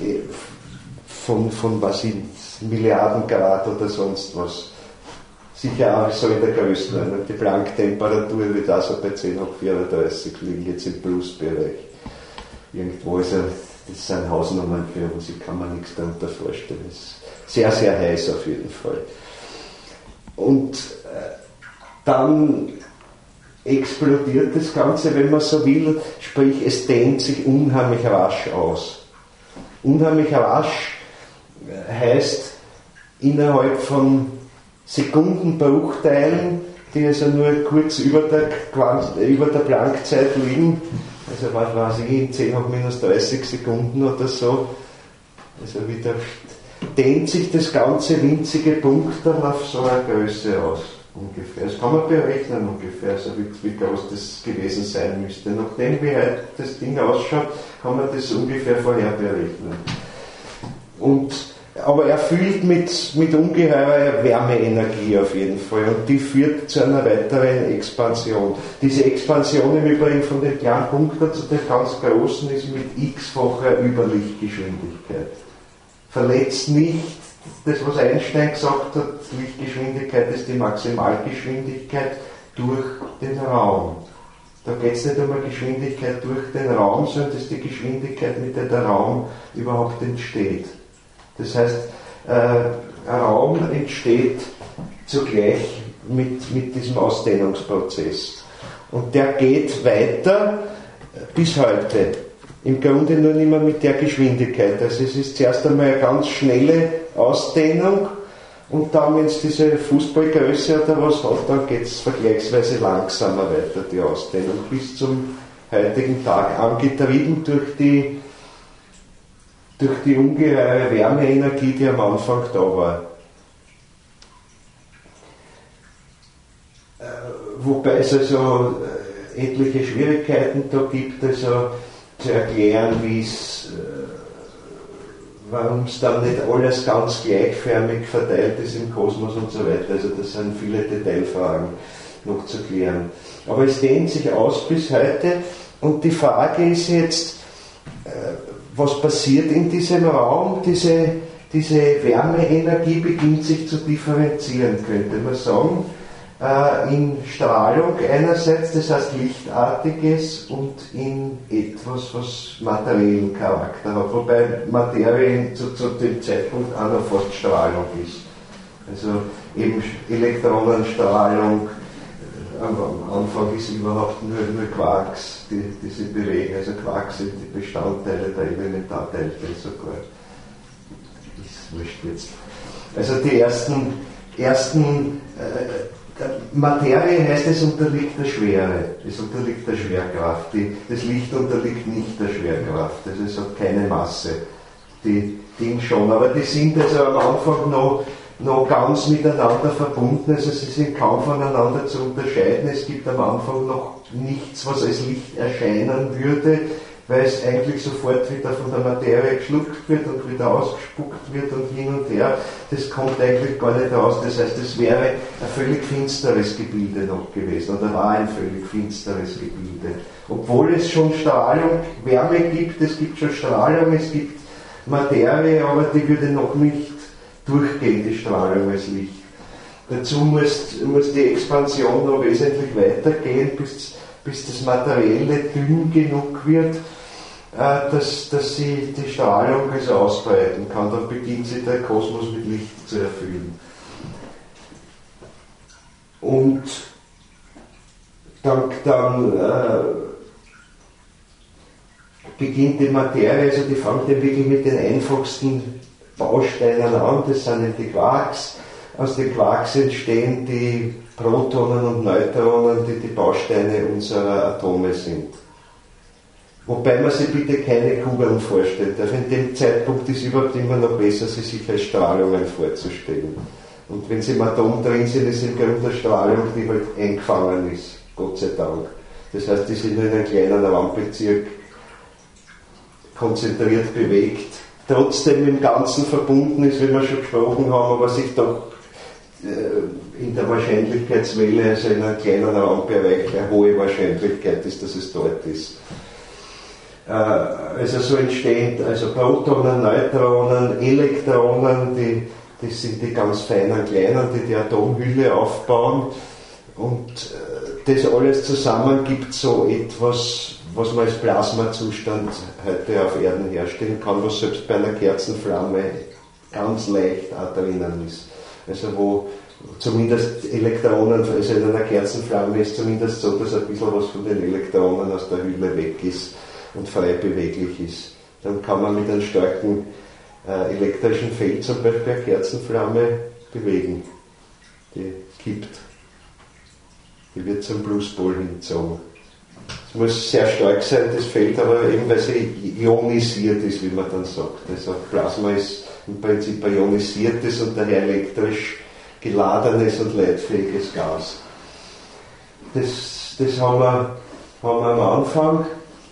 A: von, von was in Milliarden Grad oder sonst was. Sicher auch so in der Größenordnung. Die Planck-Temperatur wird also bei zehn hoch vierunddreißig liegen, jetzt im Plusbereich. Irgendwo ist er, das sind Hausnummern für uns, ich kann mir nichts darunter vorstellen. Es ist sehr, sehr heiß auf jeden Fall. Und äh, dann explodiert das Ganze, wenn man so will, sprich es dehnt sich unheimlich rasch aus. Unheimlich rasch heißt innerhalb von Sekundenbruchteilen, die also nur kurz über der, über der Planck-Zeit liegen, also was weiß ich, in zehn hoch minus dreißig Sekunden oder so, also wieder dehnt sich das ganze winzige Punkt dann auf so eine Größe aus. Ungefähr. Das kann man berechnen ungefähr, also wie, wie groß das gewesen sein müsste. Nachdem wie heute das Ding ausschaut, kann man das ungefähr vorher berechnen. Und, aber erfüllt mit, mit ungeheurer Wärmeenergie auf jeden Fall und die führt zu einer weiteren Expansion. Diese Expansion im Übrigen von den kleinen Punkten zu den ganz großen ist mit x-facher Überlichtgeschwindigkeit. Verletzt nicht das, was Einstein gesagt hat, Lichtgeschwindigkeit ist die Maximalgeschwindigkeit durch den Raum. Da geht es nicht um eine Geschwindigkeit durch den Raum, sondern das ist die Geschwindigkeit, mit der der Raum überhaupt entsteht. Das heißt, äh, ein Raum entsteht zugleich mit, mit diesem Ausdehnungsprozess. Und der geht weiter bis heute. Im Grunde nur nicht mehr mit der Geschwindigkeit. Also es ist zuerst einmal eine ganz schnelle Ausdehnung und dann, wenn es diese Fußballgröße oder was hat, dann geht es vergleichsweise langsamer weiter, die Ausdehnung, bis zum heutigen Tag, angetrieben durch die, durch die ungeheure Wärmeenergie, die am Anfang da war. Äh, wobei es also äh, etliche Schwierigkeiten da gibt, also zu erklären, wie es, warum es dann nicht alles ganz gleichförmig verteilt ist im Kosmos und so weiter. Also das sind viele Detailfragen noch zu klären. Aber es dehnt sich aus bis heute und die Frage ist jetzt, was passiert in diesem Raum? Diese, diese Wärmeenergie beginnt sich zu differenzieren, könnte man sagen. In Strahlung einerseits, das heißt Lichtartiges, und in etwas, was materiellen Charakter hat, wobei Materie zu, zu dem Zeitpunkt auch noch fast Strahlung ist. Also eben Elektronenstrahlung, am Anfang ist überhaupt nur, nur Quarks, die, die sie bewegen, also Quarks sind die Bestandteile der Elementarteilchen sogar. Ist wurscht jetzt. Also die ersten, ersten äh, Materie heißt, es unterliegt der Schwere, es unterliegt der Schwerkraft. Die, das Licht unterliegt nicht der Schwerkraft, also es hat keine Masse. Die Dinge schon, aber die sind also am Anfang noch, noch ganz miteinander verbunden, also sie sind kaum voneinander zu unterscheiden. Es gibt am Anfang noch nichts, was als Licht erscheinen würde, weil es eigentlich sofort wieder von der Materie geschluckt wird und wieder ausgespuckt wird und hin und her. Das kommt eigentlich gar nicht raus. Das heißt, es wäre ein völlig finsteres Gebilde noch gewesen, oder war ein völlig finsteres Gebilde. Obwohl es schon Strahlung, Wärme gibt, es gibt schon Strahlung, es gibt Materie, aber die würde noch nicht durchgehen, die Strahlung als Licht. Dazu muss, muss die Expansion noch wesentlich weitergehen, bis, bis das Materielle dünn genug wird, äh, dass, dass sie die Strahlung also ausbreiten kann. Dann beginnt sich der Kosmos mit Licht zu erfüllen. Und dann, dann äh, beginnt die Materie, also die fängt ja wirklich mit den einfachsten Bausteinen an, das sind eben die Quarks. Aus den Quarks entstehen die Protonen und Neutronen, die die Bausteine unserer Atome sind. Wobei man sich bitte keine Kugeln vorstellt. Also in dem Zeitpunkt ist überhaupt immer noch besser, sie sich als Strahlungen vorzustellen. Und wenn sie im Atom drin sind, ist im Grunde eine Strahlung, die halt eingefangen ist, Gott sei Dank. Das heißt, die sind nur in einem kleinen Raumbezirk konzentriert bewegt. Trotzdem im Ganzen verbunden ist, wie wir schon gesprochen haben, aber sich doch in der Wahrscheinlichkeitswelle, also in einem kleinen Raumbereich, eine hohe Wahrscheinlichkeit ist, dass es dort ist. Also so entstehen also Protonen, Neutronen, Elektronen, die, die sind die ganz feinen Kleinen, die die Atomhülle aufbauen, und das alles zusammen gibt so etwas, was man als Plasmazustand heute auf Erden herstellen kann, was selbst bei einer Kerzenflamme ganz leicht auch drinnen ist. Also wo zumindest Elektronen, also in einer Kerzenflamme ist zumindest so, dass ein bisschen was von den Elektronen aus der Hülle weg ist und frei beweglich ist. Dann kann man mit einem starken äh, elektrischen Feld zum Beispiel eine Kerzenflamme bewegen. Die kippt. Die wird zum Pluspol hingezogen. Es muss sehr stark sein, das Feld, aber eben weil sie ionisiert ist, wie man dann sagt. Also Plasma ist im Prinzip ein ionisiertes und daher elektrisch geladenes und leitfähiges Gas. Das, das haben, wir, haben wir am Anfang.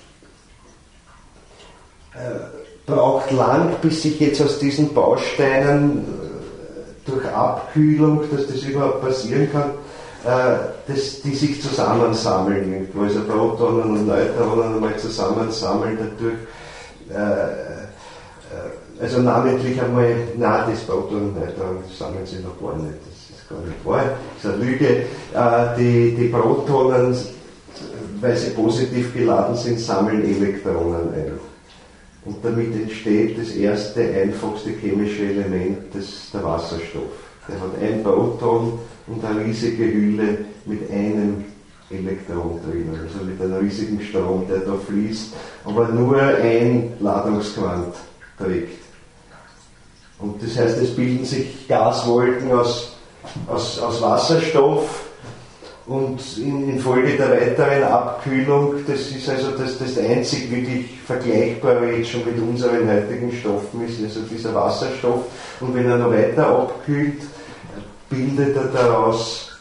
A: Äh, braucht lang, bis sich jetzt aus diesen Bausteinen äh, durch Abkühlung, dass das überhaupt passieren kann, äh, dass die sich zusammensammeln irgendwo. Also Protonen und Neutronen einmal zusammensammeln, dadurch äh, also namentlich einmal, nein, das Proton und Neutron sammeln sie noch gar nicht, das ist gar nicht wahr, das ist eine Lüge. Die, die Protonen, weil sie positiv geladen sind, sammeln Elektronen ein. Und damit entsteht das erste, einfachste chemische Element, das der Wasserstoff. Der hat ein Proton und eine riesige Hülle mit einem Elektron drin, also mit einem riesigen Strom, der da fließt, aber nur ein Ladungsquant trägt. Und das heißt, es bilden sich Gaswolken aus, aus, aus Wasserstoff, und in, infolge der weiteren Abkühlung, das ist also das, das einzig wirklich Vergleichbare jetzt schon mit unseren heutigen Stoffen ist, also dieser Wasserstoff, und wenn er noch weiter abkühlt, bildet er daraus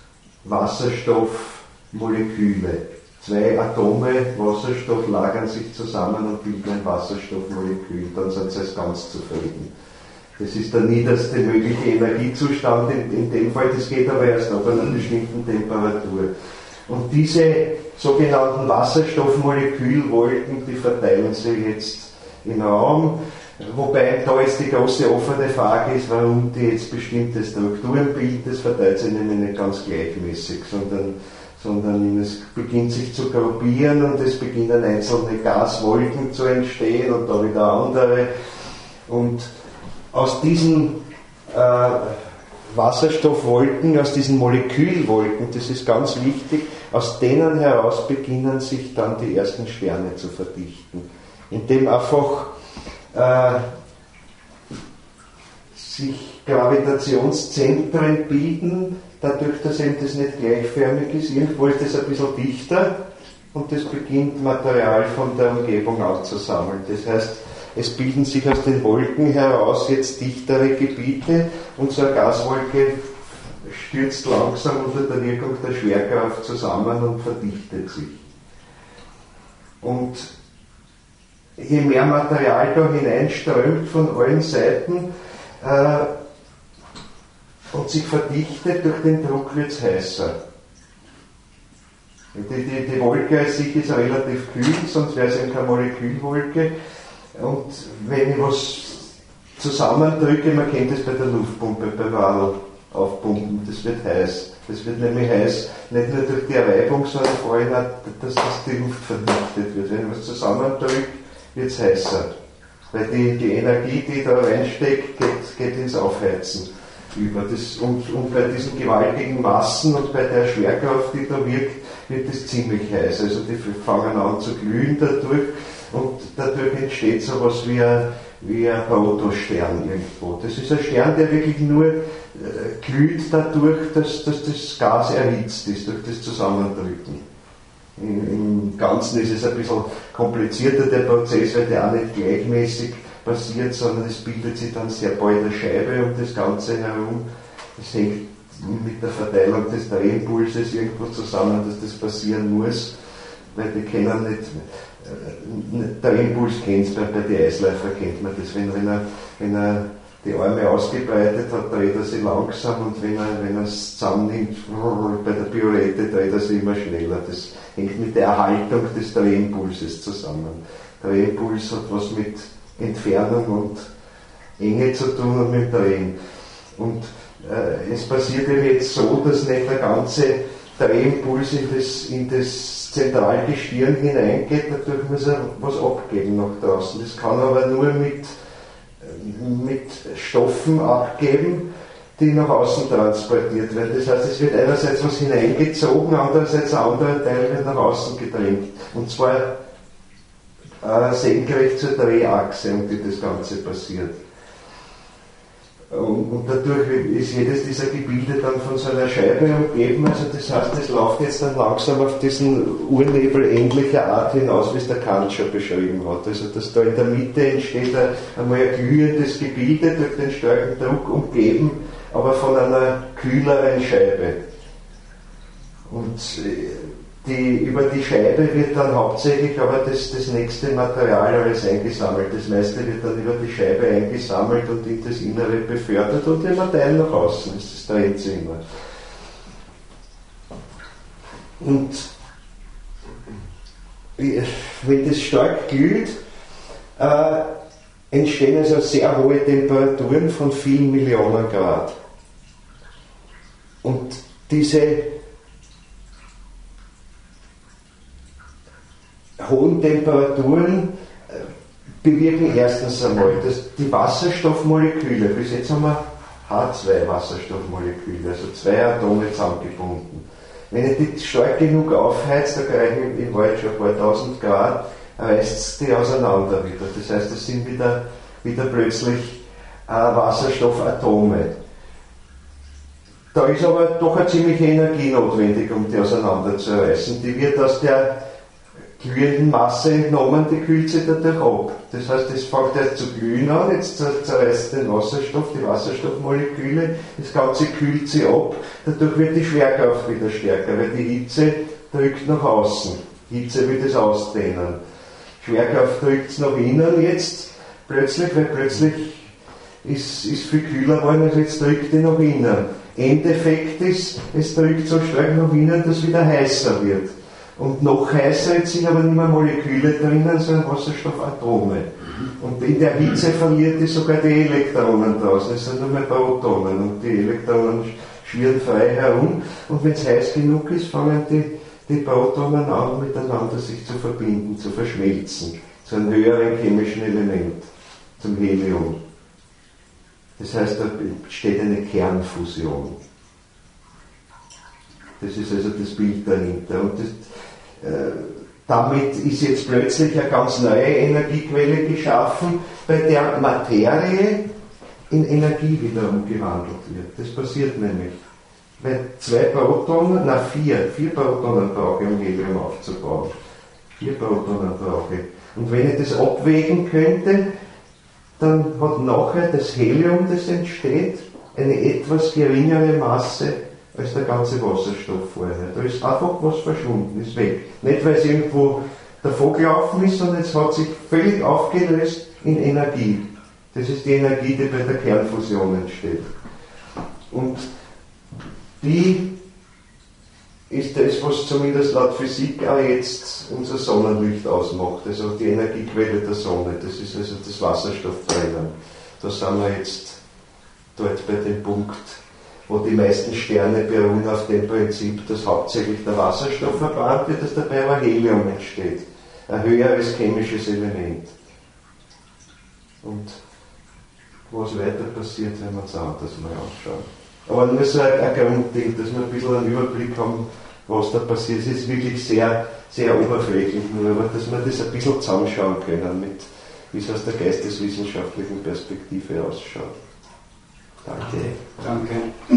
A: Wasserstoffmoleküle. Zwei Atome Wasserstoff lagern sich zusammen und bilden ein Wasserstoffmolekül, dann sind sie als ganz zufrieden. Das ist der niederste mögliche Energiezustand in, in dem Fall, das geht aber erst ab einer bestimmten Temperatur. Und diese sogenannten Wasserstoffmolekülwolken, die verteilen sich jetzt im Raum, wobei da jetzt die große offene Frage ist, warum die jetzt bestimmte Strukturen bilden. Das verteilt sich nämlich nicht ganz gleichmäßig, sondern sondern es beginnt sich zu gruppieren und es beginnen einzelne Gaswolken zu entstehen und da wieder andere. Und aus diesen äh, Wasserstoffwolken, aus diesen Molekülwolken, das ist ganz wichtig, aus denen heraus beginnen sich dann die ersten Sterne zu verdichten, indem einfach äh, sich Gravitationszentren bilden, dadurch, dass eben das nicht gleichförmig ist, irgendwo ist das ein bisschen dichter und das beginnt Material von der Umgebung aufzusammeln. Das heißt, es bilden sich aus den Wolken heraus jetzt dichtere Gebiete und so eine Gaswolke stürzt langsam unter der Wirkung der Schwerkraft zusammen und verdichtet sich. Und je mehr Material da hineinströmt von allen Seiten äh, und sich verdichtet, durch den Druck wird es heißer. Die, die, die Wolke als sich ist relativ kühl, sonst wäre es eben keine Molekülwolke. Und wenn ich was zusammendrücke, man kennt das bei der Luftpumpe, bei Wadl aufpumpen, das wird heiß. Das wird nämlich heiß, nicht nur durch die Erreibung, sondern vor allem auch, dass, dass die Luft verdichtet wird. Wenn ich was zusammendrücke, wird es heißer. Weil die, die Energie, die da reinsteckt, geht, geht ins Aufheizen über. Das, und, und bei diesen gewaltigen Massen und bei der Schwerkraft, die da wirkt, wird es ziemlich heiß. Also die fangen an zu glühen dadurch und dadurch entsteht so etwas wie ein, wie ein Protostern irgendwo. Das ist ein Stern, der wirklich nur äh, glüht dadurch, dass, dass das Gas erhitzt ist, durch das Zusammendrücken. Im, Im Ganzen ist es ein bisschen komplizierter, der Prozess, weil der auch nicht gleichmäßig passiert, sondern es bildet sich dann sehr bald eine Scheibe um das Ganze herum. Das hängt mit der Verteilung des Drehimpulses irgendwo zusammen, dass das passieren muss, weil die kennen nicht, äh, der Impuls kennt es, bei, bei den Eisläufer kennt man das, wenn, wenn, er, wenn er die Arme ausgebreitet hat, dreht er sie langsam und wenn er, wenn er es zusammennimmt, bei der Pirouette dreht er sie immer schneller. Das hängt mit der Erhaltung des Drehimpulses zusammen. Der Drehimpuls hat was mit Entfernung und Enge zu tun und mit Drehen. Und äh, es passiert eben jetzt so, dass nicht der ganze Drehimpuls in das, in das Zentralgestirn hineingeht, dadurch muss er was abgeben nach draußen. Das kann aber nur mit, mit Stoffen abgeben, die nach außen transportiert werden. Das heißt, es wird einerseits was hineingezogen, andererseits ein anderer Teil wird nach außen gedrängt. Und zwar äh, senkrecht zur Drehachse, um die das Ganze passiert. Und, und dadurch ist jedes dieser Gebilde dann von so einer Scheibe umgeben. Also das heißt, es läuft jetzt dann langsam auf diesen Urnebel ähnlicher Art hinaus, wie es der Kant schon beschrieben hat. Also dass da in der Mitte entsteht einmal ein glühendes Gebilde durch den starken Druck umgeben, aber von einer kühleren Scheibe. Und die, über die Scheibe wird dann hauptsächlich aber das, das nächste Material alles eingesammelt. Das meiste wird dann über die Scheibe eingesammelt und in das Innere befördert und immer Teil nach außen. Das dreht sich immer. Und wenn das stark glüht, äh, entstehen also sehr hohe Temperaturen von vielen Millionen Grad. Und diese hohen Temperaturen bewirken erstens einmal, dass die Wasserstoffmoleküle, bis jetzt haben wir H zwei Wasserstoffmoleküle, also zwei Atome zusammengebunden. Wenn ich die stark genug aufheizt, da reichen in Wahrheit schon ein paar tausend Grad, reißt es die auseinander wieder. Das heißt, es sind wieder, wieder plötzlich äh, Wasserstoffatome. Da ist aber doch eine ziemliche Energie notwendig, um die auseinanderzureißen. Die wird aus der glühenden Masse entnommen, die kühlt sich dadurch ab. Das heißt, es fängt erst zu glühen an, jetzt zerreißt den Wasserstoff, die Wasserstoffmoleküle, das Ganze kühlt sie ab, dadurch wird die Schwerkraft wieder stärker, weil die Hitze drückt nach außen. Hitze will das ausdehnen. Schwerkraft drückt es nach innen jetzt, plötzlich, weil plötzlich ist, ist viel kühler geworden, also jetzt drückt die nach innen. Endeffekt ist, es drückt so stark nach innen, dass es wieder heißer wird. Und noch heißer, jetzt sind aber nicht mehr Moleküle drinnen, sondern Wasserstoffatome. Und in der Hitze verliert die sogar die Elektronen draußen, es sind nur mehr Protonen und die Elektronen schwirren frei herum. Und wenn es heiß genug ist, fangen die, die Protonen an, miteinander sich zu verbinden, zu verschmelzen, zu einem höheren chemischen Element, zum Helium. Das heißt, da entsteht eine Kernfusion. Das ist also das Bild dahinter. Und das, äh, damit ist jetzt plötzlich eine ganz neue Energiequelle geschaffen, bei der Materie in Energie wieder umgewandelt wird. Das passiert nämlich. Weil zwei Protonen, na vier, vier Protonen brauche ich, um Helium aufzubauen. Vier Protonen brauche ich. Und wenn ich das abwägen könnte, dann hat nachher das Helium, das entsteht, eine etwas geringere Masse als der ganze Wasserstoff vorher. Da ist einfach was verschwunden, ist weg. Nicht, weil es irgendwo davon gelaufen ist, sondern es hat sich völlig aufgelöst in Energie. Das ist die Energie, die bei der Kernfusion entsteht. Und die ist das, was zumindest laut Physik auch jetzt unser Sonnenlicht ausmacht, also die Energiequelle der Sonne. Das ist also das Wasserstoffbrennen. Da sind wir jetzt dort bei dem Punkt, wo die meisten Sterne beruhen auf dem Prinzip, dass hauptsächlich der Wasserstoff verbrannt wird, dass dabei aber Helium entsteht. Ein höheres chemisches Element. Und was weiter passiert, wenn wir uns anders mal anschauen. Aber nur so ein, ein Grundding, dass wir ein bisschen einen Überblick haben, was da passiert. Es ist wirklich sehr, sehr oberflächlich, nur aber dass wir das ein bisschen zusammenschauen können, mit, wie es aus der geisteswissenschaftlichen Perspektive ausschaut. Danke.
B: Danke.